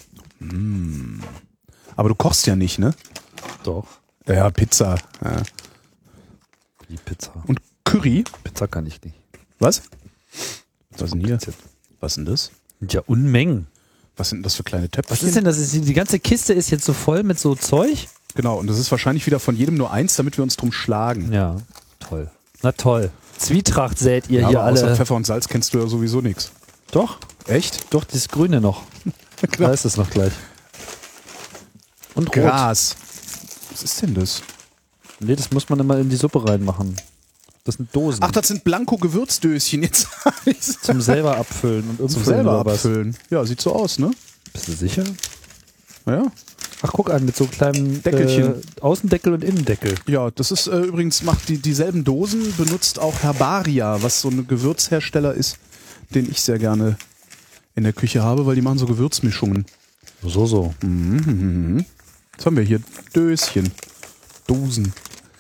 Aber du kochst ja nicht, ne? Doch. Ja, Pizza. Ja. Die Pizza. Und Curry. Pizza kann ich nicht. Was? Was ist denn hier? Kompliziert. Was ist denn das? Ja, Unmengen. Was sind das für kleine Töpfchen? Was ist denn das? Die ganze Kiste ist jetzt so voll mit so Zeug? Genau, und das ist wahrscheinlich wieder von jedem nur eins, damit wir uns drum schlagen. Ja, toll. Na toll. Zwietracht sät ihr Ja, hier aber außer alle. Pfeffer und Salz kennst du ja sowieso nichts. Doch, Echt? doch, das Grüne noch. Da ist es noch gleich. Und Rot. Gras. Was ist denn das? Nee, das muss man immer in die Suppe reinmachen. Das sind Dosen. Ach, das sind Blanko-Gewürzdöschen jetzt. zum selber abfüllen und umfüllen. Zum selber oder was? abfüllen. Ja, sieht so aus, ne? Bist du sicher? Ja. Ach, guck an, mit so kleinen Deckelchen. Außendeckel und Innendeckel. Ja, das ist übrigens, macht dieselben Dosen, benutzt auch Herbaria, was so ein Gewürzhersteller ist, den ich sehr gerne in der Küche habe, weil die machen so Gewürzmischungen. So. Mhm. Was haben wir hier? Döschen. Dosen.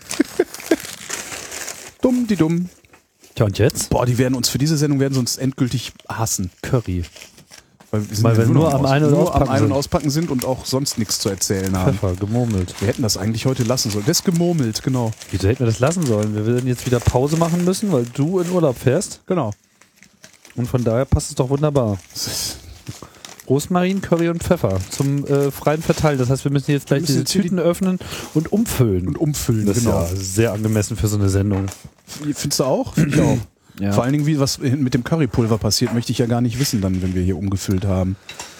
Dumm, die dumm. Tja, und jetzt? Boah, die werden uns für diese Sendung werden sie uns endgültig hassen. Curry. Weil wir, Weil wir nur noch am Ein- und Auspacken Ein- und sind. Auspacken sind und auch sonst nichts zu erzählen haben. Pfeffer, gemurmelt. Wir hätten das eigentlich heute lassen sollen. Das ist gemurmelt, genau. Wieso hätten wir das lassen sollen? Wir würden jetzt wieder Pause machen müssen, weil du in Urlaub fährst. Genau. Und von daher passt es doch wunderbar. Rosmarin, Curry und Pfeffer zum freien Verteilen. Das heißt, wir müssen jetzt gleich müssen diese jetzt hier Tüten öffnen und umfüllen. Und umfüllen, Das genau. ist ja sehr angemessen für so eine Sendung. Findest du auch? Finde ich auch. Ja. Vor allen Dingen, wie was mit dem Currypulver passiert, möchte ich ja gar nicht wissen, dann, wenn wir hier umgefüllt haben.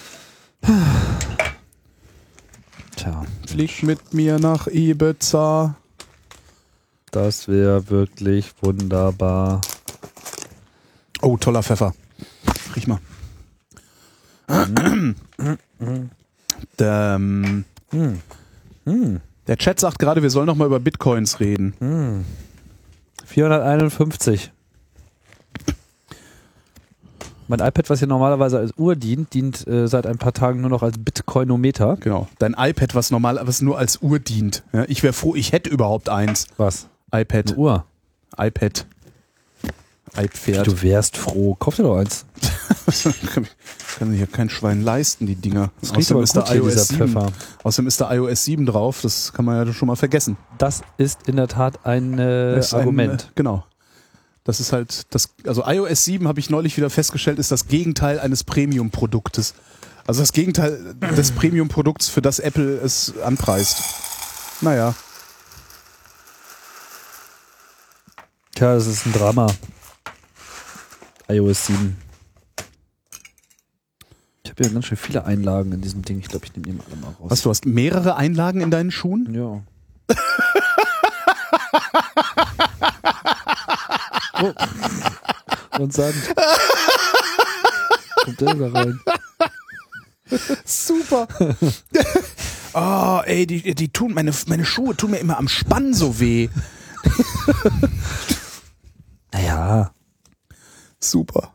Tja, Flieg mit mir nach Ibiza. das wäre wirklich wunderbar. Oh, toller Pfeffer. Riech mal. Der Chat sagt gerade, wir sollen noch mal über Bitcoins reden. 451. Mein iPad, was hier normalerweise als Uhr dient, seit ein paar Tagen nur noch als Bitcoinometer. Genau. Dein iPad, was nur als Uhr dient. Ja, ich wäre froh, ich hätte überhaupt eins. Was? iPad. Eine Uhr. iPad. iPad. Du wärst froh. Kauf dir doch eins. Kann sich ja kein Schwein leisten, die Dinger. Das riecht aber gut hier, dieser Pfeffer. Außerdem ist da iOS 7 drauf, das kann man ja schon mal vergessen. Das ist in der Tat ein Das ist Argument. Genau. Das ist halt, also iOS 7 habe ich neulich wieder festgestellt, ist das Gegenteil eines Premium-Produktes. Also das Gegenteil des Premium-Produkts, für das Apple es anpreist. Naja. Tja, das ist ein Drama. iOS 7. Ich habe ja ganz schön viele Einlagen in diesem Ding. Ich glaube, ich nehme die mal alle mal raus. Was, du hast mehrere Einlagen in deinen Schuhen? Ja. Oh. Und Sand. Kommt der da rein? Super. Oh, ey, die tun, meine Schuhe tun mir immer am Spann so weh. Naja. Super.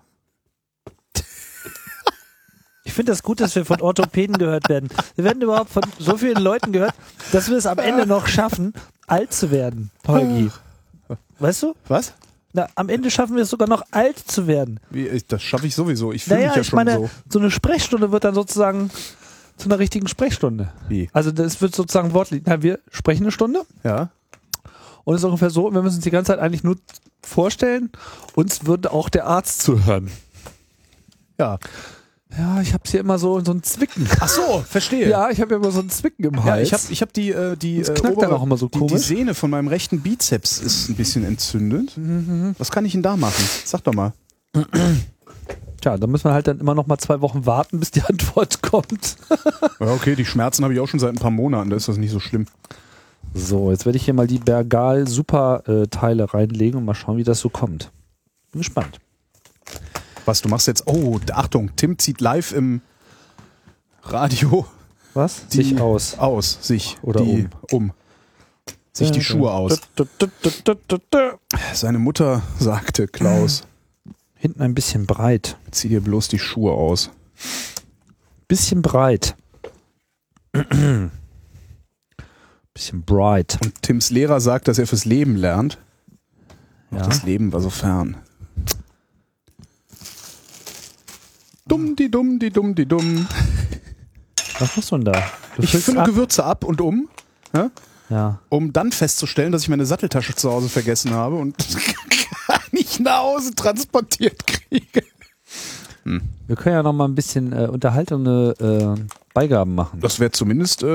Ich finde das gut, dass wir von Orthopäden gehört werden. Wir werden überhaupt von so vielen Leuten gehört, dass wir es am Ende noch schaffen, alt zu werden, Holgi. Weißt du? Was? Na, am Ende schaffen wir es sogar noch alt zu werden. Das schaffe ich sowieso. Ich fühle mich ja ich schon meine, so. so eine Sprechstunde wird dann sozusagen zu einer richtigen Sprechstunde. Wie? Also das wird sozusagen wortlich. Na, wir sprechen eine Stunde Ja. und es ist ungefähr so, wir müssen uns die ganze Zeit eigentlich nur vorstellen, uns würde auch der Arzt zuhören. Ja. Ja, ich habe hier immer so ein Zwicken. Ach so, verstehe. Ja, ich habe ja immer so ein Zwicken im Ja, Hals. ich hab die Das knackt dann auch immer so die komisch. Sehne von meinem rechten Bizeps ist ein bisschen entzündet. Was kann ich denn da machen? Sag doch mal. Tja, da müssen wir halt dann immer noch mal 2 Wochen warten, bis die Antwort kommt. Ja, okay, die Schmerzen habe ich auch schon seit ein paar Monaten, da ist das nicht so schlimm. So, jetzt werde ich hier mal die Bergal Super Teile reinlegen und mal schauen, wie das so kommt. Bin gespannt. Was, du machst jetzt, oh, Achtung, Tim zieht live im Radio Was? Sich aus. Sich. Oder Sich die Schuhe aus. Seine Mutter sagte, Klaus, hinten ein bisschen breit. zieh dir bloß die Schuhe aus. Bisschen breit. Bisschen bright. Und Tims Lehrer sagt, dass er fürs Leben lernt. Ja. Doch das Leben war so fern. Dumm, die dumm, die dumm, die dumm. Was machst du denn da? Du Ich füllst fülle ab? Gewürze ab und ja, Ja. um dann festzustellen, dass ich meine Satteltasche zu Hause vergessen habe und gar nicht nach Hause transportiert kriege. Wir können ja noch mal ein bisschen unterhaltende Beigaben machen. Das wäre zumindest,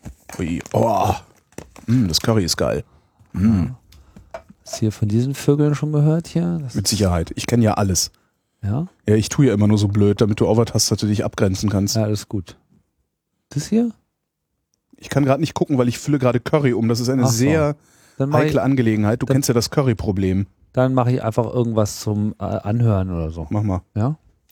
das Curry ist geil. Hast du hier von diesen Vögeln schon gehört hier? Das Mit Sicherheit. Ich kenne ja alles. ja? Ja, ich tue ja immer nur so blöd, damit du auch was hast, dass du dich abgrenzen kannst. Ja, alles gut. Das hier? Ich kann gerade nicht gucken, weil ich fülle gerade Curry um. Das ist eine Ach so. sehr Dann mache ich, heikle Angelegenheit. Du kennst ja das Curry-Problem. dann mach ich einfach irgendwas zum Anhören oder so. Mach mal. Ja?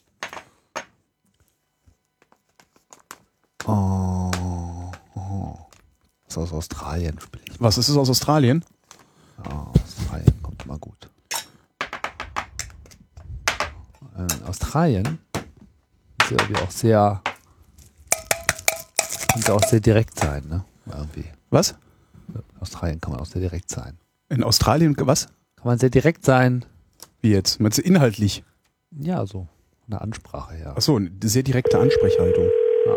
Oh. Das ist aus Australien, spiele ich. Was, ist es aus Australien? Ja, Australien kommt immer gut. Australien ist ja irgendwie auch sehr, könnte auch sehr direkt sein, ne? Irgendwie. Was? Australien kann man auch sehr direkt sein. In Australien, was? Kann man sehr direkt sein? Wie jetzt? Meinst du inhaltlich? Ja, so. Eine Ansprache, ja. Achso, eine sehr direkte Ansprechhaltung.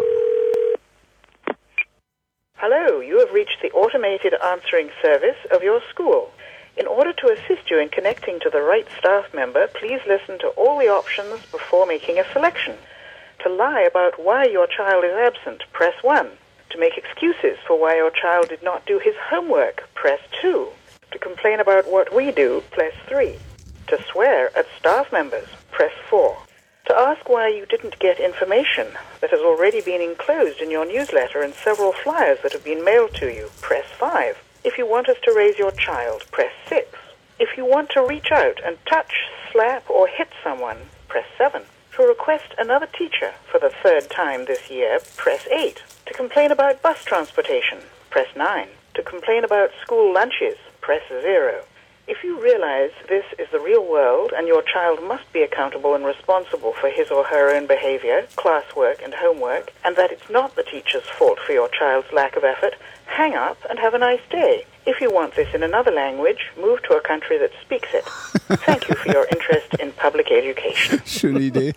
Hello, you have reached the automated answering service of your school. In order to assist you in connecting to the right staff member, please listen to all the options before making a selection. To lie about why your child is absent, press 1. To make excuses for why your child did not do his homework, press 2. To complain about what we do, press 3. To swear at staff members, press 4. To ask why you didn't get information that has already been enclosed in your newsletter and several flyers that have been mailed to you, press 5. If you want us to raise your child, press 6. If you want to reach out and touch, slap, or hit someone, press 7. To request another teacher for the 3rd time this year, press 8. To complain about bus transportation, press 9. To complain about school lunches, press 0. If you realize this is the real world and your child must be accountable and responsible for his or her own behavior, classwork, and homework, and that it's not the teacher's fault for your child's lack of effort, hang up and have a nice day. If you want this in another language, move to a country that speaks it. Thank you for your interest in public education. Schöne Idee.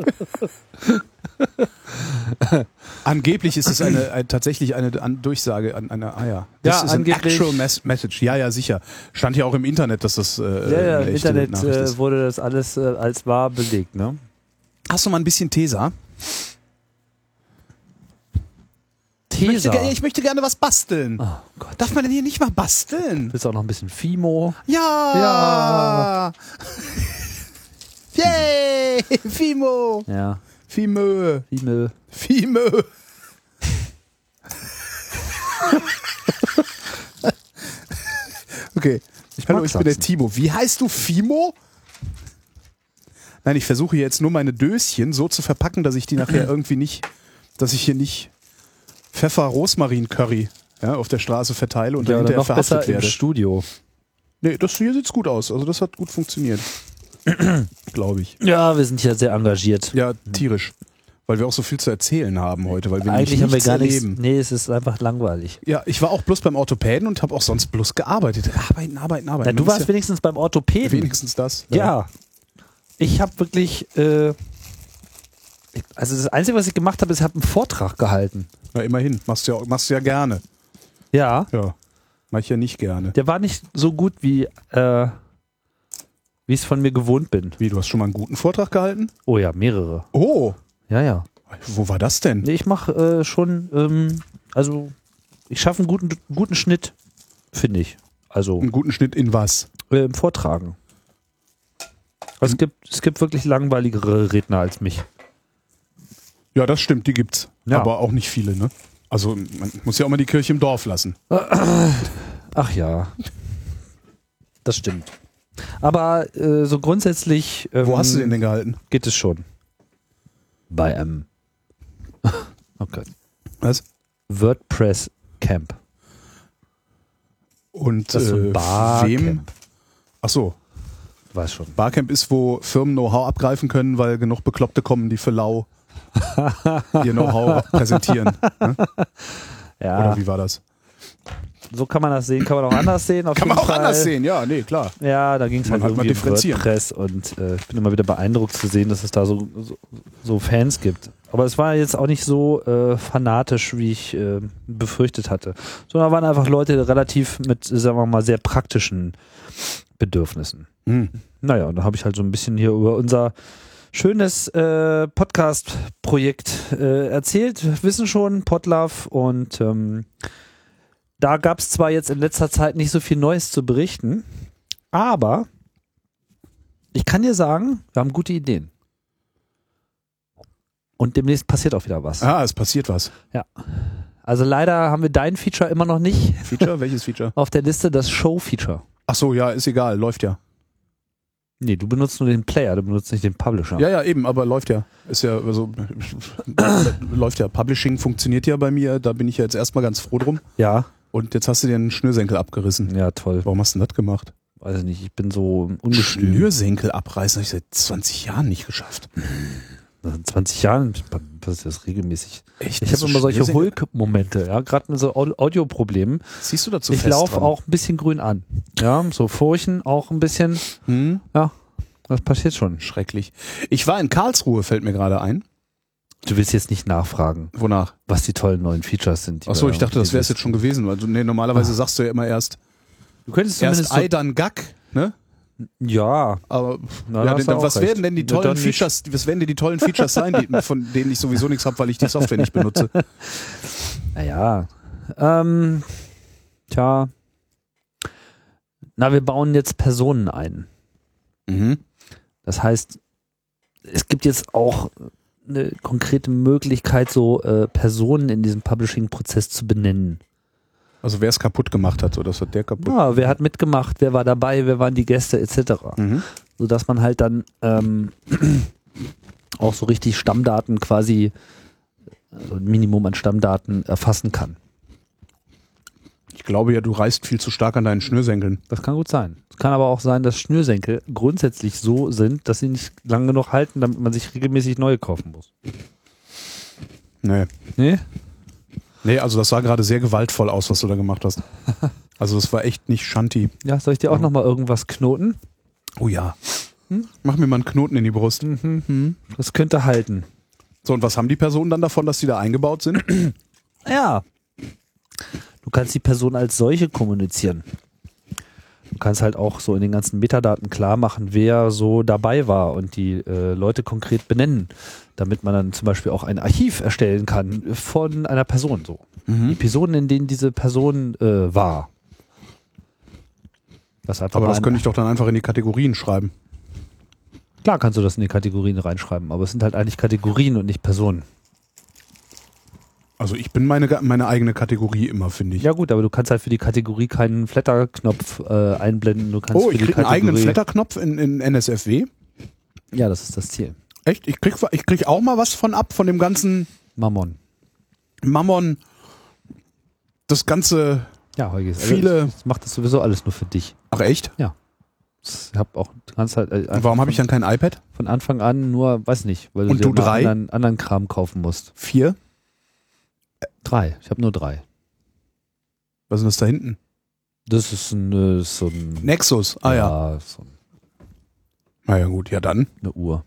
Angeblich ist es tatsächlich eine Durchsage an eine Eier. Das ist angeblich. An actual message. Ja, sicher. Stand ja auch im Internet, dass das Ja, eine im echte Internet Nachricht ist. wurde das alles als wahr belegt, ne? Hast du mal ein bisschen Tesa? Tesa. Ich möchte gerne was basteln. Oh Gott. Darf man denn hier nicht mal basteln? Willst du auch noch ein bisschen Fimo? Ja! Yay! Fimo! Ja. Fimö! Fimo. Fimö! Okay. Hallo, ich bin der Timo. Wie heißt du, Fimo? Nein, ich versuche jetzt nur meine Döschen so zu verpacken, dass ich die nachher irgendwie nicht, dass ich hier nicht Pfeffer-Rosmarin-Curry auf der Straße verteile und dann oder hinterher noch besser verhaftet im werde. Studio. Nee, das hier sieht's gut aus. Also das hat gut funktioniert. Glaube ich. Ja, wir sind hier sehr engagiert. Ja, tierisch. Weil wir auch so viel zu erzählen haben heute, weil wir Eigentlich haben wir gar nichts. erleben. Nee, es ist einfach langweilig. Ja, ich war auch bloß beim Orthopäden und habe auch sonst bloß gearbeitet. Arbeiten. Ja, Man du muss warst wenigstens beim Orthopäden. wenigstens das. Ja. Ich habe wirklich, also das Einzige, was ich gemacht habe, ist, ich habe einen Vortrag gehalten. Na, immerhin. Machst du ja gerne. Ja. Ja. Mach ich ja nicht gerne. Der war nicht so gut, wie ich es von mir gewohnt bin. Wie, du hast schon mal einen guten Vortrag gehalten? Oh ja, mehrere. Oh, Ja. wo war das denn? Nee, ich mache schon, also ich schaffe einen guten Schnitt, finde ich. Also Einen guten Schnitt in was? im Vortragen. Also es gibt wirklich langweiligere Redner als mich. Ja, das stimmt, die gibt's. Ja. Aber auch nicht viele, ne? Also man muss ja auch mal die Kirche im Dorf lassen. Ach ja. Das stimmt. Aber so grundsätzlich Wo hast du den denn gehalten? geht es schon. Bei einem okay. Was? WordPress Camp. Und Das ist so ein Barcamp. wem? Ach so, Weiß schon. Barcamp ist, wo Firmen Know-how abgreifen können, weil genug Bekloppte kommen, die für lau ihr Know-how präsentieren. Ne? Ja, Oder wie war das? so kann man das sehen, kann man auch anders sehen. Auf Kann man jeden auch Fall. anders sehen, ja, nee, klar. Ja, da ging es Man halt halt mal irgendwie um differenzieren. WordPress und ich bin immer wieder beeindruckt zu sehen, dass es da so Fans gibt. Aber es war jetzt auch nicht so fanatisch, wie ich befürchtet hatte, sondern waren einfach Leute relativ mit, sagen wir mal, sehr praktischen Bedürfnissen. Hm. Naja, und da habe ich halt so ein bisschen hier über unser schönes Podcast-Projekt erzählt. Wissen schon, Podlove, und da gab es zwar jetzt in letzter Zeit nicht so viel Neues zu berichten, aber ich kann dir sagen, wir haben gute Ideen. Und demnächst passiert auch wieder was. Ah, es passiert was. Also leider haben wir dein Feature immer noch nicht Feature? Welches Feature? auf der Liste, das Show-Feature. Ach so, ja, ist egal, läuft ja. Nee, du benutzt nur den Player, du benutzt nicht den Publisher. Ja, ja, eben, aber läuft ja. Ist ja, also, läuft ja. Publishing funktioniert ja bei mir, da bin ich ja jetzt erstmal ganz froh drum. Ja, Und jetzt hast du dir einen Schnürsenkel abgerissen. ja, toll. Warum hast du denn das gemacht? Weiß ich nicht, ich bin so ungestüm. Schnürsenkel abreißen habe ich seit 20 Jahren nicht geschafft. In 20 Jahren passiert das regelmäßig. Echt? Ich habe immer solche Hulk-Momente, ja, gerade mit so Audioproblemen. Siehst du dazu Ich fest laufe dran? auch ein bisschen grün an. Ja, so Furchen auch ein bisschen. Hm? Ja, das passiert schon. Schrecklich. Ich war in Karlsruhe, fällt mir gerade ein. Du willst jetzt nicht nachfragen, Wonach? was die tollen neuen Features sind. Achso, ich dachte, das wäre es jetzt schon gewesen. Weil normalerweise sagst du ja immer erst Du könntest zumindest Ei, dann Gack, ne? ja, Aber Na, ja, da hast du auch was recht. werden denn die Ja, tollen dann nicht. Features, was werden denn die tollen Features sein, von denen ich sowieso nichts habe, weil ich die Software nicht benutze? naja. Tja. Na, wir bauen jetzt Personen ein. Mhm. Das heißt, es gibt jetzt auch eine konkrete Möglichkeit, so Personen in diesem Publishing-Prozess zu benennen. Also wer es kaputt gemacht hat, so das hat der kaputt. Ja, wer hat mitgemacht, wer war dabei, wer waren die Gäste etc. Mhm. Sodass man halt dann auch so richtig Stammdaten quasi, also ein Minimum an Stammdaten erfassen kann. Ich glaube ja, du reißt viel zu stark an deinen Schnürsenkeln. Das kann gut sein. Es kann aber auch sein, dass Schnürsenkel grundsätzlich so sind, dass sie nicht lang genug halten, damit man sich regelmäßig neue kaufen muss. Nee. Nee? Nee, also das sah gerade sehr gewaltvoll aus, was du da gemacht hast. Also das war echt nicht Shanti. Ja, soll ich dir auch nochmal irgendwas knoten? Oh ja. Mach mir mal einen Knoten in die Brust. Das könnte halten. So, und was haben die Personen dann davon, dass die da eingebaut sind? Ja. Du kannst die Person als solche kommunizieren. Du kannst halt auch so in den ganzen Metadaten klar machen, wer so dabei war und die Leute konkret benennen, damit man dann zum Beispiel auch ein Archiv erstellen kann von einer Person. So. Die Episoden, in denen diese Person war. Aber das könnte ich doch dann einfach in die Kategorien schreiben. Klar kannst du das in die Kategorien reinschreiben, aber es sind halt eigentlich Kategorien und nicht Personen. Also ich bin meine eigene Kategorie immer, finde ich. Ja gut, aber du kannst halt für die Kategorie keinen Flatter-Knopf einblenden. Du kannst Oh, für ich die krieg einen eigenen Kategorie- Flatter-Knopf in NSFW. Ja, das ist das Ziel. Echt? Ich krieg auch mal was von dem ganzen Mammon. Mammon. Das ganze... Ja, Holgi, Viele- ich mach das sowieso alles nur für dich. Ach echt? Ich hab auch, du kannst halt einfach Warum habe ich dann kein iPad? von Anfang an nur, weiß nicht, weil Und dir du immer 3? anderen Kram kaufen musst. 4? 3. Ich habe nur 3. Was ist denn das da hinten? Das ist so ein Nexus. Ah ja. so Na ja gut, ja dann. eine Uhr.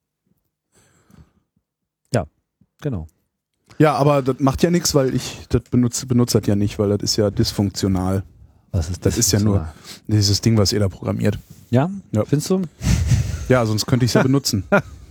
Ja, genau. Ja, aber das macht ja nichts, weil ich das benutze das ja nicht, weil das ist ja dysfunktional. Was ist Das ist ja nur dieses Ding, was ihr da programmiert. Ja? Ja. Findest du? Ja, sonst könnte ich es ja benutzen.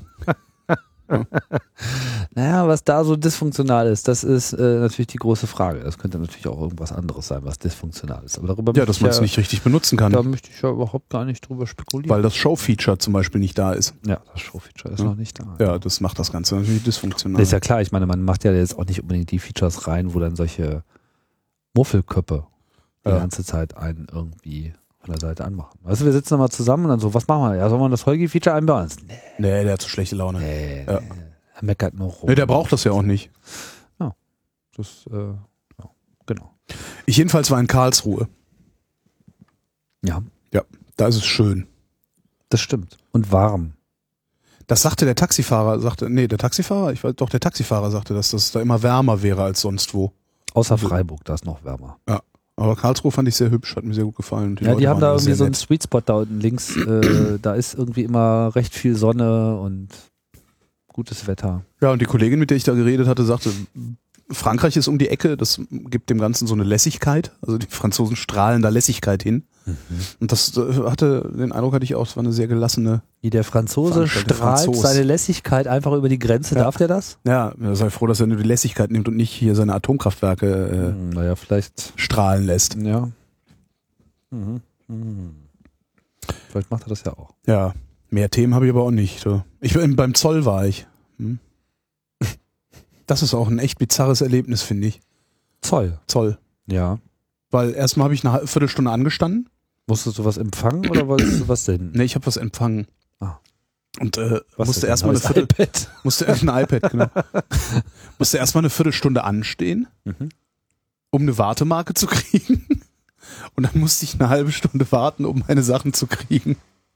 Naja, was da so dysfunktional ist, das ist natürlich die große Frage. Das könnte natürlich auch irgendwas anderes sein, was dysfunktional ist. Aber darüber Ja, dass man es nicht richtig benutzen Da kann, möchte ich ja überhaupt gar nicht drüber spekulieren. weil das Show-Feature zum Beispiel nicht da ist. Ja, das Show-Feature ist Ja. noch nicht da. Ja, das macht das Ganze natürlich dysfunktional. Das ist ja klar, ich meine, man macht ja jetzt auch nicht unbedingt die Features rein, wo dann solche Muffelköpfe die ganze Zeit einen irgendwie von der Seite anmachen. Weißt du, wir sitzen nochmal zusammen und dann so, was machen wir? Ja, sollen wir das Holgi-Feature einbauen? Nee, der hat so schlechte Laune. Nee, Ja. er meckert noch rum. Nee, der braucht das ja auch nicht. Das, genau. Ich jedenfalls war in Karlsruhe. Ja, Ja, da ist es schön. das stimmt. Und warm. Das sagte der Taxifahrer, der Taxifahrer sagte, dass das da immer wärmer wäre als sonst wo. Außer Freiburg, da ist noch wärmer. Ja, aber Karlsruhe fand ich sehr hübsch, hat mir sehr gut gefallen. Die Leute haben waren da irgendwie sehr so einen nett. Sweet Spot da unten links. Da ist irgendwie immer recht viel Sonne und gutes Wetter. Ja, und die Kollegin, mit der ich da geredet hatte, sagte, Frankreich ist um die Ecke, das gibt dem Ganzen so eine Lässigkeit. Also die Franzosen strahlen da Lässigkeit hin. Und das den Eindruck hatte ich auch, es war eine sehr gelassene. Wie der Franzose Veranstalter, strahlt Franzos. seine Lässigkeit einfach über die Grenze. Ja. Darf der das? Ja, sei froh, dass er nur die Lässigkeit nimmt und nicht hier seine Atomkraftwerke Naja, vielleicht. strahlen lässt. Ja. Vielleicht macht er das ja auch. Ja, mehr Themen habe ich aber auch nicht. So. Beim Zoll war ich. Das ist auch ein echt bizarres Erlebnis, finde ich. Zoll. Ja. Weil erstmal habe ich eine Viertelstunde angestanden. Musstest du was empfangen oder wolltest du was senden? Nee, ich habe was empfangen. Ah. Und Was musste denn? erstmal Neues iPad. ein iPad, genau. Musste erstmal eine Viertelstunde anstehen, um eine Wartemarke zu kriegen. Und dann musste ich eine halbe Stunde warten, um meine Sachen zu kriegen.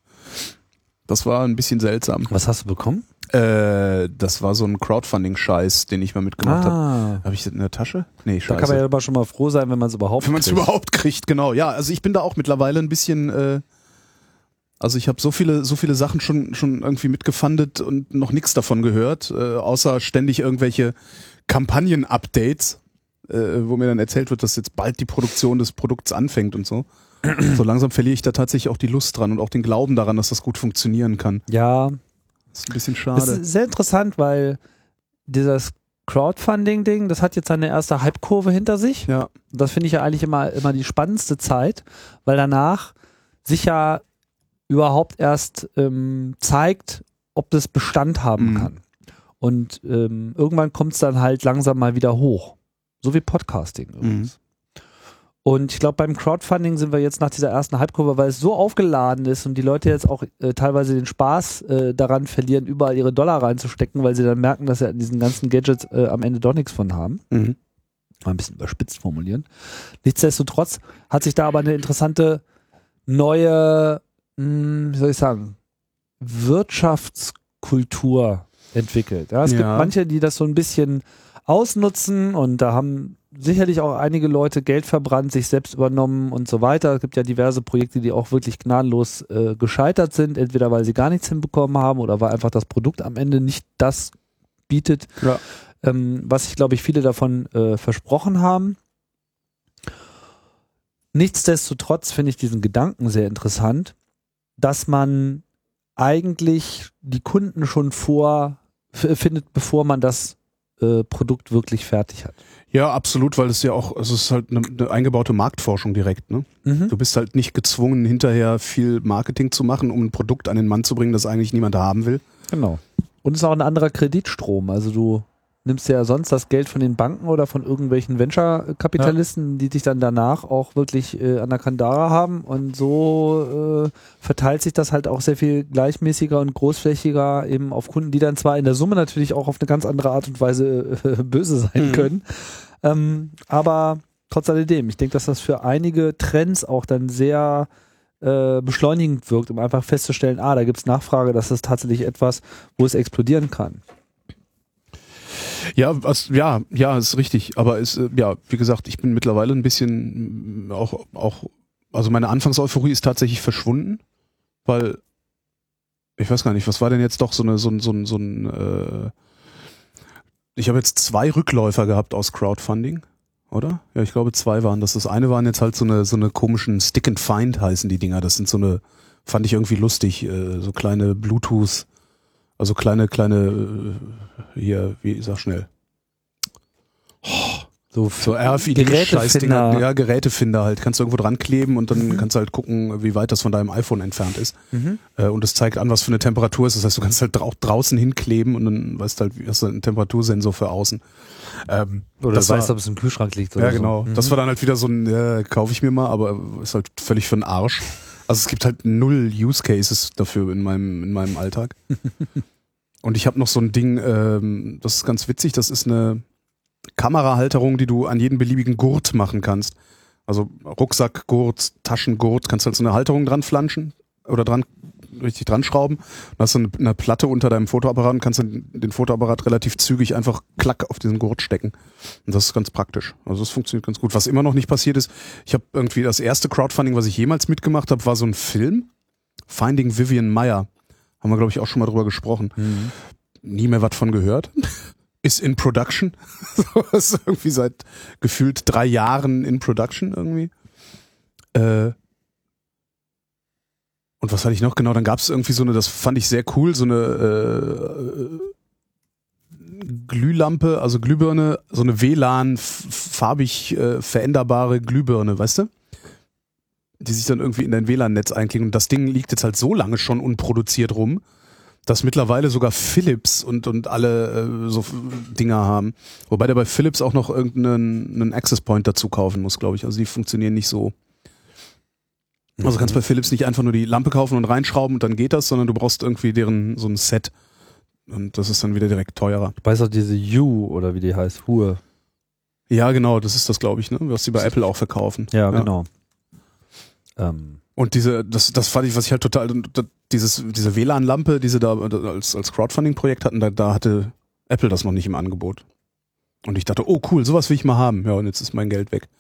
Das war ein bisschen seltsam. Was hast du bekommen? Das war so ein Crowdfunding-Scheiß, den ich mal mitgemacht habe. Habe ich das in der Tasche? Nee, Da scheiße. kann man ja aber schon mal froh sein, wenn man es überhaupt Wenn man es kriegt. überhaupt kriegt, genau. Ja, also ich bin da auch mittlerweile ein bisschen, also ich habe so viele Sachen schon irgendwie mitgefundet und noch nichts davon gehört, außer ständig irgendwelche Kampagnen-Updates, wo mir dann erzählt wird, dass jetzt bald die Produktion des Produkts anfängt und so. So langsam verliere ich da tatsächlich auch die Lust dran und auch den Glauben daran, dass das gut funktionieren kann. Ja, Das ist ein bisschen das schade. ist sehr interessant, weil dieses Crowdfunding-Ding, das hat jetzt seine erste Hype-Kurve hinter sich. Ja. Und das finde ich ja eigentlich immer die spannendste Zeit, weil danach sich ja überhaupt erst zeigt, ob das Bestand haben kann. Und irgendwann kommt es dann halt langsam mal wieder hoch. So wie Podcasting übrigens. Und ich glaube, beim Crowdfunding sind wir jetzt nach dieser ersten Hype-Kurve, weil es so aufgeladen ist und die Leute jetzt auch teilweise den Spaß daran verlieren, überall ihre Dollar reinzustecken, weil sie dann merken, dass sie an diesen ganzen Gadgets am Ende doch nichts von haben. Mal ein bisschen überspitzt formulieren. Nichtsdestotrotz hat sich da aber eine interessante neue, wie soll ich sagen, Wirtschaftskultur entwickelt. Ja, es gibt manche, die das so ein bisschen ausnutzen und da haben sicherlich auch einige Leute Geld verbrannt, sich selbst übernommen und so weiter. Es gibt ja diverse Projekte, die auch wirklich gnadenlos gescheitert sind, entweder weil sie gar nichts hinbekommen haben oder weil einfach das Produkt am Ende nicht das bietet, was sich, glaube ich, viele davon versprochen haben. Nichtsdestotrotz finde ich diesen Gedanken sehr interessant, dass man eigentlich die Kunden schon findet, bevor man das Produkt wirklich fertig hat. Ja, absolut, weil es ist halt eine eingebaute Marktforschung direkt, ne? Du bist halt nicht gezwungen, hinterher viel Marketing zu machen, um ein Produkt an den Mann zu bringen, das eigentlich niemand haben will. Genau. Und es ist auch ein anderer Kreditstrom. Also du nimmst ja sonst das Geld von den Banken oder von irgendwelchen Venture-Kapitalisten, die dich dann danach auch wirklich an der Kandare haben. Und so verteilt sich das halt auch sehr viel gleichmäßiger und großflächiger eben auf Kunden, die dann zwar in der Summe natürlich auch auf eine ganz andere Art und Weise böse sein können. Aber trotz alledem, ich denke, dass das für einige Trends auch dann sehr beschleunigend wirkt, um einfach festzustellen, da gibt es Nachfrage, das ist tatsächlich etwas, wo es explodieren kann. Ja, ist richtig. Aber wie gesagt, ich bin mittlerweile ein bisschen also meine Anfangseuphorie ist tatsächlich verschwunden, weil ich weiß gar nicht, was war denn jetzt doch ich habe jetzt 2 Rückläufer gehabt aus Crowdfunding, oder? Ja, ich glaube 2 waren das. Das eine waren jetzt halt so eine komischen Stick and Find heißen die Dinger. Das sind fand ich irgendwie lustig, so kleine Bluetooth, also kleine, hier, sag schnell. So RFID-Scheißdinger, ja, Gerätefinder halt. Kannst du irgendwo dran kleben und dann kannst du halt gucken, wie weit das von deinem iPhone entfernt ist. Und es zeigt an, was für eine Temperatur ist. Das heißt, du kannst halt auch draußen hinkleben und dann weißt du halt, wie hast du einen Temperatursensor für außen. Oder du weißt, ob es im Kühlschrank liegt oder ja, genau. So. Das war dann halt wieder so ein, kaufe ich mir mal, aber ist halt völlig für den Arsch. Also es gibt halt 0 Use Cases dafür in meinem Alltag. Und ich habe noch so ein Ding, das ist ganz witzig, das ist eine Kamerahalterung, die du an jeden beliebigen Gurt machen kannst. Also Rucksack, Gurt, Taschengurt, kannst halt so eine Halterung dran flanschen oder richtig dran schrauben. Dann hast du eine Platte unter deinem Fotoapparat und kannst dann den Fotoapparat relativ zügig einfach klack auf diesen Gurt stecken. Und das ist ganz praktisch. Also das funktioniert ganz gut. Was immer noch nicht passiert ist, ich habe irgendwie das erste Crowdfunding, was ich jemals mitgemacht habe, war so ein Film, Finding Vivian Maier. Haben wir, glaube ich, auch schon mal drüber gesprochen. Nie mehr was von gehört. Ist in Production. So, ist irgendwie seit gefühlt 3 Jahren in Production irgendwie. Und was hatte ich noch? Genau, dann gab es irgendwie so eine, das fand ich sehr cool, so eine Glühlampe, also Glühbirne, so eine WLAN farbig veränderbare Glühbirne, weißt du? Die sich dann irgendwie in dein WLAN-Netz einklingt. Und das Ding liegt jetzt halt so lange schon unproduziert rum, dass mittlerweile sogar Philips und alle so Dinger haben. Wobei der bei Philips auch noch irgendeinen Access Point dazu kaufen muss, glaube ich. Also die funktionieren nicht so. Also kannst bei Philips nicht einfach nur die Lampe kaufen und reinschrauben und dann geht das, sondern du brauchst irgendwie deren so ein Set. Und das ist dann wieder direkt teurer. Ich weiß auch diese U oder wie die heißt, Hue. Ja, genau, das ist das, glaube ich, ne? Was die bei Apple auch verkaufen. Ja, genau. Und das fand ich, was ich halt total, diese WLAN-Lampe, die sie da als Crowdfunding-Projekt hatten, da hatte Apple das noch nicht im Angebot. Und ich dachte, oh cool, sowas will ich mal haben. Ja, und jetzt ist mein Geld weg.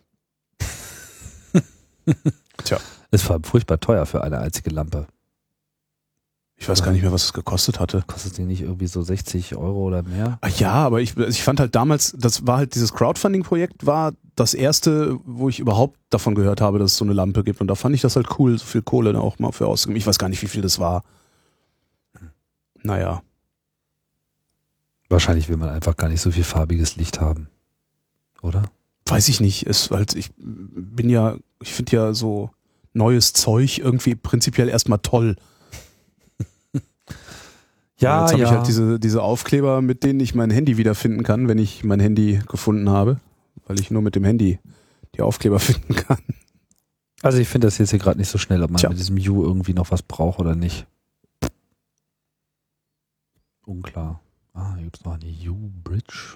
Tja. Ist vor allem furchtbar teuer für eine einzige Lampe. Ich weiß gar nicht mehr, was es gekostet hatte. Kostet die nicht irgendwie so 60 Euro oder mehr? Ah ja, aber ich fand halt damals, das war halt dieses Crowdfunding-Projekt war das erste, wo ich überhaupt davon gehört habe, dass es so eine Lampe gibt. Und da fand ich das halt cool, so viel Kohle da auch mal für ausgegeben. Ich weiß gar nicht, wie viel das war. Naja. Wahrscheinlich will man einfach gar nicht so viel farbiges Licht haben. Oder? Weiß ich nicht. Ich finde ja so neues Zeug irgendwie prinzipiell erstmal toll. Ja, jetzt habe ich halt diese Aufkleber, mit denen ich mein Handy wiederfinden kann, wenn ich mein Handy gefunden habe, weil ich nur mit dem Handy die Aufkleber finden kann. Also ich finde das jetzt hier gerade nicht so schnell, ob man mit diesem U irgendwie noch was braucht oder nicht. Unklar. Hier gibt es noch eine U-Bridge.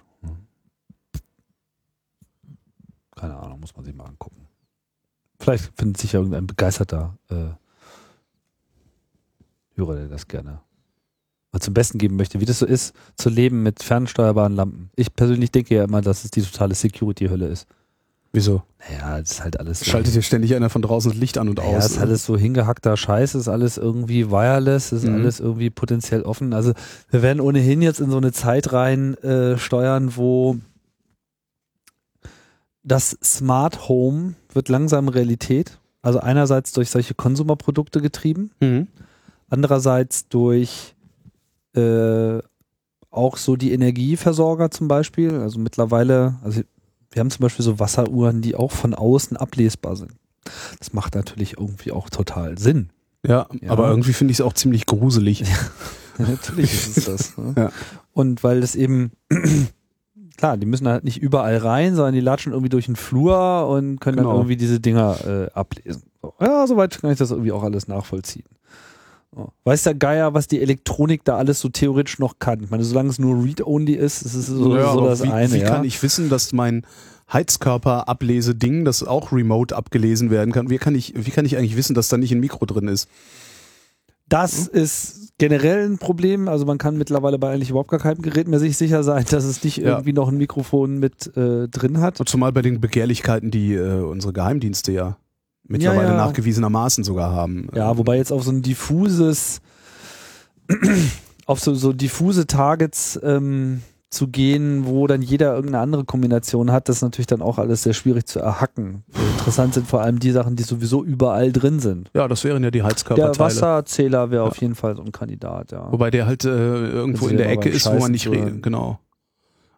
Keine Ahnung, muss man sich mal angucken. Vielleicht findet sich ja irgendein begeisterter Hörer, der das gerne mal zum Besten geben möchte, wie das so ist, zu leben mit fernsteuerbaren Lampen. Ich persönlich denke ja immer, dass es die totale Security-Hölle ist. Wieso? Naja, das ist halt alles... Schaltet hier ständig einer von draußen das Licht an und aus. Ja, ist alles so hingehackter Scheiß, ist alles irgendwie wireless, ist alles irgendwie potenziell offen. Also wir werden ohnehin jetzt in so eine Zeit rein steuern, wo das Smart Home wird langsam Realität. Also einerseits durch solche Konsumerprodukte getrieben, andererseits durch auch so die Energieversorger zum Beispiel. Also mittlerweile, wir haben zum Beispiel so Wasseruhren, die auch von außen ablesbar sind. Das macht natürlich irgendwie auch total Sinn. Ja. Aber irgendwie finde ich es auch ziemlich gruselig. Ja, natürlich ist es das. Ne? Ja. Und weil das eben, klar, die müssen halt nicht überall rein, sondern die latschen irgendwie durch den Flur und können dann irgendwie diese Dinger ablesen. So. Ja, soweit kann ich das irgendwie auch alles nachvollziehen. Weiß der Geier, was die Elektronik da alles so theoretisch noch kann? Ich meine, solange es nur Read-Only ist, ist es so das eine. Wie kann ich wissen, dass mein Heizkörper-Ablese-Ding, das auch remote abgelesen werden kann, wie kann ich eigentlich wissen, dass da nicht ein Mikro drin ist? Das ist generell ein Problem. Also man kann mittlerweile bei eigentlich überhaupt gar keinem Gerät mehr sich sicher sein, dass es nicht irgendwie noch ein Mikrofon mit drin hat. Und zumal bei den Begehrlichkeiten, die unsere Geheimdienste ja mittlerweile nachgewiesenermaßen sogar haben. Ja, wobei jetzt auf so ein diffuses, auf so diffuse Targets zu gehen, wo dann jeder irgendeine andere Kombination hat, das ist natürlich dann auch alles sehr schwierig zu erhacken. Interessant sind vor allem die Sachen, die sowieso überall drin sind. Ja, das wären ja die Heizkörperteile. Der Wasserzähler wäre auf jeden Fall so ein Kandidat, ja. Wobei der halt irgendwo in der Ecke ist, wo man nicht reden, genau.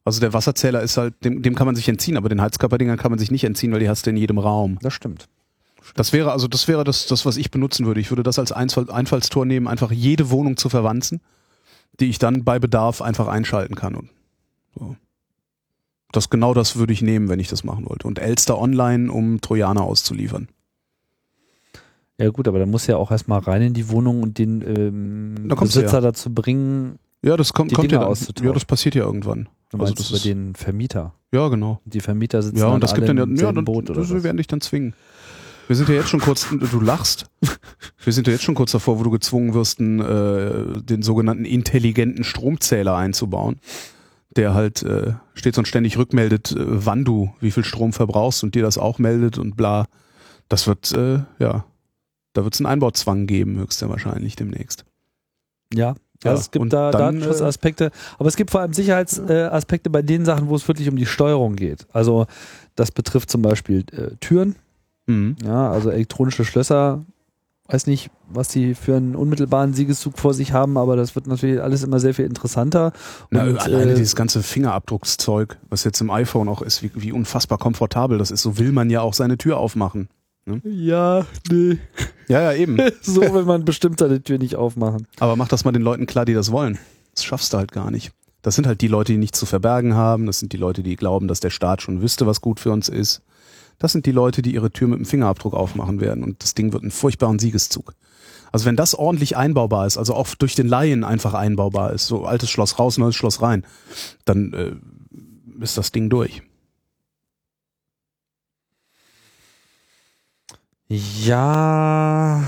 Also der Wasserzähler ist halt, dem kann man sich entziehen, aber den Heizkörperdingern kann man sich nicht entziehen, weil die hast du in jedem Raum. Das stimmt. Das wäre das, was ich benutzen würde. Ich würde das als Einfallstor nehmen, einfach jede Wohnung zu verwanzen, die ich dann bei Bedarf einfach einschalten kann. Und so. Genau das würde ich nehmen, wenn ich das machen wollte. Und Elster Online, um Trojaner auszuliefern. Ja gut, aber dann muss ja auch erstmal rein in die Wohnung und den Besitzer dazu bringen, ja, das kommt Dinge ja, auszutauschen. ja, das passiert ja irgendwann. Du Also meinst das über ist, den Vermieter. ja, genau. Die Vermieter sitzen Ja, und das alle gibt dann im selben Boot oder das was? werden dich dann zwingen. Wir sind ja jetzt schon kurz, du lachst. Wir sind ja jetzt schon kurz davor, wo du gezwungen wirst, den sogenannten intelligenten Stromzähler einzubauen, der halt stets und ständig rückmeldet, wann du wie viel Strom verbrauchst und dir das auch meldet und bla. Das wird, da wird es einen Einbauzwang geben, höchstwahrscheinlich demnächst. Ja. Ja, Also es gibt und da dann, Datenschutzaspekte, aber es gibt vor allem Sicherheitsaspekte bei den Sachen, wo es wirklich um die Steuerung geht. Also das betrifft zum Beispiel Türen, ja, also elektronische Schlösser. Weiß nicht, was die für einen unmittelbaren Siegeszug vor sich haben, aber das wird natürlich alles immer sehr viel interessanter. Na, Und, alleine dieses ganze Fingerabdruckszeug, was jetzt im iPhone auch ist, wie unfassbar komfortabel das ist, so will man ja auch seine Tür aufmachen. Ne? Ja, nee. Ja, eben. So will man bestimmt seine Tür nicht aufmachen. Aber mach das mal den Leuten klar, die das wollen. Das schaffst du halt gar nicht. Das sind halt die Leute, die nichts zu verbergen haben. Das sind die Leute, die glauben, dass der Staat schon wüsste, was gut für uns ist. Das sind die Leute, die ihre Tür mit dem Fingerabdruck aufmachen werden. Und das Ding wird einen furchtbaren Siegeszug. Also wenn das ordentlich einbaubar ist, also auch durch den Laien einfach einbaubar ist, so altes Schloss raus, neues Schloss rein, dann ist das Ding durch. Ja.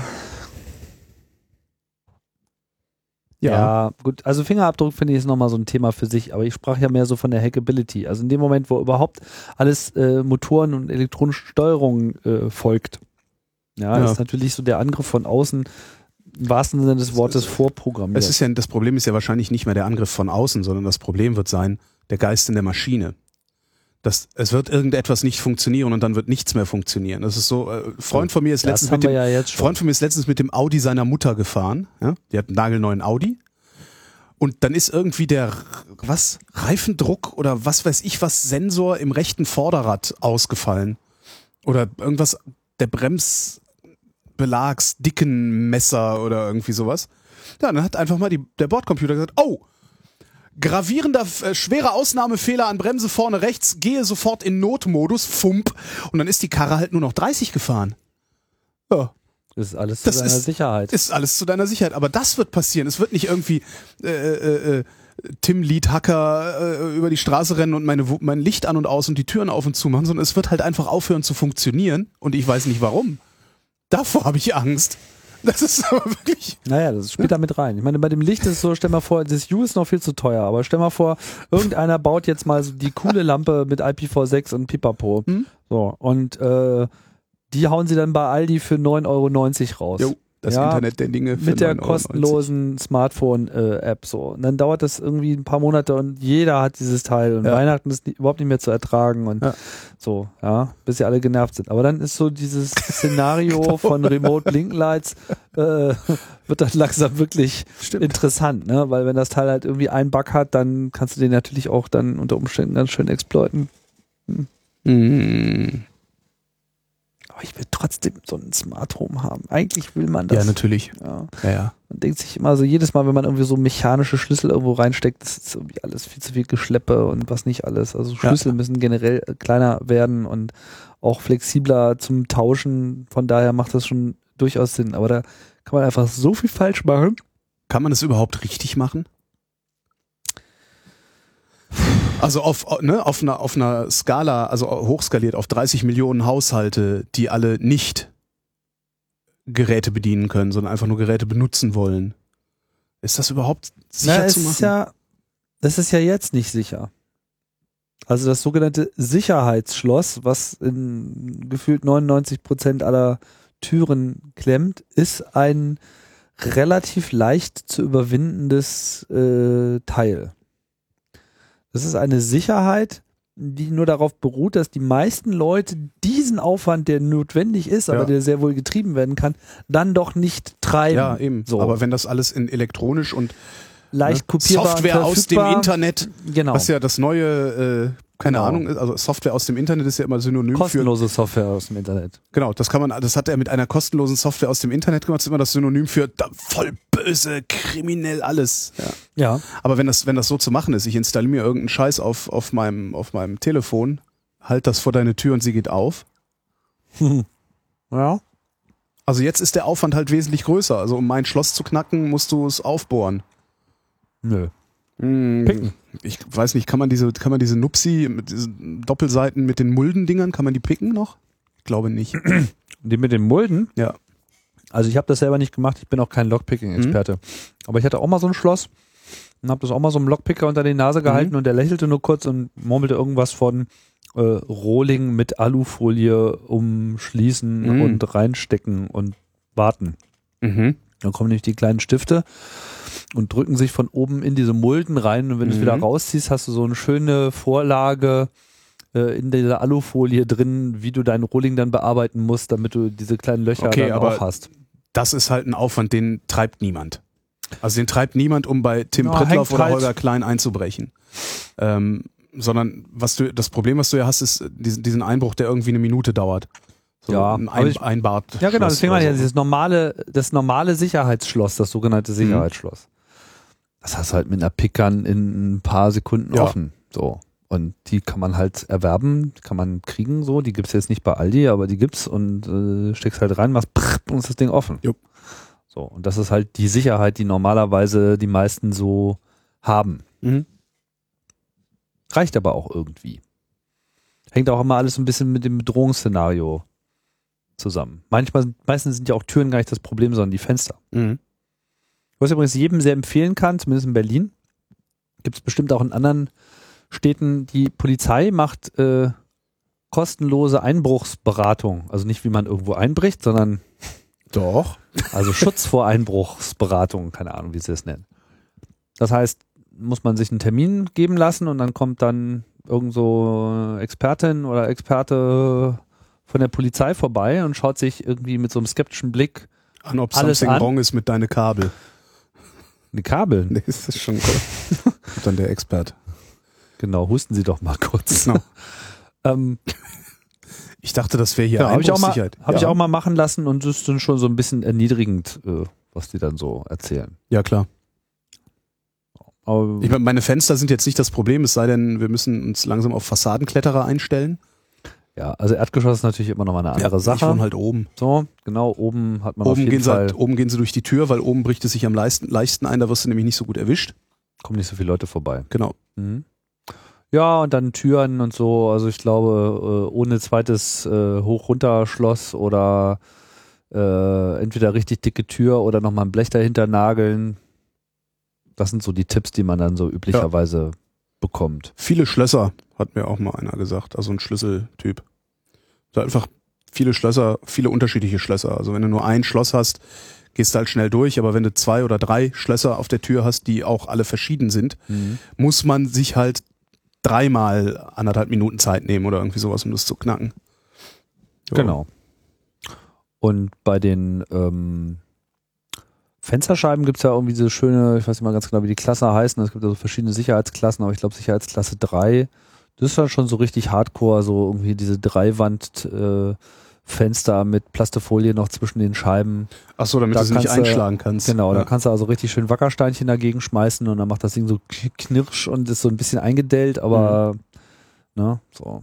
Ja, gut. Also Fingerabdruck finde ich ist nochmal so ein Thema für sich, aber ich sprach ja mehr so von der Hackability. Also in dem Moment, wo überhaupt alles Motoren und elektronische Steuerung folgt, ja, ist natürlich so der Angriff von außen im wahrsten Sinne des Wortes vorprogrammiert. Das Problem ist ja wahrscheinlich nicht mehr der Angriff von außen, sondern das Problem wird sein, der Geist in der Maschine. Es wird irgendetwas nicht funktionieren und dann wird nichts mehr funktionieren. Das ist so, Freund von mir ist letztens mit dem Audi seiner Mutter gefahren. Ja? Die hat einen nagelneuen Audi. Und dann ist irgendwie der, Reifendruck oder was weiß ich was, Sensor im rechten Vorderrad ausgefallen. Oder irgendwas, der Bremsbelagsdickenmesser oder irgendwie sowas. Ja, dann hat einfach mal der Bordcomputer gesagt, oh, gravierender, schwerer Ausnahmefehler an Bremse vorne rechts, gehe sofort in Notmodus, fump, und dann ist die Karre halt nur noch 30 gefahren. Ja. Das ist alles zu deiner Sicherheit. Ist alles zu deiner Sicherheit, aber das wird passieren. Es wird nicht irgendwie Tim Lead-Hacker über die Straße rennen und mein Licht an und aus und die Türen auf und zu machen, sondern es wird halt einfach aufhören zu funktionieren und ich weiß nicht warum. Davor habe ich Angst. Das ist aber wirklich... Naja, das spielt da mit rein. Ich meine, bei dem Licht ist es so, stell mal vor, das U ist noch viel zu teuer, aber stell mal vor, irgendeiner baut jetzt mal so die coole Lampe mit IPv6 und Pipapo. So, und die hauen sie dann bei Aldi für 9,90 € raus. Jo, das Internet der Dinge für mit der 9,90 € kostenlosen Smartphone-App so. Und dann dauert das irgendwie ein paar Monate und jeder hat dieses Teil und Weihnachten ist überhaupt nicht mehr zu ertragen und so, ja, bis sie alle genervt sind. Aber dann ist so dieses Szenario von Remote Blinklights wird dann langsam wirklich interessant, ne? Weil wenn das Teil halt irgendwie einen Bug hat, dann kannst du den natürlich auch dann unter Umständen ganz schön exploiten. Aber ich will trotzdem so ein Smart Home haben. Eigentlich will man das. Ja, natürlich. Ja. Man denkt sich immer so, jedes Mal, wenn man irgendwie so mechanische Schlüssel irgendwo reinsteckt, das ist irgendwie alles viel zu viel Geschleppe und was nicht alles. Also Schlüssel müssen generell kleiner werden und auch flexibler zum Tauschen. Von daher macht das schon durchaus Sinn. Aber da kann man einfach so viel falsch machen. Kann man es überhaupt richtig machen? Also auf einer Skala, also hochskaliert auf 30 Millionen Haushalte, die alle nicht Geräte bedienen können, sondern einfach nur Geräte benutzen wollen. Ist das überhaupt sicher zu machen? Das ist ja jetzt nicht sicher. Also das sogenannte Sicherheitsschloss, was in gefühlt 99% aller Türen klemmt, ist ein relativ leicht zu überwindendes Teil. Das ist eine Sicherheit, die nur darauf beruht, dass die meisten Leute diesen Aufwand, der notwendig ist, aber der sehr wohl getrieben werden kann, dann doch nicht treiben. Ja, eben. So. Aber wenn das alles in elektronisch und leicht kopierbar und Software aus dem verfügbar. Internet, Genau. was ja das neue, keine Genau. Ahnung ist, also Software aus dem Internet ist ja immer synonym für, Kostenlose Software aus dem Internet. genau, das hat er mit einer kostenlosen Software aus dem Internet gemacht, das ist immer das Synonym für voll böse, kriminell alles. Ja. Ja. Aber wenn das so zu machen ist, ich installiere mir irgendeinen Scheiß auf meinem Telefon, halt das vor deine Tür und sie geht auf. Ja. Also jetzt ist der Aufwand halt wesentlich größer. Also um mein Schloss zu knacken, musst du es aufbohren. Nö. Picken. Ich weiß nicht, kann man diese Nupsi mit diesen Doppelseiten mit den Muldendingern, kann man die picken noch? Ich glaube nicht. Die mit den Mulden? Ja. Also ich habe das selber nicht gemacht, ich bin auch kein Lockpicking-Experte. Aber ich hatte auch mal so ein Schloss und habe das auch mal so einem Lockpicker unter die Nase gehalten und der lächelte nur kurz und murmelte irgendwas von Rohling mit Alufolie umschließen und reinstecken und warten. Mhm. Dann kommen nämlich die kleinen Stifte und drücken sich von oben in diese Mulden rein und wenn du es wieder rausziehst, hast du so eine schöne Vorlage in dieser Alufolie drin, wie du deinen Rohling dann bearbeiten musst, damit du diese kleinen Löcher dann aber auch hast. das ist halt ein Aufwand, den treibt niemand. Also den treibt niemand, um bei Tim Ja, Prittlauf hängt oder halt. Holger Klein einzubrechen. Sondern das Problem, was du ja hast, ist diesen Einbruch, der irgendwie eine Minute dauert. So Ja, ein aber ich- Einbad. Ja, genau, deswegen meine ich ja, so. das normale Sicherheitsschloss, das sogenannte Sicherheitsschloss. Das hast du halt mit einer Pickern in ein paar Sekunden Ja. offen. So. Und die kann man halt erwerben, die kann man kriegen, so. Die gibt's jetzt nicht bei Aldi, aber die gibt's und steckst halt rein, machst und ist das Ding offen. Jupp. So. Und das ist halt die Sicherheit, die normalerweise die meisten so haben. Mhm. Reicht aber auch irgendwie. Hängt auch immer alles so ein bisschen mit dem Bedrohungsszenario zusammen. Meistens sind ja auch Türen gar nicht das Problem, sondern die Fenster. Mhm. Was ich übrigens jedem sehr empfehlen kann, zumindest in Berlin, gibt es bestimmt auch in anderen Städten, die Polizei macht kostenlose Einbruchsberatung. Also nicht, wie man irgendwo einbricht, sondern Doch. also Schutz vor Einbruchsberatung, keine Ahnung, wie sie es nennen. Das heißt, muss man sich einen Termin geben lassen und dann kommt dann irgend so Expertin oder Experte von der Polizei vorbei und schaut sich irgendwie mit so einem skeptischen Blick An, ob Alles something an. wrong ist mit deinen Kabel. die Kabel. Nee, das ist schon gut. Und dann der Expert. Genau, husten Sie doch mal kurz. Genau. Ähm, Ich dachte, das wäre hier ja, habe ich Einbruchssicherheit. ich auch mal machen lassen und das ist dann schon so ein bisschen erniedrigend, was die dann so erzählen. Ja, klar. Aber Ich meine, meine Fenster sind jetzt nicht das Problem, es sei denn, wir müssen uns langsam auf Fassadenkletterer einstellen. ja, also Erdgeschoss ist natürlich immer noch mal eine andere Ich Sache. wohne halt oben. So, genau, oben hat man auf Oben jeden gehen, sie Fall, halt, oben gehen sie durch die Tür, weil oben bricht es sich am leichtesten ein, da wirst du nämlich nicht so gut erwischt. kommen nicht so viele Leute vorbei. Genau. Mhm. Ja, und dann Türen und so, also ich glaube, ohne zweites Hoch-Runter-Schloss oder entweder richtig dicke Tür oder nochmal ein Blech dahinter nageln. Das sind so die Tipps, die man dann so üblicherweise bekommt. Viele Schlösser, hat mir auch mal einer gesagt, also ein Schlüsseltyp. So einfach viele Schlösser, viele unterschiedliche Schlösser. Also wenn du nur ein Schloss hast, gehst du halt schnell durch, aber wenn du 2 oder 3 Schlösser auf der Tür hast, die auch alle verschieden sind, muss man sich halt 3-mal 1,5 Minuten Zeit nehmen oder irgendwie sowas, um das zu knacken. Jo. Genau. Und bei den Fensterscheiben gibt es ja irgendwie diese schöne, ich weiß nicht mal ganz genau, wie die Klassen heißen, es gibt ja so verschiedene Sicherheitsklassen, aber ich glaube Sicherheitsklasse 3, das ist dann schon so richtig hardcore, so irgendwie diese Dreiwand Fenster mit Plastifolie noch zwischen den Scheiben. Ach so, damit Da du sie nicht kannst du- einschlagen kannst. Genau, da Ja. kannst du also richtig schön Wackersteinchen dagegen schmeißen und dann macht das Ding so knirsch und ist so ein bisschen eingedellt, aber ne, so.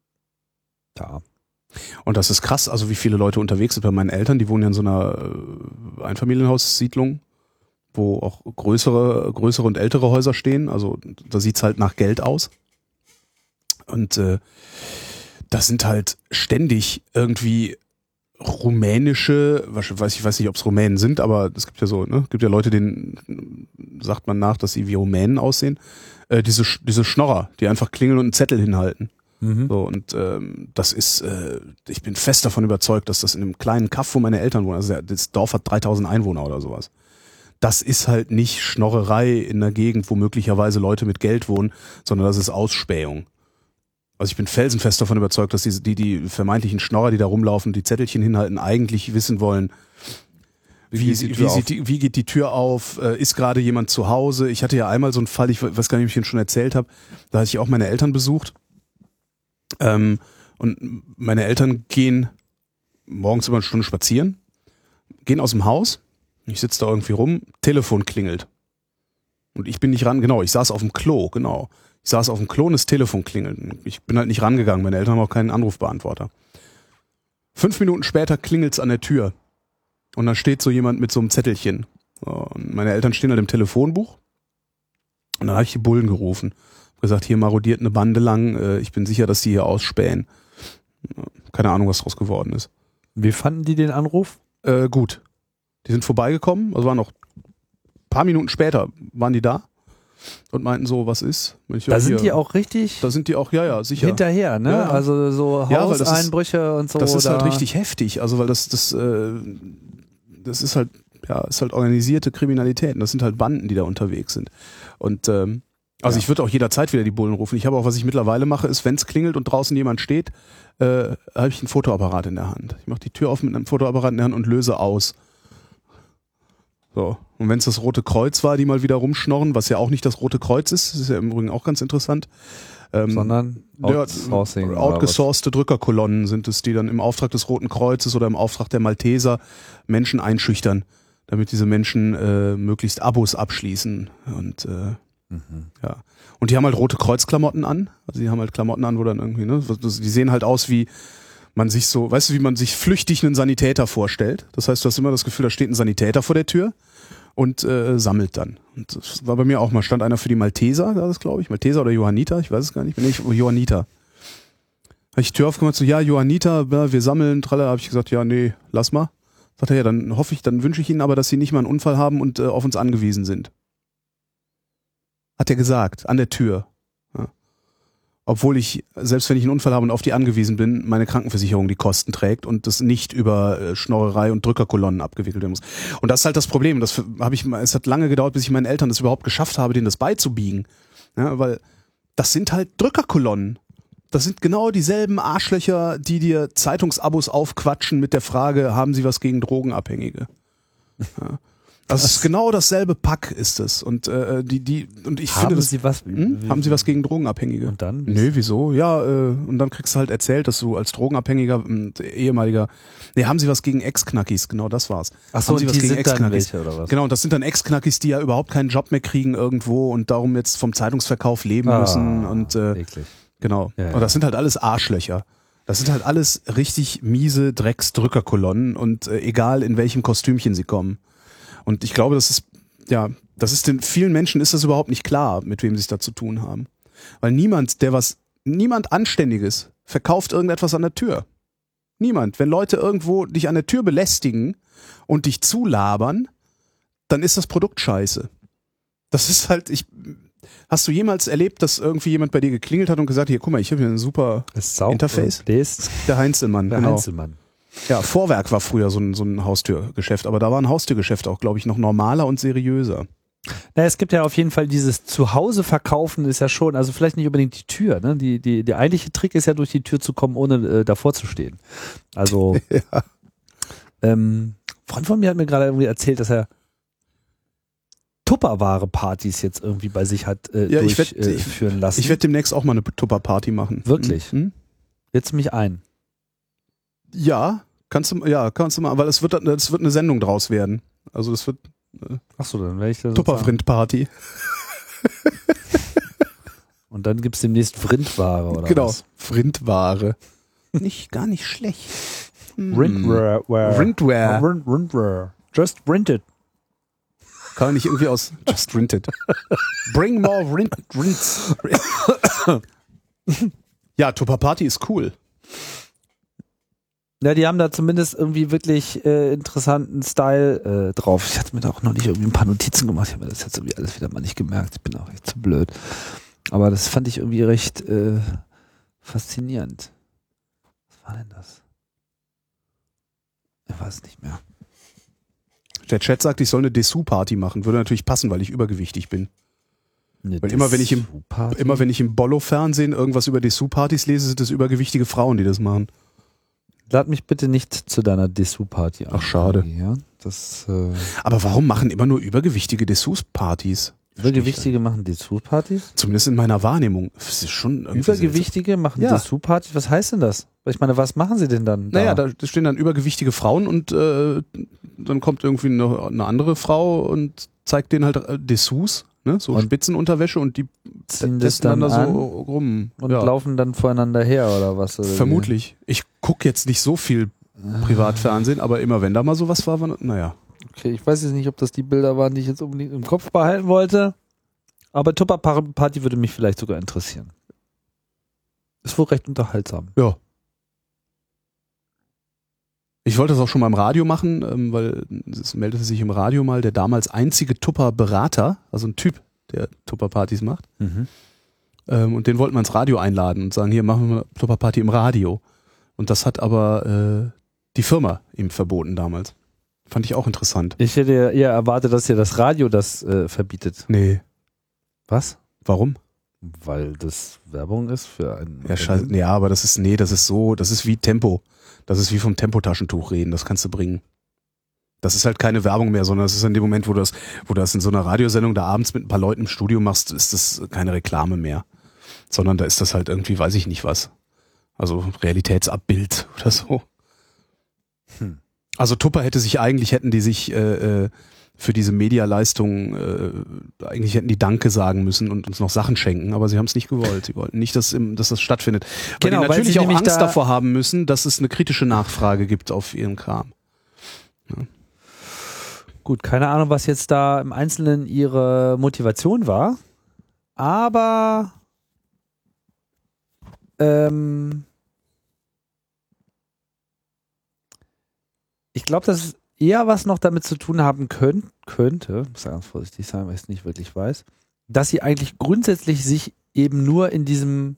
Ja. Und das ist krass, also wie viele Leute unterwegs sind bei meinen Eltern, die wohnen ja in so einer Einfamilienhaussiedlung, wo auch größere und ältere Häuser stehen, also da sieht's halt nach Geld aus. Und das sind halt ständig irgendwie rumänische, ich weiß nicht, ob es Rumänen sind, aber es gibt ja so, ne, gibt ja Leute, denen sagt man nach, dass sie wie Rumänen aussehen, diese Schnorrer, die einfach klingeln und einen Zettel hinhalten. So, und das ist, ich bin fest davon überzeugt, dass das in einem kleinen Kaff, wo meine Eltern wohnen, also das Dorf hat 3000 Einwohner oder sowas. Das ist halt nicht Schnorrerei in einer Gegend, wo möglicherweise Leute mit Geld wohnen, sondern das ist Ausspähung. Also ich bin felsenfest davon überzeugt, dass die vermeintlichen Schnorrer, die da rumlaufen, die Zettelchen hinhalten, eigentlich wissen wollen, Wie geht die Tür auf? Ist gerade jemand zu Hause? Ich hatte ja einmal so einen Fall, ich weiß gar nicht, ob ich ihn schon erzählt habe, da hatte ich auch meine Eltern besucht. Und meine Eltern gehen morgens immer eine Stunde spazieren, gehen aus dem Haus, ich sitze da irgendwie rum, Telefon klingelt. Und ich bin nicht ran, genau, ich saß auf dem Klo, genau. Ich saß auf dem Klo und das Telefon klingelt. Ich bin halt nicht rangegangen, meine Eltern haben auch keinen Anrufbeantworter. 5 Minuten später klingelt's an der Tür. Und dann steht so jemand mit so einem Zettelchen. So, und meine Eltern stehen halt im Telefonbuch. Und dann habe ich die Bullen gerufen. Hab gesagt, hier marodiert eine Bande lang. Ich bin sicher, dass die hier ausspähen. Keine Ahnung, was draus geworden ist. Wie fanden die den Anruf? Gut. Die sind vorbeigekommen. Also waren noch ein paar Minuten später waren die da. Und meinten so, was ist? Sind die auch richtig? Da sind die auch, ja, sicher. Hinterher, ne? Ja. Also so Hauseinbrüche und so. Das ist halt richtig heftig. Also weil das ist halt, ja, ist halt organisierte Kriminalität. Und das sind halt Banden, die da unterwegs sind. Und ich würde auch jederzeit wieder die Bullen rufen. Ich habe auch, was ich mittlerweile mache, ist, wenn es klingelt und draußen jemand steht, habe ich einen Fotoapparat in der Hand. Ich mache die Tür auf mit einem Fotoapparat in der Hand und löse aus. So. Und wenn es das Rote Kreuz war, die mal wieder rumschnorren, was ja auch nicht das Rote Kreuz ist, das ist ja im Übrigen auch ganz interessant. Sondern outgesourcete Drückerkolonnen sind es, die dann im Auftrag des Roten Kreuzes oder im Auftrag der Malteser Menschen einschüchtern, damit diese Menschen möglichst Abos abschließen. Und ja. Und die haben halt Rote Kreuz-Klamotten an. Also die haben halt Klamotten an, wo dann irgendwie, ne, die sehen halt aus wie man sich so, weißt du, wie man sich flüchtig einen Sanitäter vorstellt. Das heißt, du hast immer das Gefühl, da steht ein Sanitäter vor der Tür und sammelt dann. Und das war bei mir auch mal, stand einer für die Malteser, da ist glaube ich, Malteser oder Johanniter, ich weiß es gar nicht, bin ich Johanniter. Habe ich die Tür aufgemacht, so, ja, Johanniter, ja, wir sammeln, tralla, habe ich gesagt, ja, nee, lass mal. Sagt er, ja, dann wünsche ich Ihnen aber, dass Sie nicht mal einen Unfall haben und auf uns angewiesen sind. Hat er gesagt, an der Tür. Ja. Obwohl ich, selbst wenn ich einen Unfall habe und auf die angewiesen bin, meine Krankenversicherung die Kosten trägt und das nicht über Schnorrerei und Drückerkolonnen abgewickelt werden muss. Und das ist halt das Problem. Es hat lange gedauert, bis ich meinen Eltern das überhaupt geschafft habe, denen das beizubiegen. Ja, weil das sind halt Drückerkolonnen. Das sind genau dieselben Arschlöcher, die dir Zeitungsabos aufquatschen mit der Frage, haben sie was gegen Drogenabhängige? Ja. Das ist genau dasselbe Pack ist es. Und ich finde, Sie was? Haben Sie was gegen Drogenabhängige? Und dann? Nö, wieso? Ja, und dann kriegst du halt erzählt, dass du als Drogenabhängiger, ehemaliger, haben Sie was gegen Ex-Knackis? Genau, das war's. Ach so, haben Sie was gegen Ex-Knackis? Oder was? Genau, und das sind dann Ex-Knackis, die ja überhaupt keinen Job mehr kriegen irgendwo und darum jetzt vom Zeitungsverkauf leben müssen. Und eklig. genau. Ja, ja. Und das sind halt alles Arschlöcher. Das sind halt alles richtig miese Drecksdrückerkolonnen und egal in welchem Kostümchen sie kommen. Und ich glaube, das ist den vielen Menschen ist das überhaupt nicht klar, mit wem sie es da zu tun haben. Weil niemand Anständiges verkauft irgendetwas an der Tür. Niemand. Wenn Leute irgendwo dich an der Tür belästigen und dich zulabern, dann ist das Produkt scheiße. Das ist halt, hast du jemals erlebt, dass irgendwie jemand bei dir geklingelt hat und gesagt, hier, guck mal, ich habe hier ein super Interface? Der Heinzelmann, genau. Heinzelmann. Ja, Vorwerk war früher so ein Haustürgeschäft, aber da war ein Haustürgeschäft auch, glaube ich, noch normaler und seriöser. Na, es gibt ja auf jeden Fall dieses Zuhause-Verkaufen ist ja schon, also vielleicht nicht unbedingt die Tür, ne? Der eigentliche Trick ist ja, durch die Tür zu kommen, ohne davor zu stehen. Also, ja. Freund von mir hat mir gerade irgendwie erzählt, dass er Tupperware-Partys jetzt irgendwie bei sich hat durchführen lassen. Ich werde demnächst auch mal eine Tupper-Party machen. Wirklich? Jetzt mich ein. Ja, kannst du mal, weil es wird eine Sendung draus werden. Also das wird Achso, dann werde ich das Tupper-Vrind-Party. Und dann gibt's demnächst Vrindware, oder genau, was? Vrindware. Gar nicht schlecht. Vrindware. Vrindware. Just print it. Kann man nicht irgendwie aus Just print it. Bring more Rinds. Ja, Tupper-Party ist cool. Ja, die haben da zumindest irgendwie wirklich interessanten Style drauf. Ich hatte mir da auch noch nicht irgendwie ein paar Notizen gemacht. Ich habe mir das jetzt irgendwie alles wieder mal nicht gemerkt. Ich bin auch echt zu blöd. Aber das fand ich irgendwie recht faszinierend. Was war denn das? Ich weiß nicht mehr. Der Chat sagt, ich soll eine Dessous-Party machen. Würde natürlich passen, weil ich übergewichtig bin. Weil immer wenn ich im Bollo-Fernsehen irgendwas über Dessous-Partys lese, sind es übergewichtige Frauen, die das machen. Lad mich bitte nicht zu deiner Dessous-Party ein. Ach, schade. Ja? Das Aber warum machen immer nur Übergewichtige Dessous-Partys? Übergewichtige machen Dessous-Partys? Zumindest in meiner Wahrnehmung. Das ist schon irgendwie Übergewichtige machen Ja. Dessous-Partys? Was heißt denn das? Ich meine, was machen sie denn dann? Naja, da stehen dann übergewichtige Frauen und dann kommt irgendwie eine andere Frau und zeigt denen halt Dessous, ne? So Und Spitzenunterwäsche und die ziehen das testen dann dann da an so rum. und Ja. laufen dann voreinander her oder was? Oder wie? Vermutlich. Ich gucke jetzt nicht so viel Privatfernsehen, aber immer wenn da mal sowas war, naja. Okay, ich weiß jetzt nicht, ob das die Bilder waren, die ich jetzt unbedingt im Kopf behalten wollte. Aber Tupper-Party würde mich vielleicht sogar interessieren. Ist wohl recht unterhaltsam. Ja. Ich wollte das auch schon mal im Radio machen, weil es meldete sich im Radio mal der damals einzige Tupper-Berater, also ein Typ, der Tupper-Partys macht. Und den wollten wir ins Radio einladen und sagen, hier machen wir eine Tupper-Party im Radio. Und das hat aber die Firma ihm verboten damals. Fand ich auch interessant. Ich hätte eher erwartet, dass ja das Radio das verbietet. Nee. Was? Warum? Weil das Werbung ist für einen... Ja, scheiße. Ja, aber das ist wie Tempo. Das ist wie vom Tempotaschentuch reden, das kannst du bringen. Das ist halt keine Werbung mehr, sondern das ist in dem Moment, wo du das in so einer Radiosendung da abends mit ein paar Leuten im Studio machst, ist das keine Reklame mehr. Sondern da ist das halt irgendwie, weiß ich nicht was. Also Realitätsabbild oder so. Also Tupper hätten die sich für diese Medialeistung eigentlich hätten die Danke sagen müssen und uns noch Sachen schenken, aber sie haben es nicht gewollt. Sie wollten nicht, dass das stattfindet. Weil Genau, die weil natürlich sie auch nämlich Angst da- davor haben müssen, dass es eine kritische Nachfrage gibt auf ihren Kram. Gut, keine Ahnung, was jetzt da im Einzelnen ihre Motivation war, aber ich glaube, dass es eher was noch damit zu tun haben könnte, muss ganz vorsichtig sein, weil ich es nicht wirklich weiß, dass sie eigentlich grundsätzlich sich eben nur in diesem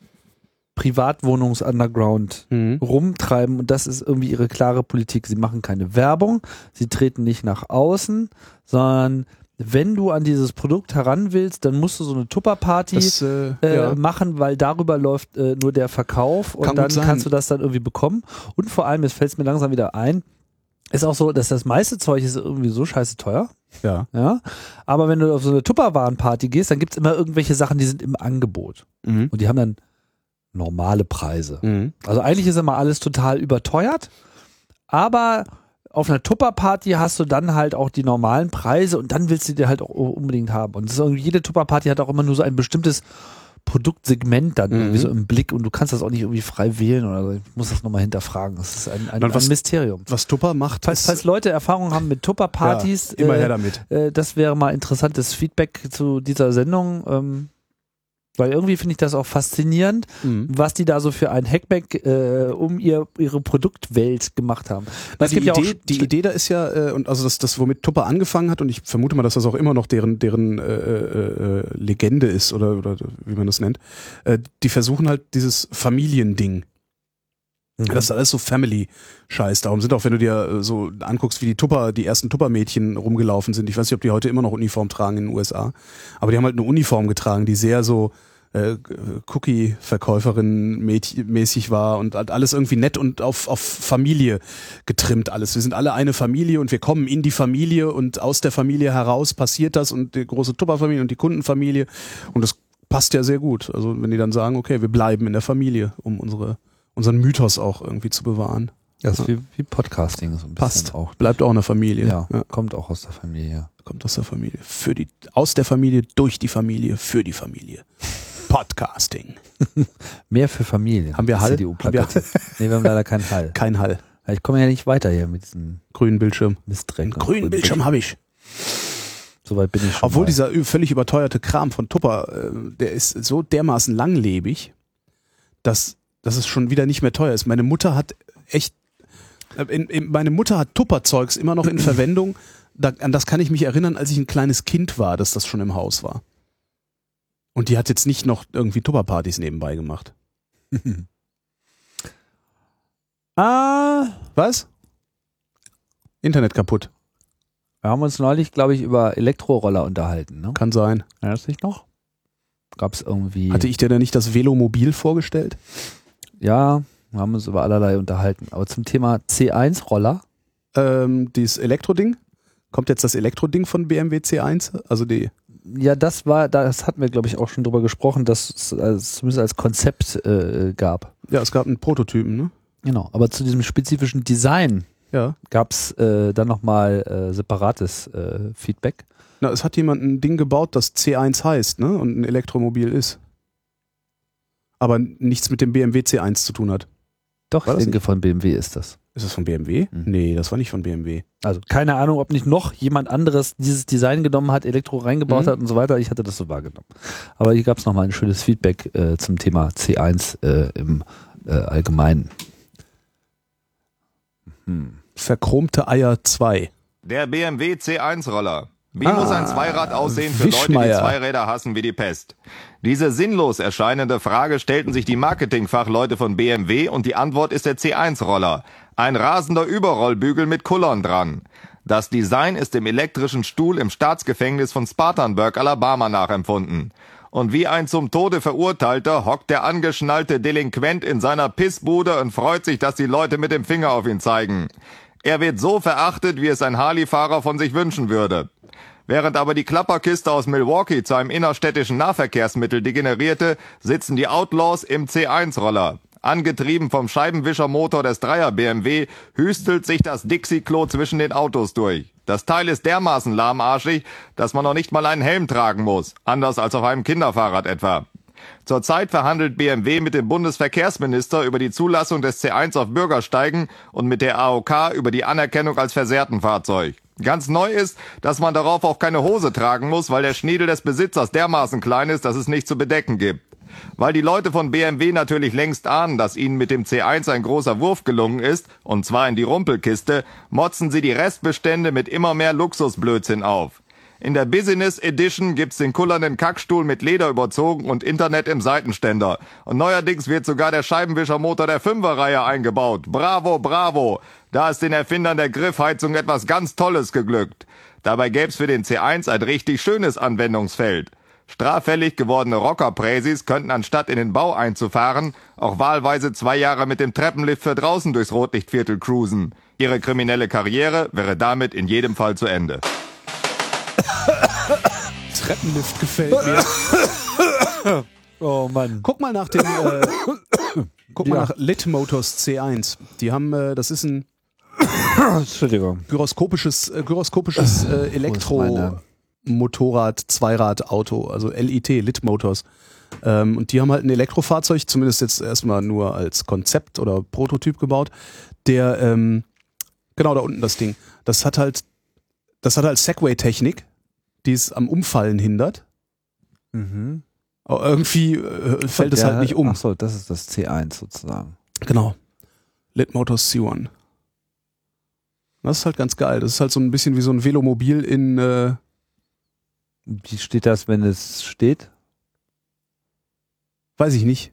Privatwohnungs-Underground rumtreiben und das ist irgendwie ihre klare Politik. Sie machen keine Werbung, sie treten nicht nach außen, sondern wenn du an dieses Produkt heran willst, dann musst du so eine Tupper-Party Ja. machen, weil darüber läuft nur der Verkauf und Kann dann gut sein. kannst du das dann irgendwie bekommen. Und vor allem, jetzt fällt es mir langsam wieder ein, ist auch so, dass das meiste Zeug ist irgendwie so scheiße teuer. Ja. Ja, aber wenn du auf so eine Tupperwaren-Party gehst, dann gibt's immer irgendwelche Sachen, die sind im Angebot. Mhm. Und die haben dann normale Preise. Mhm. Also eigentlich ist immer alles total überteuert, aber auf einer Tupper-Party hast du dann halt auch die normalen Preise und dann willst du die halt auch unbedingt haben. Und das ist irgendwie, jede Tupper-Party hat auch immer nur so ein bestimmtes Produktsegment dann irgendwie so im Blick und du kannst das auch nicht irgendwie frei wählen oder so. Ich muss das nochmal hinterfragen. Das ist ein Mysterium. Was Tupper macht, Falls Leute Erfahrung haben mit Tupper-Partys, immer her damit. das wäre mal interessantes Feedback zu dieser Sendung. Weil irgendwie finde ich das auch faszinierend, was die da so für ein Hackback um ihre Produktwelt gemacht haben. Es gibt ja auch Die Idee da ist ja, und also das womit Tupper angefangen hat, und ich vermute mal, dass das auch immer noch deren Legende ist oder wie man das nennt, die versuchen halt dieses Familiending. Das ist alles so Family-Scheiß. Darum sind auch, wenn du dir so anguckst, wie die ersten Tupper-Mädchen rumgelaufen sind, ich weiß nicht, ob die heute immer noch Uniform tragen in den USA, aber die haben halt eine Uniform getragen, die sehr so Cookie-Verkäuferin mäßig war und halt alles irgendwie nett und auf Familie getrimmt alles. Wir sind alle eine Familie und wir kommen in die Familie und aus der Familie heraus passiert das und die große Tupper-Familie und die Kundenfamilie und das passt ja sehr gut. Also wenn die dann sagen, okay, wir bleiben in der Familie, um unseren Mythos auch irgendwie zu bewahren. Das ist wie Podcasting so ein bisschen Passt. auch. Bleibt auch in der Familie. Ja, kommt auch aus der Familie. Kommt aus der Familie. Aus der Familie, durch die Familie, für die Familie. Podcasting. Mehr für Familien. Haben wir Hall? CDU-Plakette. Nee, wir haben leider keinen Hall. Kein Hall. Ja, ich komme ja nicht weiter hier mit diesem Grünen Bildschirm. Mistdreck. Grünen Bildschirm habe ich. Soweit bin ich schon. Obwohl mal. dieser völlig überteuerte Kram von Tupper, der ist so dermaßen langlebig, dass es schon wieder nicht mehr teuer ist. Meine Mutter hat echt, meine Mutter hat Tupper-Zeugs immer noch in Verwendung. An das kann ich mich erinnern, als ich ein kleines Kind war, dass das schon im Haus war. Und die hat jetzt nicht noch irgendwie Tupper-Partys nebenbei gemacht. Was? Internet kaputt. Wir haben uns neulich, glaube ich, über Elektroroller unterhalten. Ne? Kann sein. Erinnerst du dich noch? Gab es irgendwie... Hatte ich dir da nicht das Velomobil vorgestellt? Ja, wir haben uns über allerlei unterhalten. Aber zum Thema C1-Roller dieses Elektroding. Kommt jetzt das Elektroding von BMW C1? Also die. Ja, das hatten wir, glaube ich, auch schon drüber gesprochen, dass es zumindest als Konzept gab. Ja, es gab einen Prototypen, ne? Genau, aber zu diesem spezifischen Design Ja. gab es dann nochmal separates Feedback. Na, es hat jemand ein Ding gebaut, das C1 heißt, ne? Und ein Elektromobil ist. Aber nichts mit dem BMW C1 zu tun hat. Doch, War ich das denke, von BMW ist das. Ist das von BMW? Mhm. Nee, das war nicht von BMW. Also keine Ahnung, ob nicht noch jemand anderes dieses Design genommen hat, Elektro reingebaut hat und so weiter. Ich hatte das so wahrgenommen. Aber hier gab es nochmal ein schönes Feedback zum Thema C1 im Allgemeinen. Verchromte Eier 2. Der BMW C1-Roller. Wie muss ein Zweirad aussehen für Leute, Wischmeier. die Zweiräder hassen wie die Pest? Diese sinnlos erscheinende Frage stellten sich die Marketingfachleute von BMW und die Antwort ist der C1-Roller. Ein rasender Überrollbügel mit Kullern dran. Das Design ist dem elektrischen Stuhl im Staatsgefängnis von Spartanburg, Alabama nachempfunden. Und wie ein zum Tode Verurteilter hockt der angeschnallte Delinquent in seiner Pissbude und freut sich, dass die Leute mit dem Finger auf ihn zeigen. Er wird so verachtet, wie es ein Harley-Fahrer von sich wünschen würde. Während aber die Klapperkiste aus Milwaukee zu einem innerstädtischen Nahverkehrsmittel degenerierte, sitzen die Outlaws im C1-Roller. Angetrieben vom Scheibenwischermotor des Dreier BMW hüstelt sich das Dixie-Klo zwischen den Autos durch. Das Teil ist dermaßen lahmarschig, dass man noch nicht mal einen Helm tragen muss, anders als auf einem Kinderfahrrad etwa. Zurzeit verhandelt BMW mit dem Bundesverkehrsminister über die Zulassung des C1 auf Bürgersteigen und mit der AOK über die Anerkennung als Versehrtenfahrzeug. Ganz neu ist, dass man darauf auch keine Hose tragen muss, weil der Schniedel des Besitzers dermaßen klein ist, dass es nicht zu bedecken gibt. Weil die Leute von BMW natürlich längst ahnen, dass ihnen mit dem C1 ein großer Wurf gelungen ist, und zwar in die Rumpelkiste, motzen sie die Restbestände mit immer mehr Luxusblödsinn auf. In der Business Edition gibt's den kullernden Kackstuhl mit Leder überzogen und Internet im Seitenständer. Und neuerdings wird sogar der Scheibenwischermotor der 5er-Reihe eingebaut. Bravo, bravo! Da ist den Erfindern der Griffheizung etwas ganz Tolles geglückt. Dabei gäb's für den C1 ein richtig schönes Anwendungsfeld. Straffällig gewordene Rockerpräsis könnten anstatt in den Bau einzufahren, auch wahlweise 2 Jahre mit dem Treppenlift für draußen durchs Rotlichtviertel cruisen. Ihre kriminelle Karriere wäre damit in jedem Fall zu Ende. Treppenlift gefällt mir. Oh Mann. Guck mal nach dem nach Lit Motors C1. Die haben, das ist ein Entschuldigung. gyroskopisches Elektromotorrad, Zweiradauto, also LIT, Lit Motors. Und die haben halt ein Elektrofahrzeug, zumindest jetzt erstmal nur als Konzept oder Prototyp gebaut, der, genau da unten das Ding, das hat halt Segway-Technik, die es am Umfallen hindert. Mhm. Aber irgendwie fällt es halt nicht um. Achso, das ist das C1 sozusagen. Genau. Lit Motors C1. Das ist halt ganz geil. Das ist halt so ein bisschen wie so ein Velomobil in... Wie steht das, wenn es steht? weiß ich nicht.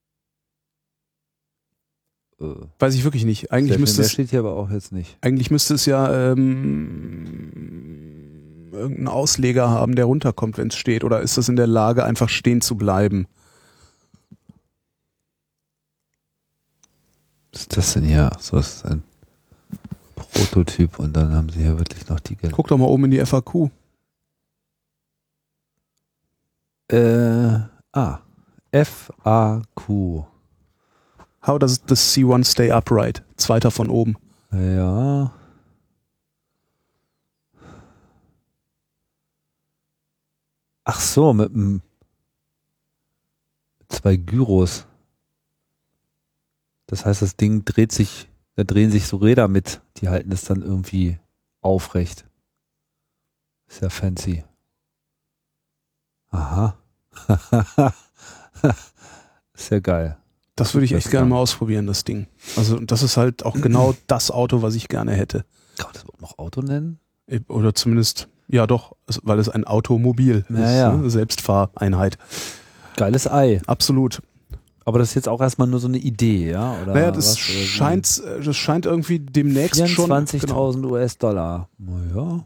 Weiß ich wirklich nicht. Eigentlich müsste der es... steht hier aber auch jetzt nicht. Eigentlich müsste es ja irgendeinen Ausleger haben, der runterkommt, wenn es steht. Oder ist das in der Lage, einfach stehen zu bleiben? Was ist das denn hier? So ist ein Prototyp und dann haben sie hier wirklich noch die... Guck doch mal oben in die FAQ. FAQ. How does the C1 stay upright? Zweiter von oben. Ja. Ach so, mit 2 Gyros. Das heißt, das Ding dreht sich, da drehen sich so Räder mit, die halten es dann irgendwie aufrecht. Ist ja fancy. Aha. Ist ja geil. Das würde ich echt gerne mal ausprobieren, das Ding. Also das ist halt auch genau das Auto, was ich gerne hätte. Kann man das überhaupt noch Auto nennen? Oder zumindest, ja doch, weil es ein Automobil ist, ne? Selbstfahreinheit. Geiles Ei. Absolut. Aber das ist jetzt auch erstmal nur so eine Idee, ja? Oder naja, das was, scheint irgendwie demnächst schon... 24.000 US-Dollar. Naja.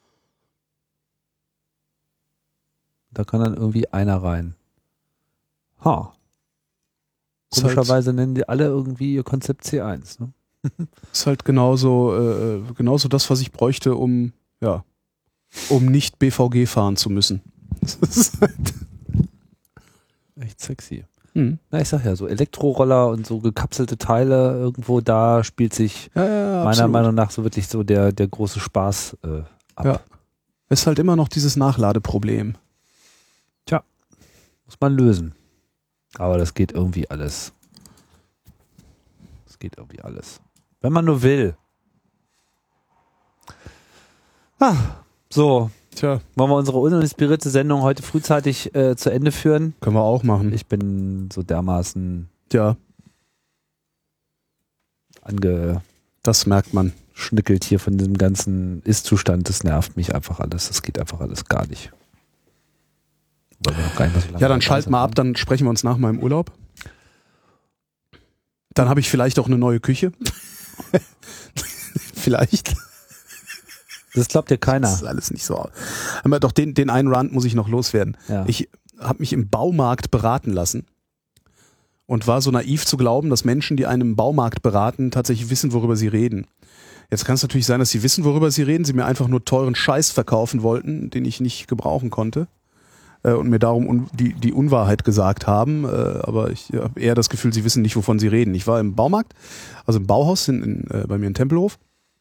Da kann dann irgendwie einer rein. Ha. Komischerweise nennen die alle irgendwie ihr Konzept C1, ne? Ist halt genauso das, was ich bräuchte, um nicht BVG fahren zu müssen. Das ist halt Echt sexy. hm. Na, ich sag ja, so Elektroroller und so gekapselte Teile irgendwo, da spielt sich meiner absolut. Meinung nach so wirklich so der große Spaß ab. Ja. Ist halt immer noch dieses Nachladeproblem. Muss man lösen. Aber das geht irgendwie alles. Wenn man nur will. So, Tja, wollen wir unsere uninspirierte Sendung heute frühzeitig zu Ende führen? können wir auch machen. Ich bin so dermaßen Ja, das merkt man. angeschnickelt hier von diesem ganzen Ist-Zustand. Das nervt mich einfach alles. Das geht einfach alles gar nicht. Weil wir noch gar nicht mehr so lange Ja, dann dabei schalt sind. mal ab, dann sprechen wir uns nach meinem Urlaub. Dann habe ich vielleicht auch eine neue Küche. Vielleicht. Das glaubt dir Das keiner. ist alles nicht so. Aber doch den einen Rant muss ich noch loswerden. Ja. Ich habe mich im Baumarkt beraten lassen und war so naiv zu glauben, dass Menschen, die einen im Baumarkt beraten, tatsächlich wissen, worüber sie reden. Jetzt kann es natürlich sein, dass sie wissen, worüber sie reden, sie mir einfach nur teuren Scheiß verkaufen wollten, den ich nicht gebrauchen konnte und mir darum die Unwahrheit gesagt haben, aber ich habe eher das Gefühl, sie wissen nicht, wovon sie reden. Ich war im Baumarkt, also im Bauhaus bei mir in Tempelhof.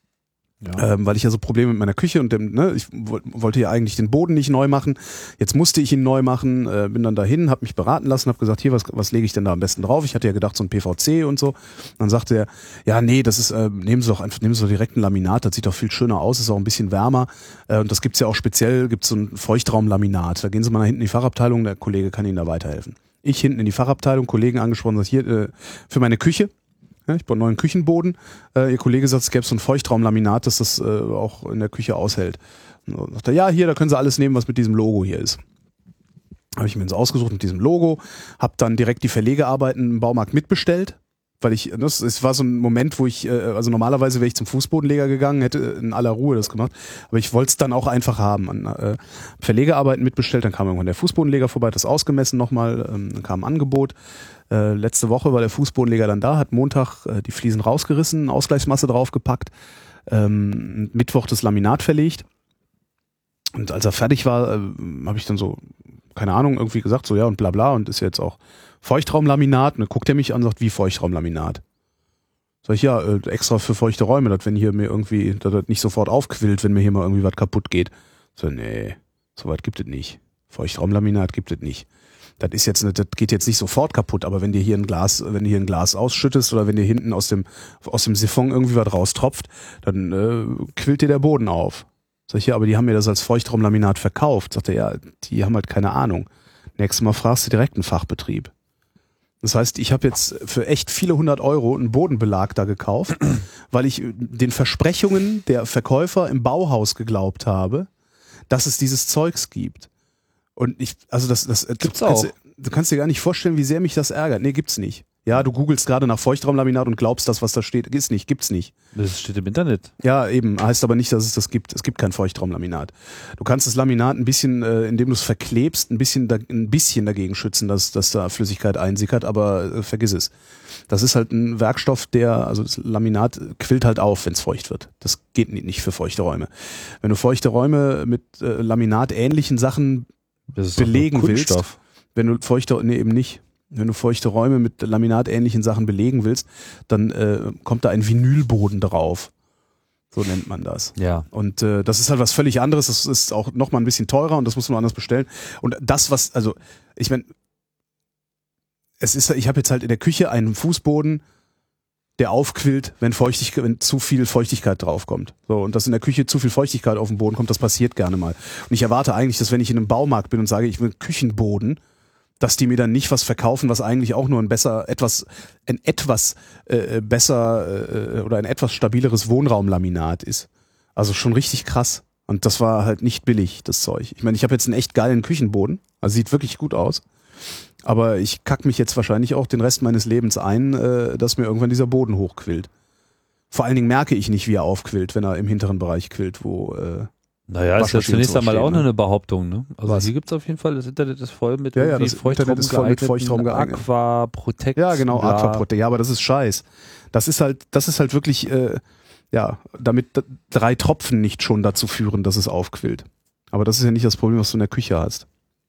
Ja. Weil ich ja so Probleme mit meiner Küche und ich wollte ja eigentlich den Boden nicht neu machen. Jetzt musste ich ihn neu machen, bin dann dahin, habe mich beraten lassen, habe gesagt, hier, was lege ich denn da am besten drauf? Ich hatte ja gedacht, so ein PVC und so. Dann sagte er, ja, nee, das ist, nehmen Sie doch direkt ein Laminat, das sieht doch viel schöner aus, ist auch ein bisschen wärmer. Und das gibt's ja auch speziell, gibt's so ein Feuchtraumlaminat. Da gehen Sie mal nach hinten in die Fachabteilung, der Kollege kann Ihnen da weiterhelfen. Ich hinten in die Fachabteilung, Kollegen angesprochen, sagt, hier, für meine Küche. Ja, ich baue einen neuen Küchenboden. Ihr Kollege sagt, es gäbe so ein Feuchtraumlaminat, dass das auch in der Küche aushält. Und dann sagt er, ja, hier, da können Sie alles nehmen, was mit diesem Logo hier ist. Habe ich mir ins ausgesucht mit diesem Logo, habe dann direkt die Verlegearbeiten im Baumarkt mitbestellt, weil es war so ein Moment, wo ich, also normalerweise wäre ich zum Fußbodenleger gegangen, hätte in aller Ruhe das gemacht, aber ich wollte es dann auch einfach haben. Verlegearbeiten mitbestellt, dann kam irgendwann der Fußbodenleger vorbei, hat das ausgemessen nochmal, dann kam ein Angebot. Letzte Woche war der Fußbodenleger dann da, hat Montag die Fliesen rausgerissen, Ausgleichsmasse draufgepackt, Mittwoch das Laminat verlegt. Und als er fertig war, habe ich dann so, keine Ahnung, irgendwie gesagt, so ja und bla bla und ist jetzt auch Feuchtraumlaminat. Und dann guckt er mich an und sagt, wie Feuchtraumlaminat? Sag ich, ja, extra für feuchte Räume, dass wenn hier mir irgendwie, dass das nicht sofort aufquillt, wenn mir hier mal irgendwie was kaputt geht. So, nee, so weit gibt es nicht. Feuchtraumlaminat gibt es nicht. Das geht jetzt nicht sofort kaputt, aber wenn du hier ein Glas ausschüttest oder wenn dir hinten aus dem Siphon irgendwie was raustropft, dann quillt dir der Boden auf. Sag ich, ja, aber die haben mir das als Feuchtraumlaminat verkauft. Sagt er, ja, die haben halt keine Ahnung. Nächstes Mal fragst du direkt einen Fachbetrieb. Das heißt, ich habe jetzt für echt viele 100 € einen Bodenbelag da gekauft, weil ich den Versprechungen der Verkäufer im Bauhaus geglaubt habe, dass es dieses Zeugs gibt. Und das Gibt's auch. Du kannst dir gar nicht vorstellen, wie sehr mich das ärgert. Nee, gibt's nicht. Ja, du googelst gerade nach Feuchtraumlaminat und glaubst das, was da steht. Gibt's nicht. Das steht im Internet. Ja, eben. Heißt aber nicht, dass es das gibt. Es gibt kein Feuchtraumlaminat. Du kannst das Laminat ein bisschen, indem du es verklebst, ein bisschen dagegen schützen, dass da Flüssigkeit einsickert, aber vergiss es. Das ist halt ein Werkstoff, also das Laminat quillt halt auf, wenn es feucht wird. Das geht nicht für feuchte Räume. Wenn du feuchte Räume mit laminatähnlichen Sachen Das ist belegen doch nur willst, Kunststoff. wenn du eben nicht. Wenn du feuchte Räume mit laminatähnlichen Sachen belegen willst, dann kommt da ein Vinylboden drauf. So nennt man das. Ja. Und das ist halt was völlig anderes. Das ist auch nochmal ein bisschen teurer und das muss man anders bestellen. Und das, ich meine, ich habe jetzt halt in der Küche einen Fußboden, der aufquillt, wenn zu viel Feuchtigkeit draufkommt. So, und dass in der Küche zu viel Feuchtigkeit auf den Boden kommt, das passiert gerne mal. Und ich erwarte eigentlich, dass wenn ich in einem Baumarkt bin und sage, ich will einen Küchenboden, dass die mir dann nicht was verkaufen, was eigentlich auch nur ein etwas besser oder ein etwas stabileres Wohnraumlaminat ist. Also schon richtig krass. Und das war halt nicht billig, das Zeug. Ich meine, ich habe jetzt einen echt geilen Küchenboden, also sieht wirklich gut aus. Aber ich kack mich jetzt wahrscheinlich auch den Rest meines Lebens ein, dass mir irgendwann dieser Boden hochquillt. Vor allen Dingen merke ich nicht, wie er aufquillt, wenn er im hinteren Bereich quillt, wo Naja, ist ja Waschmaschine zunächst zu einmal auch verstehen, nur ne? eine Behauptung. Ne? Also Was? hier gibt es auf jeden Fall, das Internet ist voll mit Ja, irgendwie das Internet ist voll mit Feuchtraum geeignet. Aqua, Protect. Ja, genau, bla. Aquaprotect. Ja, aber das ist Scheiß. Das ist halt wirklich, damit 3 Tropfen nicht schon dazu führen, dass es aufquillt. Aber das ist ja nicht das Problem, was du in der Küche hast.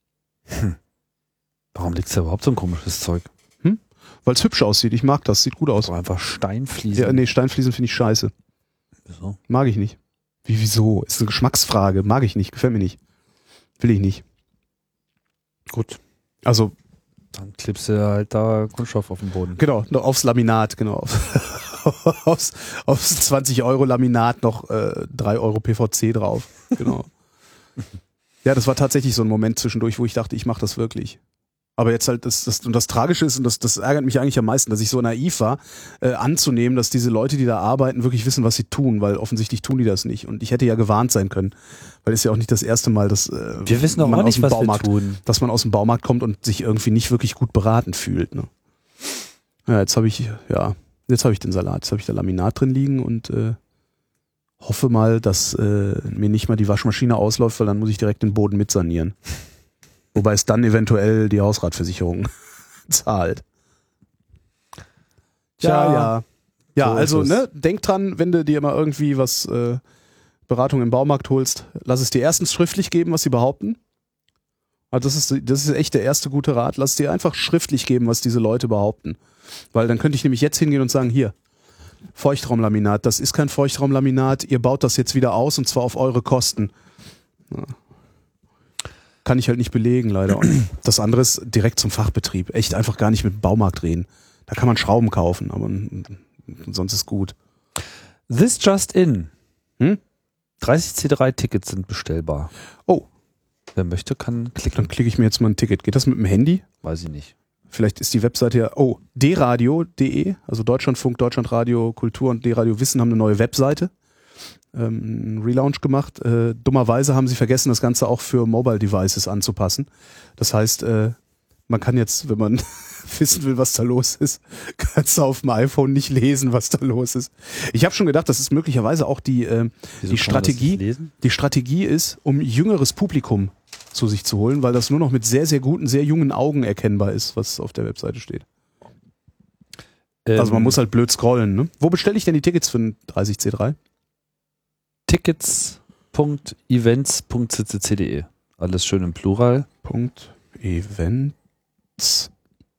Warum liegt da überhaupt so ein komisches Zeug? Weil es hübsch aussieht. Ich mag das, sieht gut aus. So einfach Steinfliesen. Ja, nee, Steinfliesen finde ich scheiße. Wieso? Mag ich nicht. Wieso? Ist eine Geschmacksfrage. Mag ich nicht, gefällt mir nicht. Will ich nicht. Gut. Also, Dann klippst du halt da Kunststoff auf den Boden. genau, noch aufs Laminat, genau. aufs 20-Euro-Laminat noch 3 Euro PVC drauf. Genau. Ja, das war tatsächlich so ein Moment zwischendurch, wo ich dachte, ich mache das wirklich. Aber jetzt halt, das Tragische ist, und das ärgert mich eigentlich am meisten, dass ich so naiv war, anzunehmen, dass diese Leute, die da arbeiten, wirklich wissen, was sie tun, weil offensichtlich tun die das nicht. Und ich hätte ja gewarnt sein können, weil es ja auch nicht das erste Mal, dass Wir wissen auch man nicht, aus dem was Baumarkt, wir tun. dass man aus dem Baumarkt kommt und sich irgendwie nicht wirklich gut beraten fühlt. Ne? Ja, jetzt habe ich den Salat, jetzt habe ich da Laminat drin liegen und hoffe mal, dass mir nicht mal die Waschmaschine ausläuft, weil dann muss ich direkt den Boden mitsanieren. Wobei es dann eventuell die Hausratversicherung zahlt. Ja, so also ist es. denk dran, wenn du dir mal irgendwie was Beratung im Baumarkt holst, lass es dir erstens schriftlich geben, was sie behaupten. Also das ist echt der erste gute Rat. Lass es dir einfach schriftlich geben, was diese Leute behaupten. Weil dann könnte ich nämlich jetzt hingehen und sagen, hier, Feuchtraumlaminat, das ist kein Feuchtraumlaminat, ihr baut das jetzt wieder aus und zwar auf eure Kosten. Ja. Kann ich halt nicht belegen, leider. Und das andere ist direkt zum Fachbetrieb. Echt einfach gar nicht mit dem Baumarkt reden. Da kann man Schrauben kaufen, aber sonst ist gut. This just in. Hm? 30 C3-Tickets sind bestellbar. Oh, Wer möchte, kann klicken. dann klicke ich mir jetzt mal ein Ticket. Geht das mit dem Handy? Weiß ich nicht. Vielleicht ist die Webseite ja, dradio.de, also Deutschlandfunk, Deutschlandradio, Kultur und D-Radio Wissen haben eine neue Webseite. Einen Relaunch gemacht. Dummerweise haben sie vergessen, das Ganze auch für Mobile Devices anzupassen. Das heißt, man kann jetzt, wenn man wissen will, was da los ist, kannst du auf dem iPhone nicht lesen, was da los ist. Ich habe schon gedacht, das ist möglicherweise auch die Strategie. Die Strategie ist, um jüngeres Publikum zu sich zu holen, weil das nur noch mit sehr, sehr guten, sehr jungen Augen erkennbar ist, was auf der Webseite steht. Also man muss halt blöd scrollen. Ne? Wo bestelle ich denn die Tickets für einen 30C3? Tickets.events.ccc.de. Alles schön im Plural. Events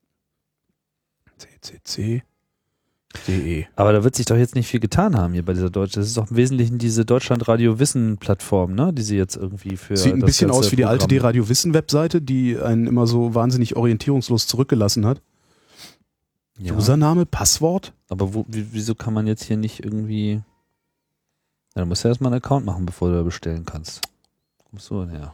ccc.de. Aber da wird sich doch jetzt nicht viel getan haben hier bei dieser Deutschen. Das ist doch im Wesentlichen diese Deutschlandradio-Wissen-Plattform, ne? Die sie jetzt irgendwie für. Sieht ein das bisschen ganze aus wie die alte Programm- D-Radio-Wissen-Webseite, die einen immer so wahnsinnig orientierungslos zurückgelassen hat. Ja. Username, Passwort? Aber wieso kann man jetzt hier nicht irgendwie. Ja, du musst ja erstmal einen Account machen, bevor du da bestellen kannst. Kommst du denn her?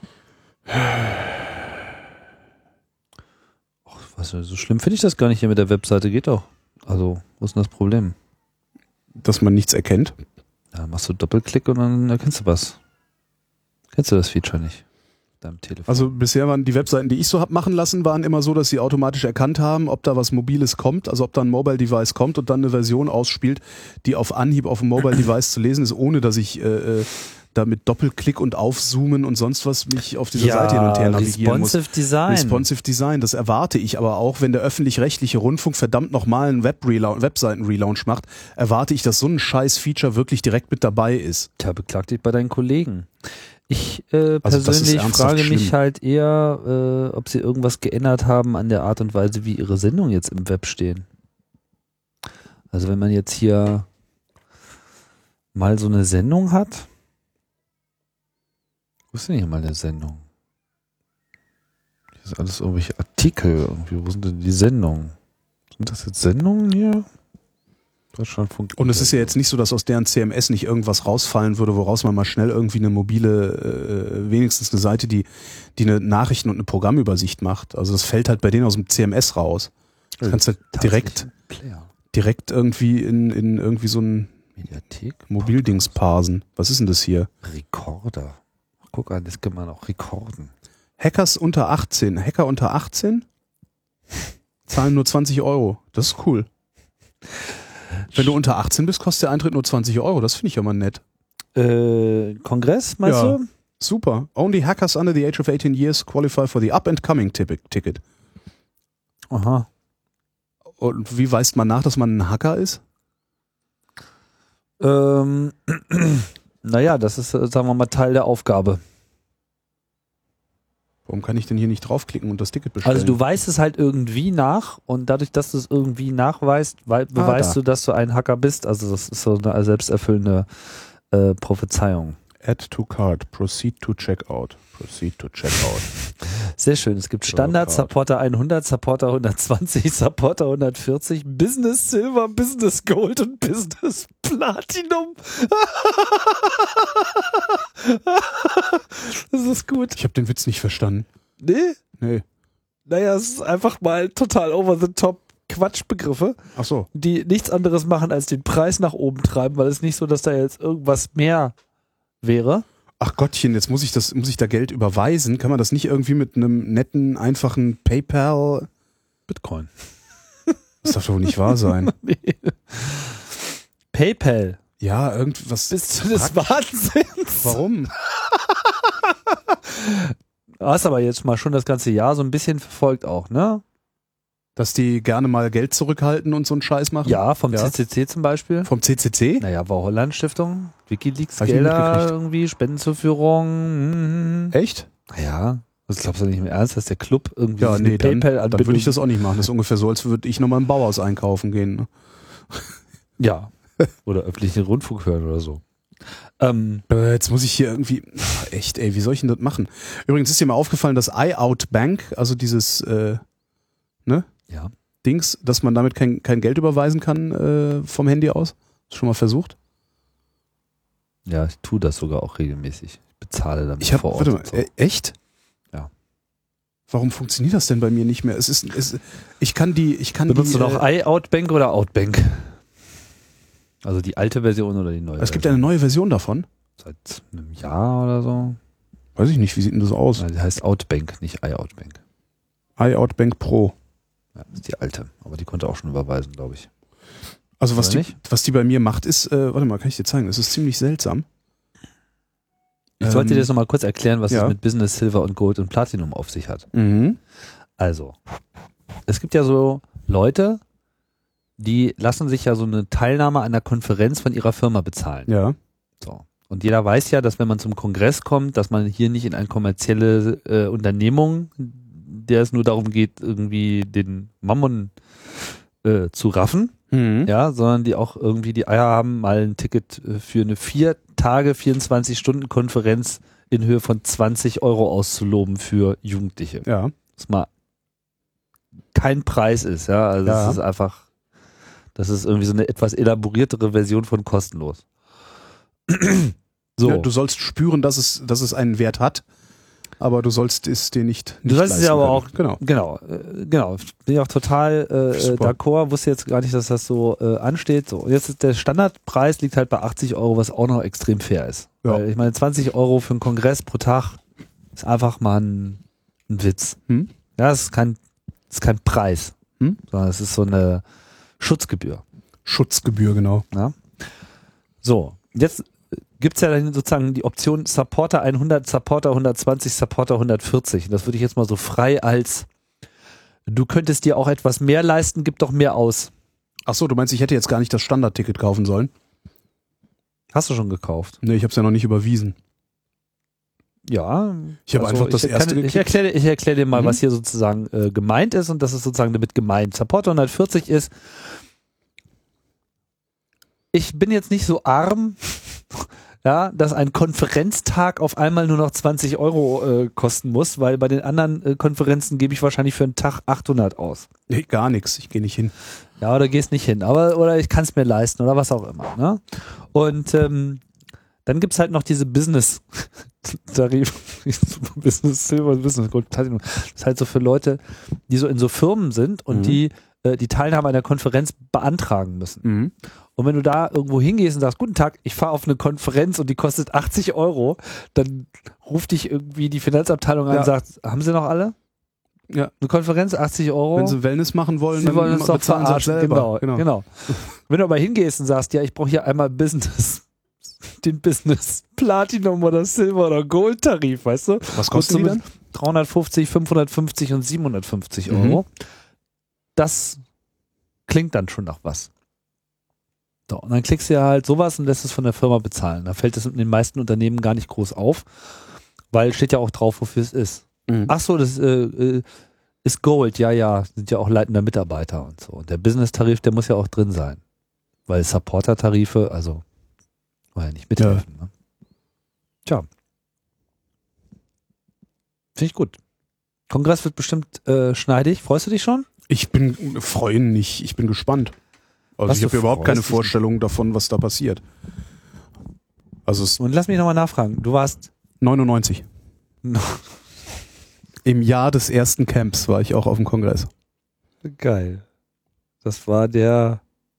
Ach, was, so schlimm finde ich das gar nicht hier mit der Webseite, geht doch. Also, wo ist denn das Problem? Dass man nichts erkennt. Ja, machst du Doppelklick und dann erkennst du was. Kennst du das Feature nicht? Mit deinem Telefon. Also bisher waren die Webseiten, die ich so hab machen lassen, waren immer so, dass sie automatisch erkannt haben, ob da was Mobiles kommt, also ob da ein Mobile Device kommt und dann eine Version ausspielt, die auf Anhieb auf dem Mobile Device zu lesen ist, ohne dass ich da mit Doppelklick und Aufzoomen und sonst was mich auf dieser Seite hin und her navigieren muss. Responsive Design. Responsive Design, das erwarte ich aber auch, wenn der öffentlich-rechtliche Rundfunk verdammt nochmal einen Webseiten-Relaunch macht, erwarte ich, dass so ein scheiß Feature wirklich direkt mit dabei ist. Tja, beklag dich bei deinen Kollegen. Ich das ist persönlich ernsthaft frage mich schlimm. halt eher, ob sie irgendwas geändert haben an der Art und Weise, wie ihre Sendungen jetzt im Web stehen. Also wenn man jetzt hier mal so eine Sendung hat. Wo ist denn hier mal eine Sendung? Hier ist alles irgendwelche Artikel irgendwie. Wo sind denn die Sendungen? Sind das jetzt Sendungen hier? Deutschlandfunk. Und es ist ja jetzt nicht so, dass aus deren CMS nicht irgendwas rausfallen würde, woraus man mal schnell irgendwie eine mobile, wenigstens eine Seite, die eine Nachrichten- und eine Programmübersicht macht. Also das fällt halt bei denen aus dem CMS raus. Du kannst halt direkt irgendwie in irgendwie so ein Mediathek? Mobildings parsen. Was ist denn das hier? Recorder. Ach, guck an, das kann man auch rekorden. Hacker unter 18 zahlen nur 20 Euro. Das ist cool. Wenn du unter 18 bist, kostet der Eintritt nur 20 Euro. Das finde ich ja mal nett. Kongress, meinst Ja. du? Super. Only hackers under the age of 18 years qualify for the up-and-coming Ticket. Aha. Und wie weist man nach, dass man ein Hacker ist? Naja, das ist, sagen wir mal, Teil der Aufgabe. Warum kann ich denn hier nicht draufklicken und das Ticket bestellen? Also du weißt es halt irgendwie nach und dadurch, dass du es irgendwie nachweist, beweist du, dass du ein Hacker bist. Also das ist so eine selbsterfüllende Prophezeiung. Add to cart, proceed to checkout. Sehr schön. Es gibt Standard, Supporter 100, Supporter 120, Supporter 140, Business Silver, Business Gold und Business Platinum. Das ist gut. Ich habe den Witz nicht verstanden. Nee. Naja, es ist einfach mal total over the top Quatschbegriffe, Ach so. die nichts anderes machen, als den Preis nach oben treiben, weil es nicht so, dass da jetzt irgendwas mehr wäre. Ach Gottchen, jetzt muss ich da Geld überweisen. Kann man das nicht irgendwie mit einem netten, einfachen PayPal? Bitcoin. Das darf doch nicht wahr sein. Nee. PayPal. Ja, irgendwas. Bist du des Wahnsinns? Warum? Du hast aber jetzt mal schon das ganze Jahr so ein bisschen verfolgt auch, ne? Dass die gerne mal Geld zurückhalten und so einen Scheiß machen? Ja, vom CCC zum Beispiel. Vom CCC? Naja, war Holland-Stiftung, Wikileaks, Hab ich nicht Gelder mitgekriegt. irgendwie, Spendenzuführung. Echt? Naja, das glaubst du nicht im Ernst, dass der Club irgendwie Ja, so eine nee, dann PayPal-Anbindung... würde ich das auch nicht machen. Das ist ungefähr so, als würde ich nochmal im Bauhaus einkaufen gehen. Ne? Ja, oder öffentlichen Rundfunk hören oder so. Jetzt muss ich hier irgendwie... Ach, echt, ey, wie soll ich denn das machen? Übrigens ist dir mal aufgefallen, dass iOutBank, also dieses Ja. Dings, dass man damit kein Geld überweisen kann vom Handy aus? Hast du schon mal versucht? Ja, ich tue das sogar auch regelmäßig. Ich bezahle damit Ich habe, vor Ort. warte mal, und so. echt? Ja. Warum funktioniert das denn bei mir nicht mehr? Ich kann Benutzt du noch iOutBank oder Outbank? Also die alte Version oder die neue? Es gibt eine neue Version davon. Seit einem Jahr oder so. Weiß ich nicht, wie sieht denn das aus? Die heißt Outbank, nicht iOutBank. iOutBank Pro. Ja, das ist die alte. Aber die konnte auch schon überweisen, glaube ich. Also was Oder die, nicht? was die bei mir macht ist, warte mal, kann ich dir zeigen, das ist ziemlich seltsam. Ich sollte dir das nochmal kurz erklären, was ja. es mit Business, Silver und Gold und Platinum auf sich hat. Mhm. Also, es gibt ja so Leute, die lassen sich ja so eine Teilnahme an einer Konferenz von ihrer Firma bezahlen. Ja. So. Und jeder weiß ja, dass wenn man zum Kongress kommt, dass man hier nicht in eine kommerzielle Unternehmung, der es nur darum geht, irgendwie den Mammon zu raffen, Mhm. ja, sondern die auch irgendwie die Eier haben, mal ein Ticket für eine 4 Tage, 24-Stunden-Konferenz in Höhe von 20 Euro auszuloben für Jugendliche. Ja. Was mal kein Preis ist, ja. Also Ja. es ist einfach, das ist irgendwie so eine etwas elaboriertere Version von kostenlos. So. Ja, du sollst spüren, dass es einen Wert hat, aber du sollst es dir nicht Du sollst es leisten ja aber können. auch, genau, bin ich auch total Super. d'accord, wusste jetzt gar nicht, dass das so ansteht. So, jetzt ist der Standardpreis liegt halt bei 80 Euro, was auch noch extrem fair ist. Ja. Weil ich meine, 20 Euro für einen Kongress pro Tag ist einfach mal ein Witz. Hm? Ja, es ist kein Preis, Hm? sondern es ist so eine Schutzgebühr. Schutzgebühr, genau. Ja? So, jetzt gibt es ja dann sozusagen die Option Supporter 100, Supporter 120, Supporter 140. Das würde ich jetzt mal so frei als du könntest dir auch etwas mehr leisten, gib doch mehr aus. Ach so, du meinst, ich hätte jetzt gar nicht das Standardticket kaufen sollen? Hast du schon gekauft? Nee, ich habe es ja noch nicht überwiesen. Ja. Ich habe einfach das erste Ich geklickt. erkläre dir mal, Mhm. was hier sozusagen gemeint ist, und das ist sozusagen damit gemeint. Supporter 140 ist, ich bin jetzt nicht so arm, ja, dass ein Konferenztag auf einmal nur noch 20 Euro kosten muss, weil bei den anderen Konferenzen gebe ich wahrscheinlich für einen Tag 800 aus. Nee, gar nichts. Ich gehe nicht hin. Ja, oder gehst nicht hin, oder ich kann es mir leisten oder was auch immer. Ne? Und dann gibt's halt noch diese Business-Tarif, Business Silver, Business Gold. Das ist halt so für Leute, die so in so Firmen sind und die Teilnahme an der Konferenz beantragen müssen. Mhm. Und wenn du da irgendwo hingehst und sagst, guten Tag, ich fahre auf eine Konferenz und die kostet 80 Euro, dann ruft dich irgendwie die Finanzabteilung an Ja. und sagt, haben sie noch alle? Ja. Eine Konferenz, 80 Euro? Wenn sie Wellness machen wollen, Sie wollen uns doch bezahlen sie verarschen. selber. Genau. Wenn du aber hingehst und sagst, ja, ich brauche hier einmal Business den Business Platinum oder Silber oder Gold Tarif, weißt du? Was kostet die dann? 350, 550 und 750 Euro. Das klingt dann schon nach was. So, und dann klickst du ja halt sowas und lässt es von der Firma bezahlen. Da fällt es in den meisten Unternehmen gar nicht groß auf, weil steht ja auch drauf, wofür es ist. Ach so, das ist Gold, ja, sind ja auch leitender Mitarbeiter und so. Und der Business-Tarif, der muss ja auch drin sein. Weil Supporter-Tarife, also, wollen ja nicht mithelfen. Ne? Tja. Finde ich gut. Kongress wird bestimmt schneidig. Freust du dich schon? Ich bin freuen nicht, ich bin gespannt. Also Was, ich habe du überhaupt keine freust dich? Vorstellung davon, was da passiert. Also es ist Und lass mich nochmal nachfragen. Du warst 99. Im Jahr des ersten Camps war ich auch auf dem Kongress. geil. Das war der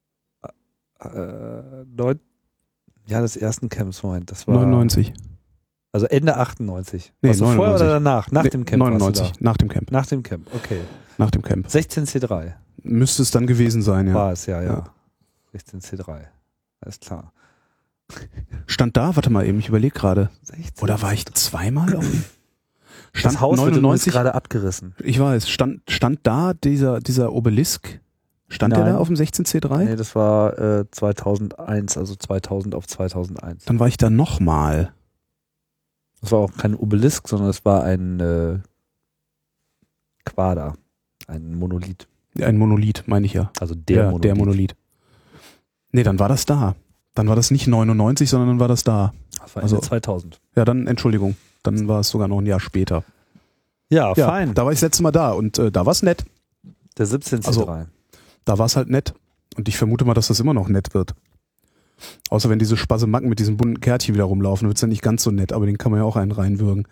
des ersten Camps, Moment. Das war 99. Also Ende 98. Nee, Warst du vorher 99. oder danach? Nach dem Camp 99, warst du nach dem Camp. da? Nach dem Camp, okay. Nach dem Camp. 16C3 Müsste es dann gewesen sein, ja. war es, ja. Ja. 16C3. Alles klar. Stand da, warte mal eben, ich überlege gerade. 16. Oder war ich zweimal auf? Das Haus wird übrigens gerade abgerissen. Ich weiß, stand da dieser Obelisk? Stand der Nein. da auf dem 16C3? Nee, das war 2001, also 2000 auf 2001. Dann war ich da nochmal. Das war auch kein Obelisk, sondern es war ein Quader, ein Monolith. Ein Monolith, meine ich ja. Also der Monolith. Der Monolith. Nee, dann war das da. Dann war das nicht 99, sondern dann war das da. Das war Ende Also 2000. Ja, dann, Entschuldigung. Dann war es sogar noch ein Jahr später. Ja, Ja, fein. da war ich das letzte Mal da und da war es nett. Der 17C3. Also, Da war es halt nett. Und ich vermute mal, dass das immer noch nett wird. Außer wenn diese Spasemacken mit diesen bunten Kärtchen wieder rumlaufen, wird es dann nicht ganz so nett, aber den kann man ja auch einen reinwürgen.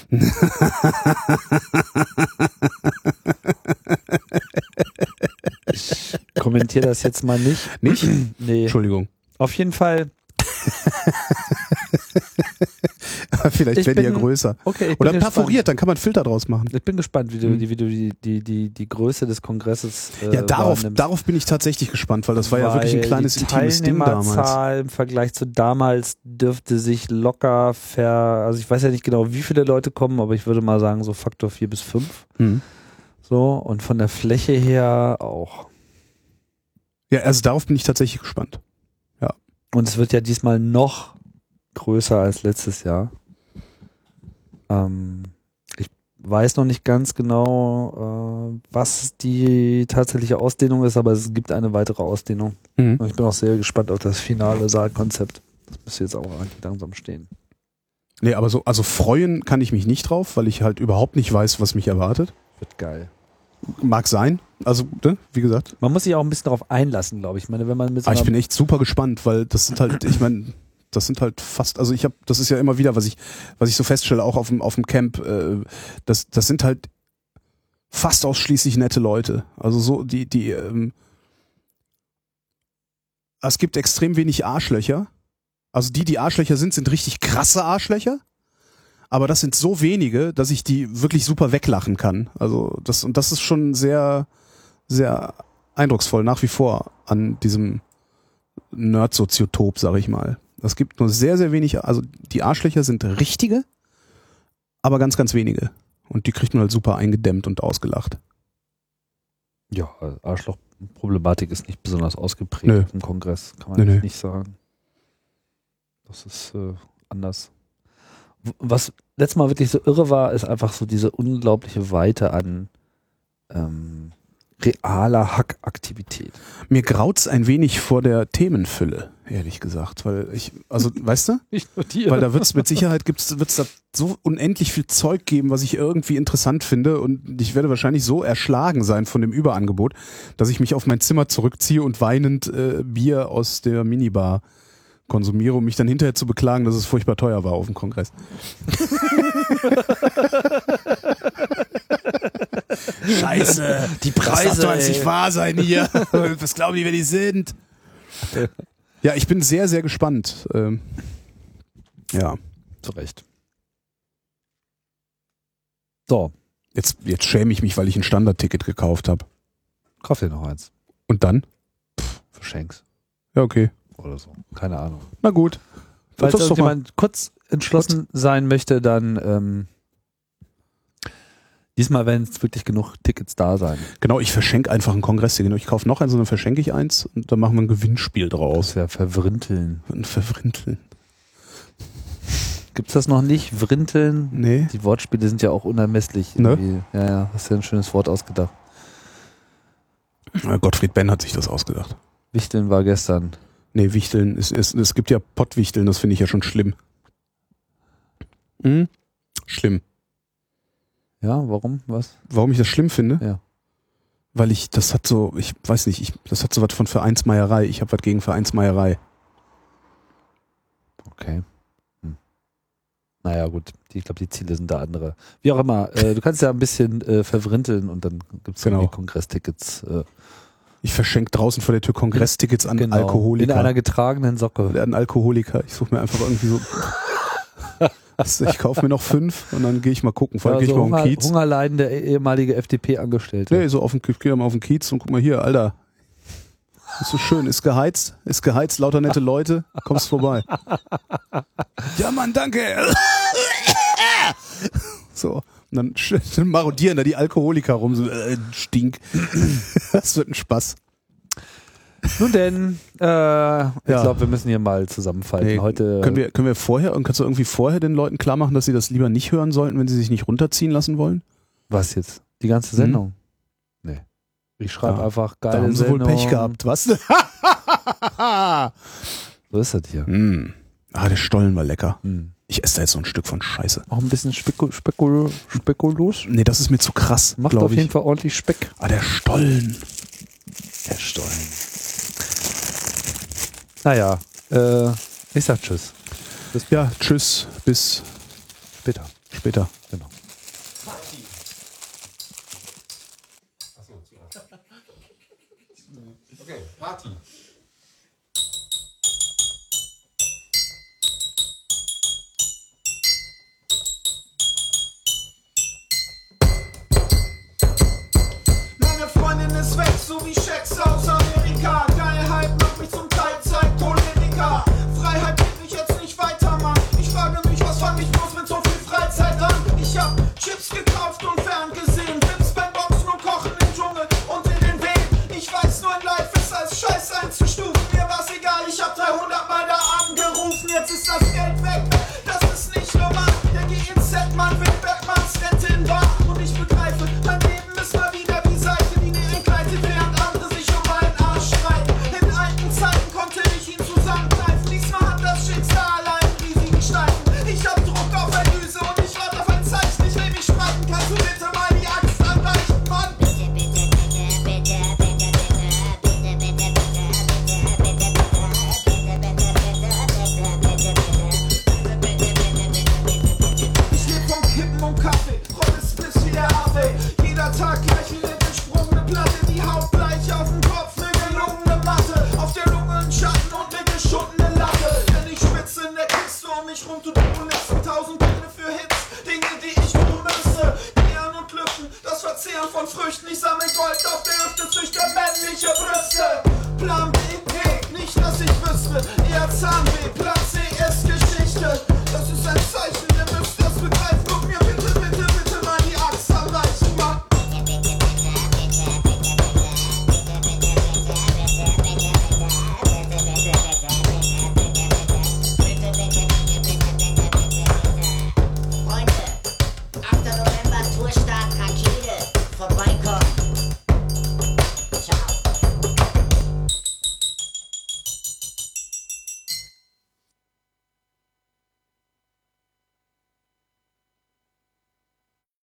Ich kommentiere das jetzt mal nicht. Nicht? Nee. Entschuldigung. Auf jeden Fall. Vielleicht Ich wäre die ja bin- größer. Okay, ich bin Oder gespannt. perforiert, dann kann man Filter draus machen. Ich bin gespannt, wie du die Größe des Kongresses Ja, wahrnimmst. darauf bin ich tatsächlich gespannt, weil das war ja wirklich ein Weil kleines die intimes Ding damals. Teilnehmerzahl im Vergleich zu damals dürfte sich locker also ich weiß ja nicht genau, wie viele Leute kommen, aber ich würde mal sagen so Faktor 4 bis 5. Hm. So, und von der Fläche her auch. Ja, also darauf bin ich tatsächlich gespannt. Und es wird ja diesmal noch größer als letztes Jahr. Ich weiß noch nicht ganz genau, was die tatsächliche Ausdehnung ist, aber es gibt eine weitere Ausdehnung. Mhm. Und ich bin auch sehr gespannt auf das finale Saalkonzept. Das müsste jetzt auch eigentlich langsam stehen. Nee, aber also freuen kann ich mich nicht drauf, weil ich halt überhaupt nicht weiß, was mich erwartet. Wird geil. Mag sein. Also, ne, wie gesagt. Man muss sich auch ein bisschen darauf einlassen, glaube ich. Ich meine, wenn man mit so Aber ich einer- bin echt super gespannt, weil das sind halt, ich meine, das sind halt fast, also das ist ja immer wieder, was ich so feststelle, auch auf dem Camp, das sind halt fast ausschließlich nette Leute. Also so, es gibt extrem wenig Arschlöcher. Also die Arschlöcher sind richtig krasse Arschlöcher. Aber das sind so wenige, dass ich die wirklich super weglachen kann. Also das ist schon sehr, sehr eindrucksvoll nach wie vor an diesem Nerd-Soziotop, sag ich mal. Es gibt nur sehr, sehr wenig, also die Arschlöcher sind richtige, aber ganz, ganz wenige. Und die kriegt man halt super eingedämmt und ausgelacht. Ja, Arschloch-Problematik ist nicht besonders ausgeprägt Nö. im Kongress, kann man Nö, eigentlich nö. nicht sagen. Das ist anders. Was letztes Mal wirklich so irre war, ist einfach so diese unglaubliche Weite an realer Hackaktivität. Mir graut's ein wenig vor der Themenfülle, ehrlich gesagt, weil weißt du? Nicht nur dir. Weil da wird's mit Sicherheit wird's da so unendlich viel Zeug geben, was ich irgendwie interessant finde und ich werde wahrscheinlich so erschlagen sein von dem Überangebot, dass ich mich auf mein Zimmer zurückziehe und weinend Bier aus der Minibar konsumiere, um mich dann hinterher zu beklagen, dass es furchtbar teuer war auf dem Kongress. Scheiße, Die das Preise, darf doch jetzt nicht ey. wahr sein hier. Was glauben die, wer die sind? Ja, ich bin sehr, sehr gespannt. Ja, Zu Recht. So, jetzt schäme ich mich, weil ich ein Standardticket gekauft habe. kauf dir noch eins. Und dann? Verschenk's. Ja, okay. Oder so. Keine Ahnung. Na gut. Falls Das ist doch mal- jemand kurz entschlossen sein möchte, dann diesmal werden es wirklich genug Tickets da sein. Genau, ich verschenke einfach ein Kongressticket. Ich kaufe noch eins und dann verschenke ich eins und dann machen wir ein Gewinnspiel draus. Das wäre verwrinteln. Und verwrinteln. Gibt's das noch nicht? Vrinteln? Nee. Die Wortspiele sind ja auch unermesslich. Ne? Irgendwie. Ja, hast ja ein schönes Wort ausgedacht. Gottfried Benn hat sich das ausgedacht. Wichteln war gestern. Nee, Wichteln. Es gibt ja Pottwichteln, das finde ich ja schon schlimm. Schlimm. Ja, warum? Was? Warum ich das schlimm finde? Ja. Weil das hat so, ich weiß nicht, das hat so was von Vereinsmeierei. Ich habe was gegen Vereinsmeierei. Okay. Naja, gut. Ich glaube, die Ziele sind da andere. Wie auch immer. Du kannst ja ein bisschen verwrinteln und dann gibt es Genau. Kongresstickets. Ich verschenke draußen vor der Tür Kongresstickets an Genau. Alkoholiker. In einer getragenen Socke. An Alkoholiker. Ich suche mir einfach irgendwie so. Ich kaufe mir noch 5 und dann gehe ich mal gucken. Vor allem gehe ich mal auf den Kiez. Hungerleidende ehemalige FDP-Angestellte. Nee, so ich gehe mal auf den Kiez und guck mal hier, Alter. Ist so schön, ist geheizt, lauter nette Leute, kommst vorbei. Ja, Mann, danke. So, und dann marodieren da die Alkoholiker rum, so Stink. Das wird ein Spaß. Nun denn, ich glaube, wir müssen hier mal zusammenfalten. Nee, Heute können wir vorher, und kannst du irgendwie vorher den Leuten klar machen, dass sie das lieber nicht hören sollten, wenn sie sich nicht runterziehen lassen wollen? was jetzt? Die ganze Sendung? Nee. Ich schreibe Ja, einfach Da geile haben sie Sendung. wohl Pech gehabt, was? So ist das hier. Der Stollen war lecker. Hm. Ich esse da jetzt so ein Stück von Scheiße. Auch ein bisschen Spekulos. Nee, das ist mir zu krass, Macht glaube auf ich. jeden Fall ordentlich Speck. Der Stollen. Der Stollen. Naja, ich sag tschüss. Ja, tschüss, bis Später. später. Genau. Okay, Party. Meine Freundin ist weg, so wie Schecks aus Amerika. Geilheit macht mich zum Teilzeit-Politiker. Freiheit geht mich jetzt nicht weiter, Mann. Ich frage mich, was fang ich bloß mit so viel Freizeit an? Ich hab Chips gekauft und ferngesehen, Witz beim Boxen und Kochen im Dschungel und in den Wehen. Ich weiß nur, in Life ist als Scheiß einzustufen. Mir war's egal, ich hab 300 Mal da angerufen. Jetzt ist das Geld weg, das ist nicht normal. Der GEZ-Mann will Batmans Rettin war. Und ich begreife, mein Leben ist mal wieder die Seite, die mir entgleitet, während andere sich um meinen Arsch streiten. In alten Zeiten konnte ich ihn zusammengreifen. Diesmal hat das Schicksal einen riesigen Steifen. Ich hab Druck auf ein Düse und ich warte auf ein Zeichen. Ich will mich streiten, kannst du bitte mal die Axt anreichen, Mann? Ich leb vom Kippen und Kaffee, Pommes bis wie der Affe. Jeder Tag gleich wie eine gesprungene Platte. Die Haut gleich auf dem Kopf, ne gelungene Matte. Auf der Lunge ein Schatten und ne geschundene Latte. Wenn ich schwitze in der Kiste um mich rum, du letzten 1000 Pläne für Hits. Dinge, die ich tun müsste. Gären und Lüften, das Verzehren von Früchten. Ich sammel Gold auf der Hüfte, züchte männliche Brüste. Plan B, nicht dass ich wüsste. Eher Zahnweh, Plan C ist Geschichte.